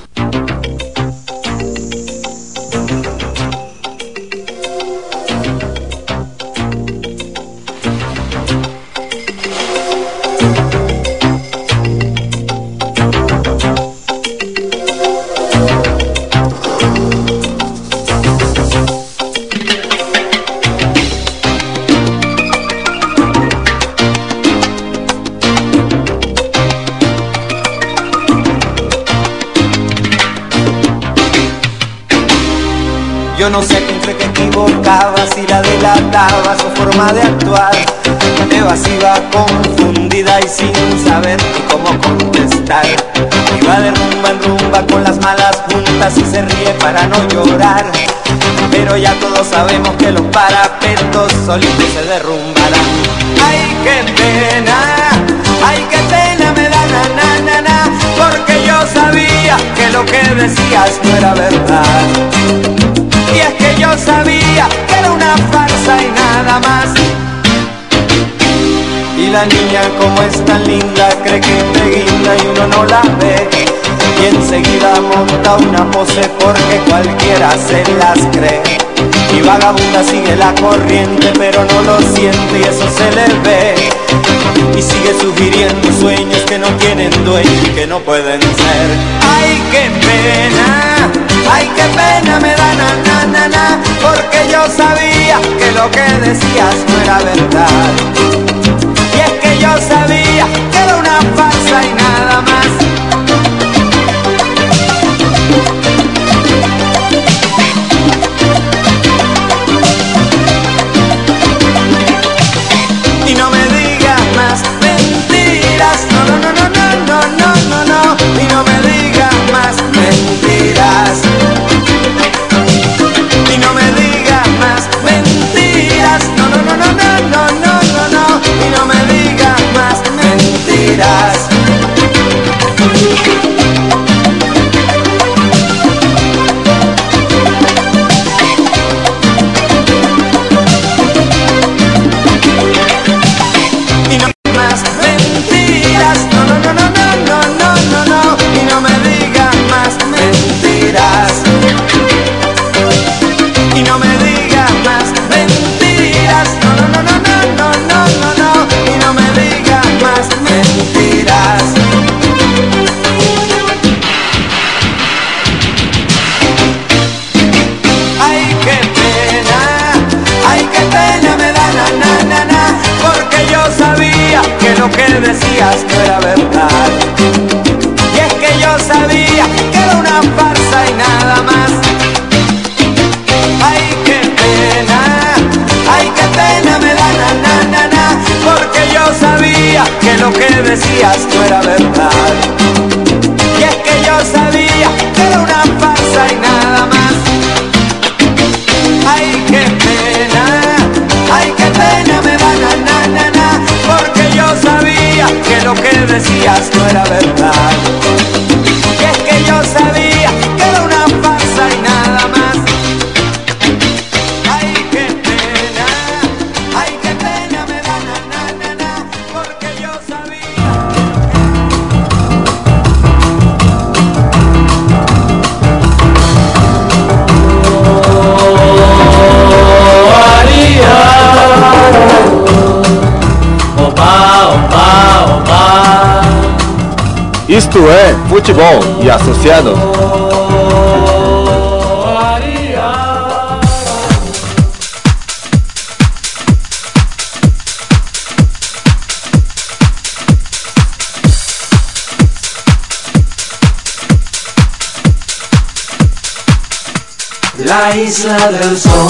Yo no sé entre qué equivocabas y la delatabas, su forma de actuar evasiva, confundida y sin saber ni cómo contestar. Iba de rumba en rumba con las malas juntas y se ríe para no llorar. Pero ya todos sabemos que los parapetos solitos se derrumbarán. Ay, qué pena, ay, qué pena me da na na na na, porque yo sabía que lo que decías no era verdad. Y es que yo sabía que era una farsa y nada más. Y la niña como es tan linda cree que te guinda y uno no la ve. Y enseguida monta una pose porque cualquiera se las cree. Y vagabunda sigue la corriente pero no lo siente y eso se le ve. Y sigue sugiriendo sueños que no tienen dueño y que no pueden ser. Ay, qué pena, ay, qué pena me da na na na na, porque yo sabía que lo que decías no era verdad. Y es que yo sabía que era una farsa y nada más. Y no me digas más mentiras, no, no, no, no, no, no, no, no, y no me digas más mentiras. Y no me digas más mentiras, no, no, no, no, no, no, no, no, no, y no me digas más mentiras. Lo que decías no era verdad. Y es que yo sabía que era una farsa y nada más. Ay, qué pena, ay, qué pena me da na na na na, porque yo sabía que lo que decías no era verdad. Y es que yo sabía que era una farsa y nada más. Ay, qué pena, ay, qué pena me da na na na na, porque yo sabía que lo que decías no era verdad. Y es que yo sabía que era una farsa y nada más. Isto é Futebol e Associados. La isla del sol.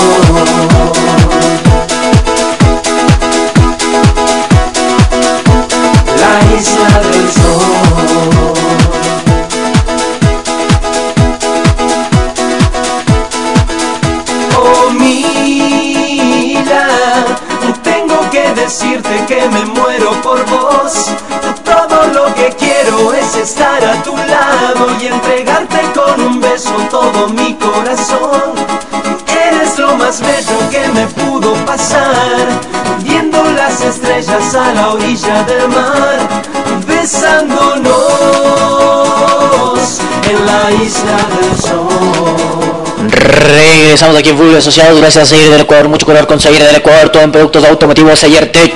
La isla del sol. Oh, mira, tengo que decirte que me muero por vos. Todo lo que quiero es estar a tu lado y entregarte con un beso todo mi corazón. Eres lo más bello que me pudo pasar, viendo las estrellas a la orilla del mar, besándonos en la isla del sol. Regresamos aquí en Fútbol Asociado, gracias a Seyer del Ecuador, mucho color con Seyer del Ecuador, todo en productos automotivos Seyer Tech.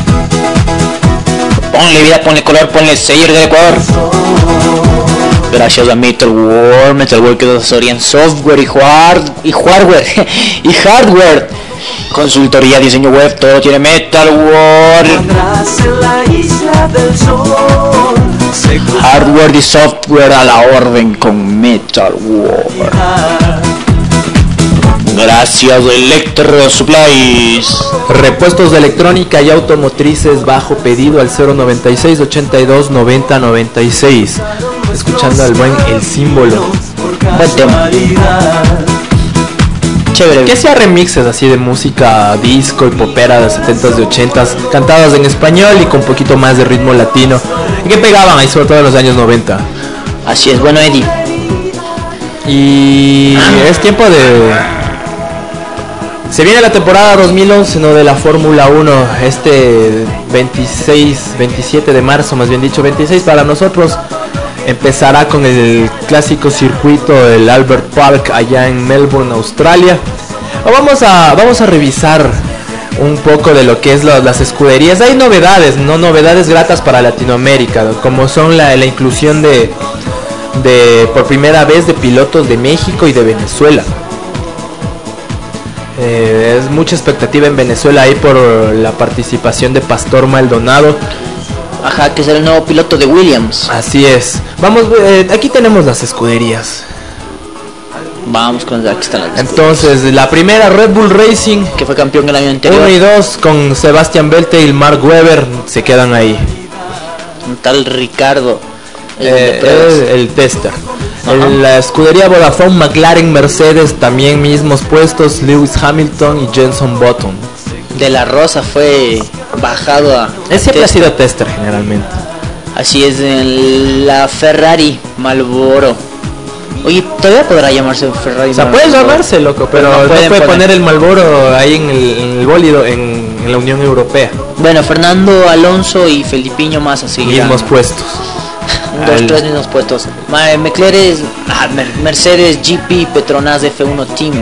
Ponle vida, ponle color, ponle Seyer del Ecuador. Gracias a Metal World, Metal World que nos asesoría en software y, hard, y hardware y hardware. Consultoría, diseño web, todo tiene Metal World. Hardware y software a la orden con Metal World. Gracias Electro Supplies. Repuestos de electrónica y automotrices bajo pedido al cero noventa y seis ochenta y dos noventa noventa y seis. Escuchando al buen El Símbolo. Buen tema. Chévere. Que sea remixes así de música disco y popera de setentas y ochentas, cantadas en español y con un poquito más de ritmo latino, y que pegaban ahí sobre todo en los años noventa. Así es, bueno Eddie. Y es tiempo de... Se viene la temporada dos mil once, ¿no?, de la Fórmula uno, este veintiséis, veintisiete de marzo, más bien dicho, veintiséis para nosotros. Empezará con el clásico circuito del Albert Park allá en Melbourne, Australia. Vamos a, vamos a revisar un poco de lo que es lo, las escuderías. Hay novedades, no novedades gratas para Latinoamérica, ¿no?, como son la, la inclusión de, de por primera vez de pilotos de México y de Venezuela. Eh, es mucha expectativa en Venezuela ahí por la participación de Pastor Maldonado. Ajá, que es el nuevo piloto de Williams. Así es. Vamos, eh, aquí tenemos las escuderías. Vamos con aquí están las Entonces, la primera, Red Bull Racing, que fue campeón el año anterior. uno y dos con Sebastian Vettel y Mark Webber, se quedan ahí. Un tal Ricardo, el, eh, el, el tester. En la escudería Vodafone, McLaren, Mercedes, también mismos puestos, Lewis Hamilton y Jenson Button. De la Rosa fue bajado a... Ese siempre ha sido tester generalmente. Así es, en la Ferrari Marlboro. Oye, todavía podrá llamarse Ferrari. O sea, puede llamarse, loco, pero, pero no, no puede poner, poner el Marlboro ahí en el, en el bólido en, en la Unión Europea. Bueno, Fernando Alonso y Felipiño Massa seguirán. Mismos puestos. Dos, Al... tres mismos puestos. McLaren, ah, Mercedes, G P, Petronas, F uno Team.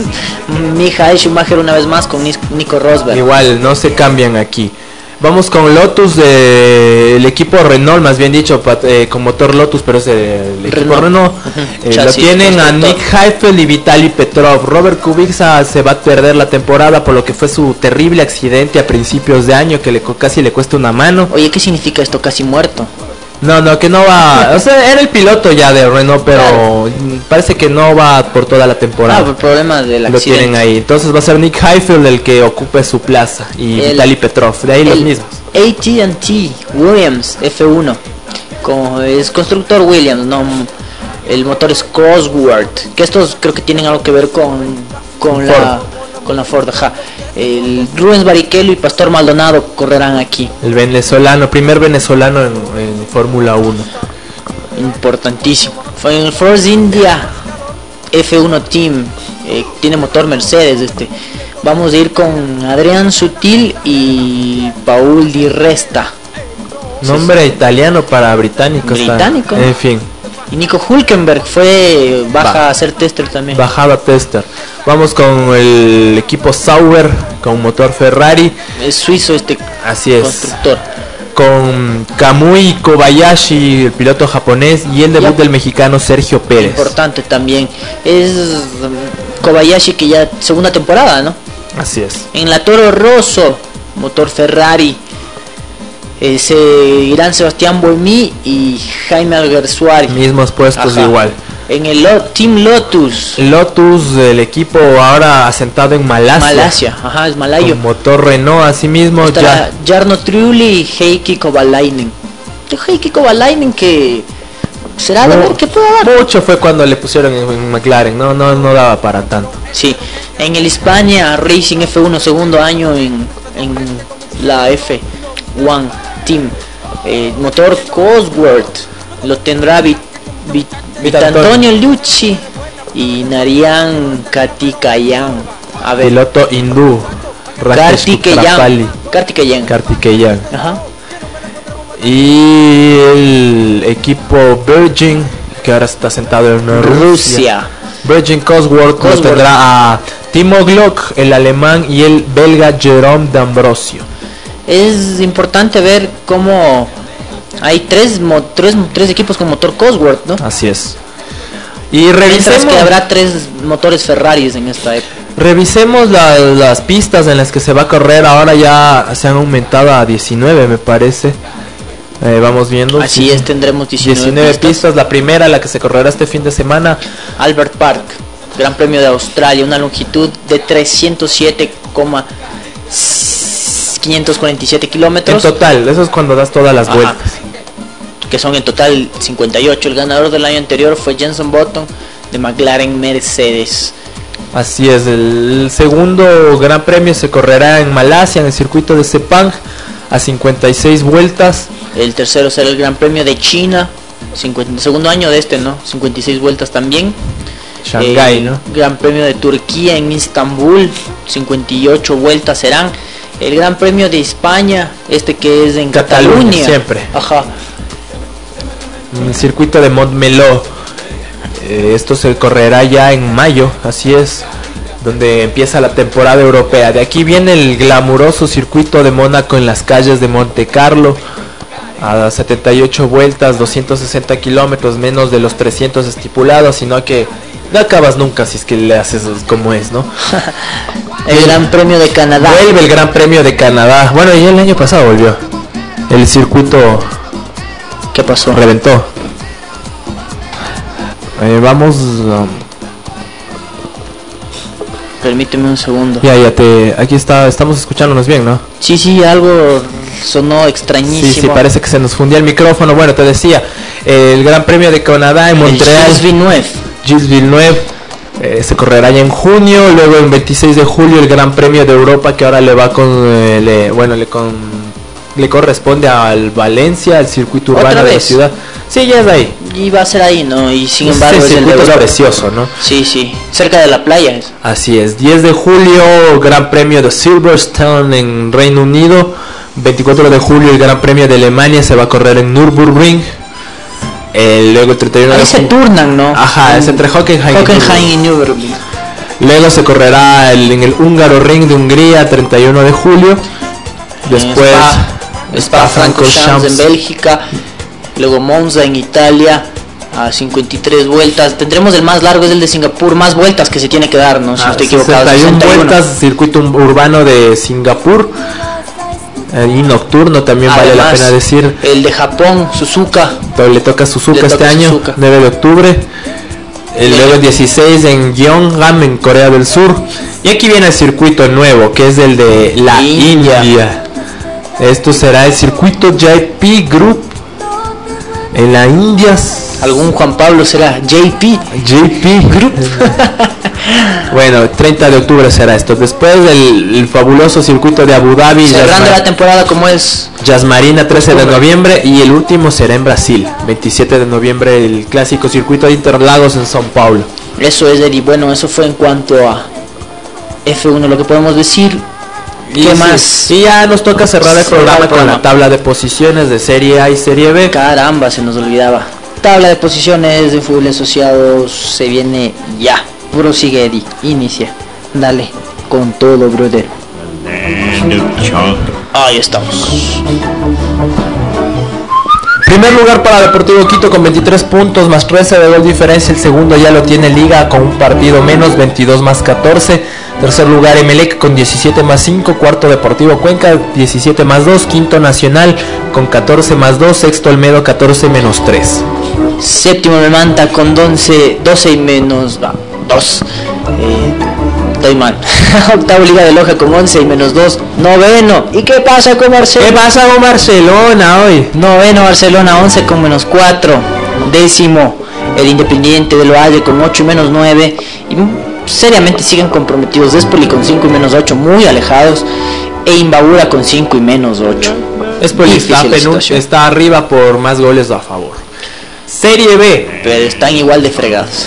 Michael Schumacher una vez más con Nico Rosberg. Igual, no se cambian aquí. Vamos con Lotus del de equipo Renault, más bien dicho, eh, con motor Lotus, pero es el equipo Renault. Renault. Uh-huh. Eh, lo tienen a Nick Heidfeld y Vitaly Petrov. Robert Kubica se va a perder la temporada por lo que fue su terrible accidente a principios de año que le casi le cuesta una mano. Oye, ¿qué significa esto? Casi muerto. No, no, que no va, o sea, era el piloto ya de Renault, pero claro, parece que no va por toda la temporada. Ah, por problemas del accidente. Lo tienen ahí, entonces va a ser Nick Heidfeld el que ocupe su plaza y el, Vitaly Petrov, de ahí los mismos. A T and T Williams F uno, como es constructor Williams, no, el motor es Cosworth, que estos creo que tienen algo que ver con, con la... con la Ford, ajá. El Rubens Barrichello y Pastor Maldonado correrán aquí. El venezolano, primer venezolano en, en Fórmula uno. Importantísimo. Fue en el Force India F uno Team, eh, tiene motor Mercedes este. Vamos a ir con Adrián Sutil y Paul Di Resta. Nombre sí, italiano para británicos. Británico. En fin. Y Nico Hülkenberg fue baja Va. a ser tester también. Bajaba tester. Vamos con el equipo Sauber con motor Ferrari. Es suizo este Así es. constructor. con Kamui Kobayashi, el piloto japonés, y el debut yep. del mexicano Sergio Pérez. Importante también. Es Kobayashi que ya segunda temporada, ¿no? Así es. En la Toro Rosso, motor Ferrari, eh, seguirán Sebastián Buemi y Jaime Alguersuari. Mismos puestos. Ajá. Igual. En el Lo- Team Lotus. Lotus, el equipo ahora asentado en Malasia. Malasia, ajá, es malayo. Con motor Renault, así mismo. Ya. Jarno Trulli y Heikki Kovalainen. Heikki Kovalainen que será de ver qué puede dar. Mucho fue cuando le pusieron en, en McLaren, no, no, no daba para tanto. Sí, en el Hispania Racing F uno, segundo año en, en la F uno Team. Eh, motor Cosworth lo tendrá Vit, Vit, Vitantonio Lucci y Narian Kartikeyan. A ver. Piloto hindú. Kartikeyan. Kartikeyan. Kartikeyan. Ajá. Y el equipo Virgin, que ahora está sentado en Rusia. Rusia. Virgin Cosworth, Cosworth. tendrá a Timo Glock, el alemán, y el belga Jerome D'Ambrosio. Es importante ver cómo hay tres, mo- tres, tres equipos con motor Cosworth, ¿no? Así es. Y revisemos que habrá tres motores Ferraris en esta época. Revisemos la, las pistas en las que se va a correr. Ahora ya se han aumentado a diecinueve, me parece. Eh, vamos viendo. Así sí. es, tendremos diecinueve, diecinueve pistas. pistas. La primera, la que se correrá este fin de semana, Albert Park, Gran Premio de Australia, una longitud de trescientos siete coma quinientos cuarenta y siete kilómetros. En total, eso es cuando das todas las Ajá. vueltas. Que son en total cincuenta y ocho. El ganador del año anterior fue Jenson Button de McLaren Mercedes. Así es, el segundo gran premio se correrá en Malasia, en el circuito de Sepang, a cincuenta y seis vueltas. El tercero será el Gran Premio de China, cincuenta, segundo año de este, ¿no? cincuenta y seis vueltas también. Shanghái, el ¿no? Gran Premio de Turquía en Istambul, cincuenta y ocho vueltas serán. El Gran Premio de España, este que es en Cataluña, Cataluña siempre. Ajá. En el circuito de Montmeló. Eh, esto se correrá ya en mayo, así es, donde empieza la temporada europea. De aquí viene el glamuroso circuito de Mónaco en las calles de Monte Carlo, a setenta y ocho vueltas, doscientos sesenta kilómetros, menos de los trescientos estipulados, sino que no acabas nunca si es que le haces como es, ¿no? El Gran Premio de Canadá. Vuelve el Gran Premio de Canadá. Bueno, ya el año pasado volvió. El circuito... ¿Qué pasó? Reventó. Eh, vamos... Um... Permíteme un segundo. Ya, ya te... Aquí está, estamos escuchándonos bien, ¿no? Sí, sí, algo sonó extrañísimo. Sí, sí, parece que se nos fundía el micrófono. Bueno, te decía, el Gran Premio de Canadá en Montreal. Gilles Villeneuve. Gilles Villeneuve. Eh, se correrá ya en junio, luego el veintiséis de julio el Gran Premio de Europa, que ahora le va con... Eh, le, bueno, le con... le corresponde al Valencia, al circuito urbano de la ciudad. Sí, ya es ahí. Y va a ser ahí, ¿no? Y sin embargo ese es circuito el es precioso, ¿no? Sí, sí, cerca de la playa es. Así es. diez de julio Gran Premio de Silverstone en Reino Unido. veinticuatro de julio el Gran Premio de Alemania se va a correr en Nürburgring. Eh, luego el treinta y uno ahí de se turnan, ¿no? Ajá, es entre Hockenheim, Hockenheim y Nürburgring. Luego se correrá el, en el Húngaro Ring de Hungría, treinta y uno de julio. Después Spa Francorchamps en Bélgica, luego Monza en Italia a cincuenta y tres vueltas. Tendremos el más largo, es el de Singapur, más vueltas que se tiene que dar, ¿no? Si ah, estoy equivocado. sesenta y una vueltas, circuito urbano de Singapur. Eh, y nocturno también. Además, vale la pena decir. El de Japón, Suzuka. Le toca Suzuka le toca este Suzuka. año, nueve de octubre. El sí. Luego el dieciséis en Gyeongnam en Corea del Sur. Y aquí viene el circuito nuevo, que es el de la India. India. Esto será el circuito J P Group en la India. Algún Juan Pablo será J P J P Group. Bueno, treinta de octubre será esto. Después el, el fabuloso circuito de Abu Dhabi, cerrando la temporada como es Jazz Marina, trece de noviembre. Y el último será en Brasil, veintisiete de noviembre, el clásico circuito de Interlagos en São Paulo. Eso es, Eddie. Bueno, eso fue en cuanto a F uno, lo que podemos decir. ¿Qué y más? Sí, ya nos toca cerrar el programa, el programa con la tabla de posiciones de Serie A y Serie B. Caramba, se nos olvidaba. Tabla de posiciones de fútbol asociados se viene ya. Prosigue, Eddie. Inicia. Dale. Con todo, brother. Ahí estamos. Primer lugar para Deportivo Quito con veintitrés puntos más trece de gol diferencia. El segundo ya lo tiene Liga con un partido menos, veintidós más catorce. Tercer lugar Emelec con diecisiete más cinco. Cuarto Deportivo Cuenca diecisiete más dos. Quinto Nacional con catorce más dos. Sexto Olmedo catorce menos tres. Séptimo me Manta con doce, doce y menos dos. Eh, estoy mal. Octavo Liga de Loja con once y menos dos. Noveno. ¿Y qué pasa con Barcelona? ¿Qué pasa con Barcelona hoy? Noveno Barcelona once con menos cuatro. Décimo el Independiente del Valle con ocho y menos nueve. Y seriamente siguen comprometidos Despoli con cinco y menos ocho, muy alejados. E Imbabura con cinco y menos ocho. Despoli está, está arriba por más goles a favor. Serie B. Pero están igual de fregados.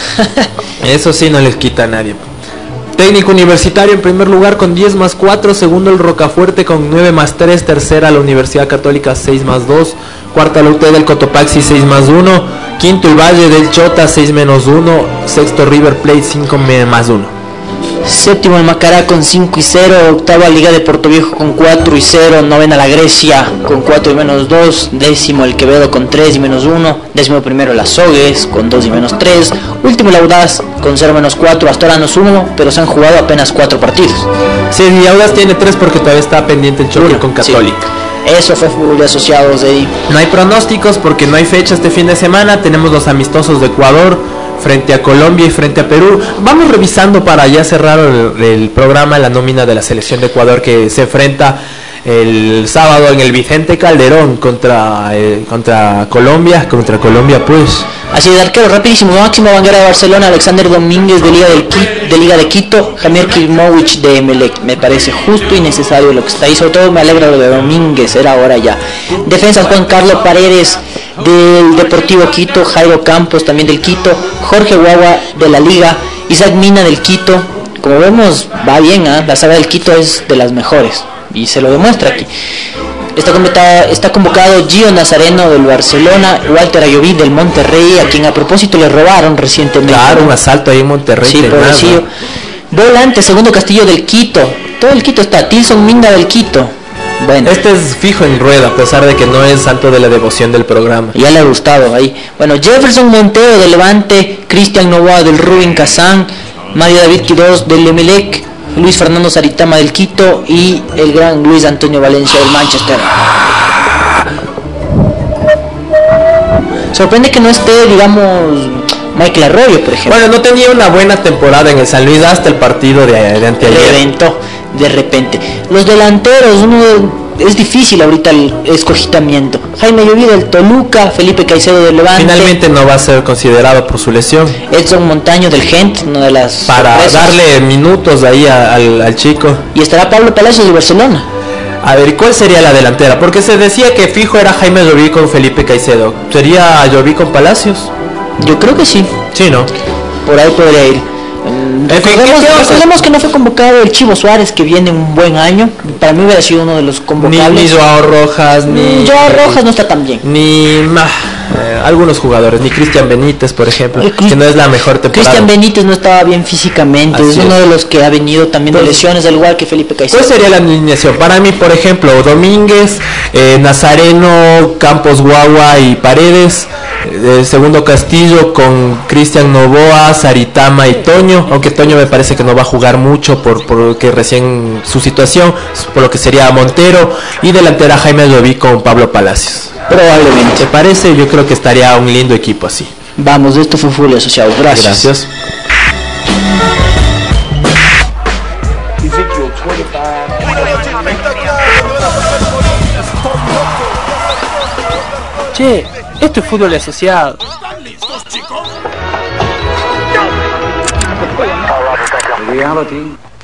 Eso sí no les quita a nadie. Técnico Universitario en primer lugar con diez más cuatro. Segundo el Rocafuerte con nueve más tres. Tercera la Universidad Católica seis más dos. Cuarta la U T del Cotopaxi seis más uno. Quinto el Valle del Chota seis menos uno. Sexto River Plate cinco más uno. Séptimo el Macará con cinco y cero. Octava Liga de Puerto Viejo con cuatro y cero. Novena la Grecia con cuatro y menos dos. Décimo el Quevedo con tres y menos uno. Décimo primero la Sogues con dos y menos tres. Último la Audaz con cero menos cuatro. Hasta ahora no sumo, pero se han jugado apenas cuatro partidos. Sí, y Audaz tiene tres porque todavía está pendiente el choque Uno, con Católica. Sí. Eso fue fútbol de asociados de ahí. No hay pronósticos porque no hay fecha este fin de semana. Tenemos los amistosos de Ecuador frente a Colombia y frente a Perú. Vamos revisando para ya cerrar el, el programa la nómina de la selección de Ecuador que se enfrenta el sábado en el Vicente Calderón contra eh, contra Colombia, contra Colombia pues. Así de arquero, rapidísimo, Máximo Banguera de Barcelona, Alexander Domínguez de Liga, del Qui- de Liga de Quito, Jamir Kilmovich de Emelec. Me parece justo y necesario lo que está ahí, sobre todo me alegra lo de Domínguez, era hora ya. Defensas Juan Carlos Paredes del Deportivo Quito, Jairo Campos también del Quito, Jorge Guagua de la Liga, Isaac Mina del Quito. Como vemos va bien, ¿eh? La saga del Quito es de las mejores y se lo demuestra aquí. Está convocado, está convocado Gio Nazareno del Barcelona, Walter Ayoví del Monterrey, a quien a propósito le robaron recientemente. Claro, un asalto ahí en Monterrey. Sí, pobrecillo. Volante, Segundo Castillo del Quito. Todo el Quito está. Tilson Minda del Quito. Bueno. Este es fijo en rueda, a pesar de que no es santo de la devoción del programa. Ya le ha gustado ahí. Bueno, Jefferson Montero del Levante, Cristian Novoa del Rubin Kazán, Mario David Quirós del Emelec, Luis Fernando Saritama del Quito y el gran Luis Antonio Valencia del Manchester. Sorprende que no esté, digamos, Michael Arroyo, por ejemplo. Bueno, no tenía una buena temporada en el San Luis hasta el partido de, de anteayer. Reventó de repente. Los delanteros, uno es difícil ahorita el escogitamiento. Jaime Lloví del Toluca, Felipe Caicedo del Levante. Finalmente no va a ser considerado por su lesión. Edson Montaño del Gent, una de las para sorpresas. Darle minutos ahí a, al, al chico. Y estará Pablo Palacios de Barcelona. A ver, ¿cuál sería la delantera? Porque se decía que fijo era Jaime Lloví con Felipe Caicedo. ¿Sería Lloví con Palacios? Yo creo que sí. Sí, ¿no? Por ahí podría ir. Recordemos, recordemos que no fue convocado el Chivo Suárez, que viene un buen año. Para mí hubiera sido uno de los convocables. Ni, ni Joao Rojas, ni... Joao Rojas no está tan bien. Ni... Eh, algunos jugadores, ni Cristian Benítez, por ejemplo, Christ... que no es la mejor temporada. Cristian Benítez no estaba bien físicamente. Así es uno es. de los que ha venido también pues, de lesiones, al igual que Felipe Caicedo. ¿Cuál sería la alineación? Para mí, por ejemplo, Domínguez, eh, Nazareno, Campos Guagua y Paredes. El segundo Castillo con Cristian Novoa, Saritama y Toño, aunque Toño me parece que no va a jugar mucho por porque recién su situación, por lo que sería Montero, y delantera Jaime Lloví con Pablo Palacios. Probablemente. ¿Te parece? Yo creo que estaría un lindo equipo así. Vamos, esto fue Fútbol Asociado. Gracias. Gracias. Che, esto es Fútbol Asociado. Reality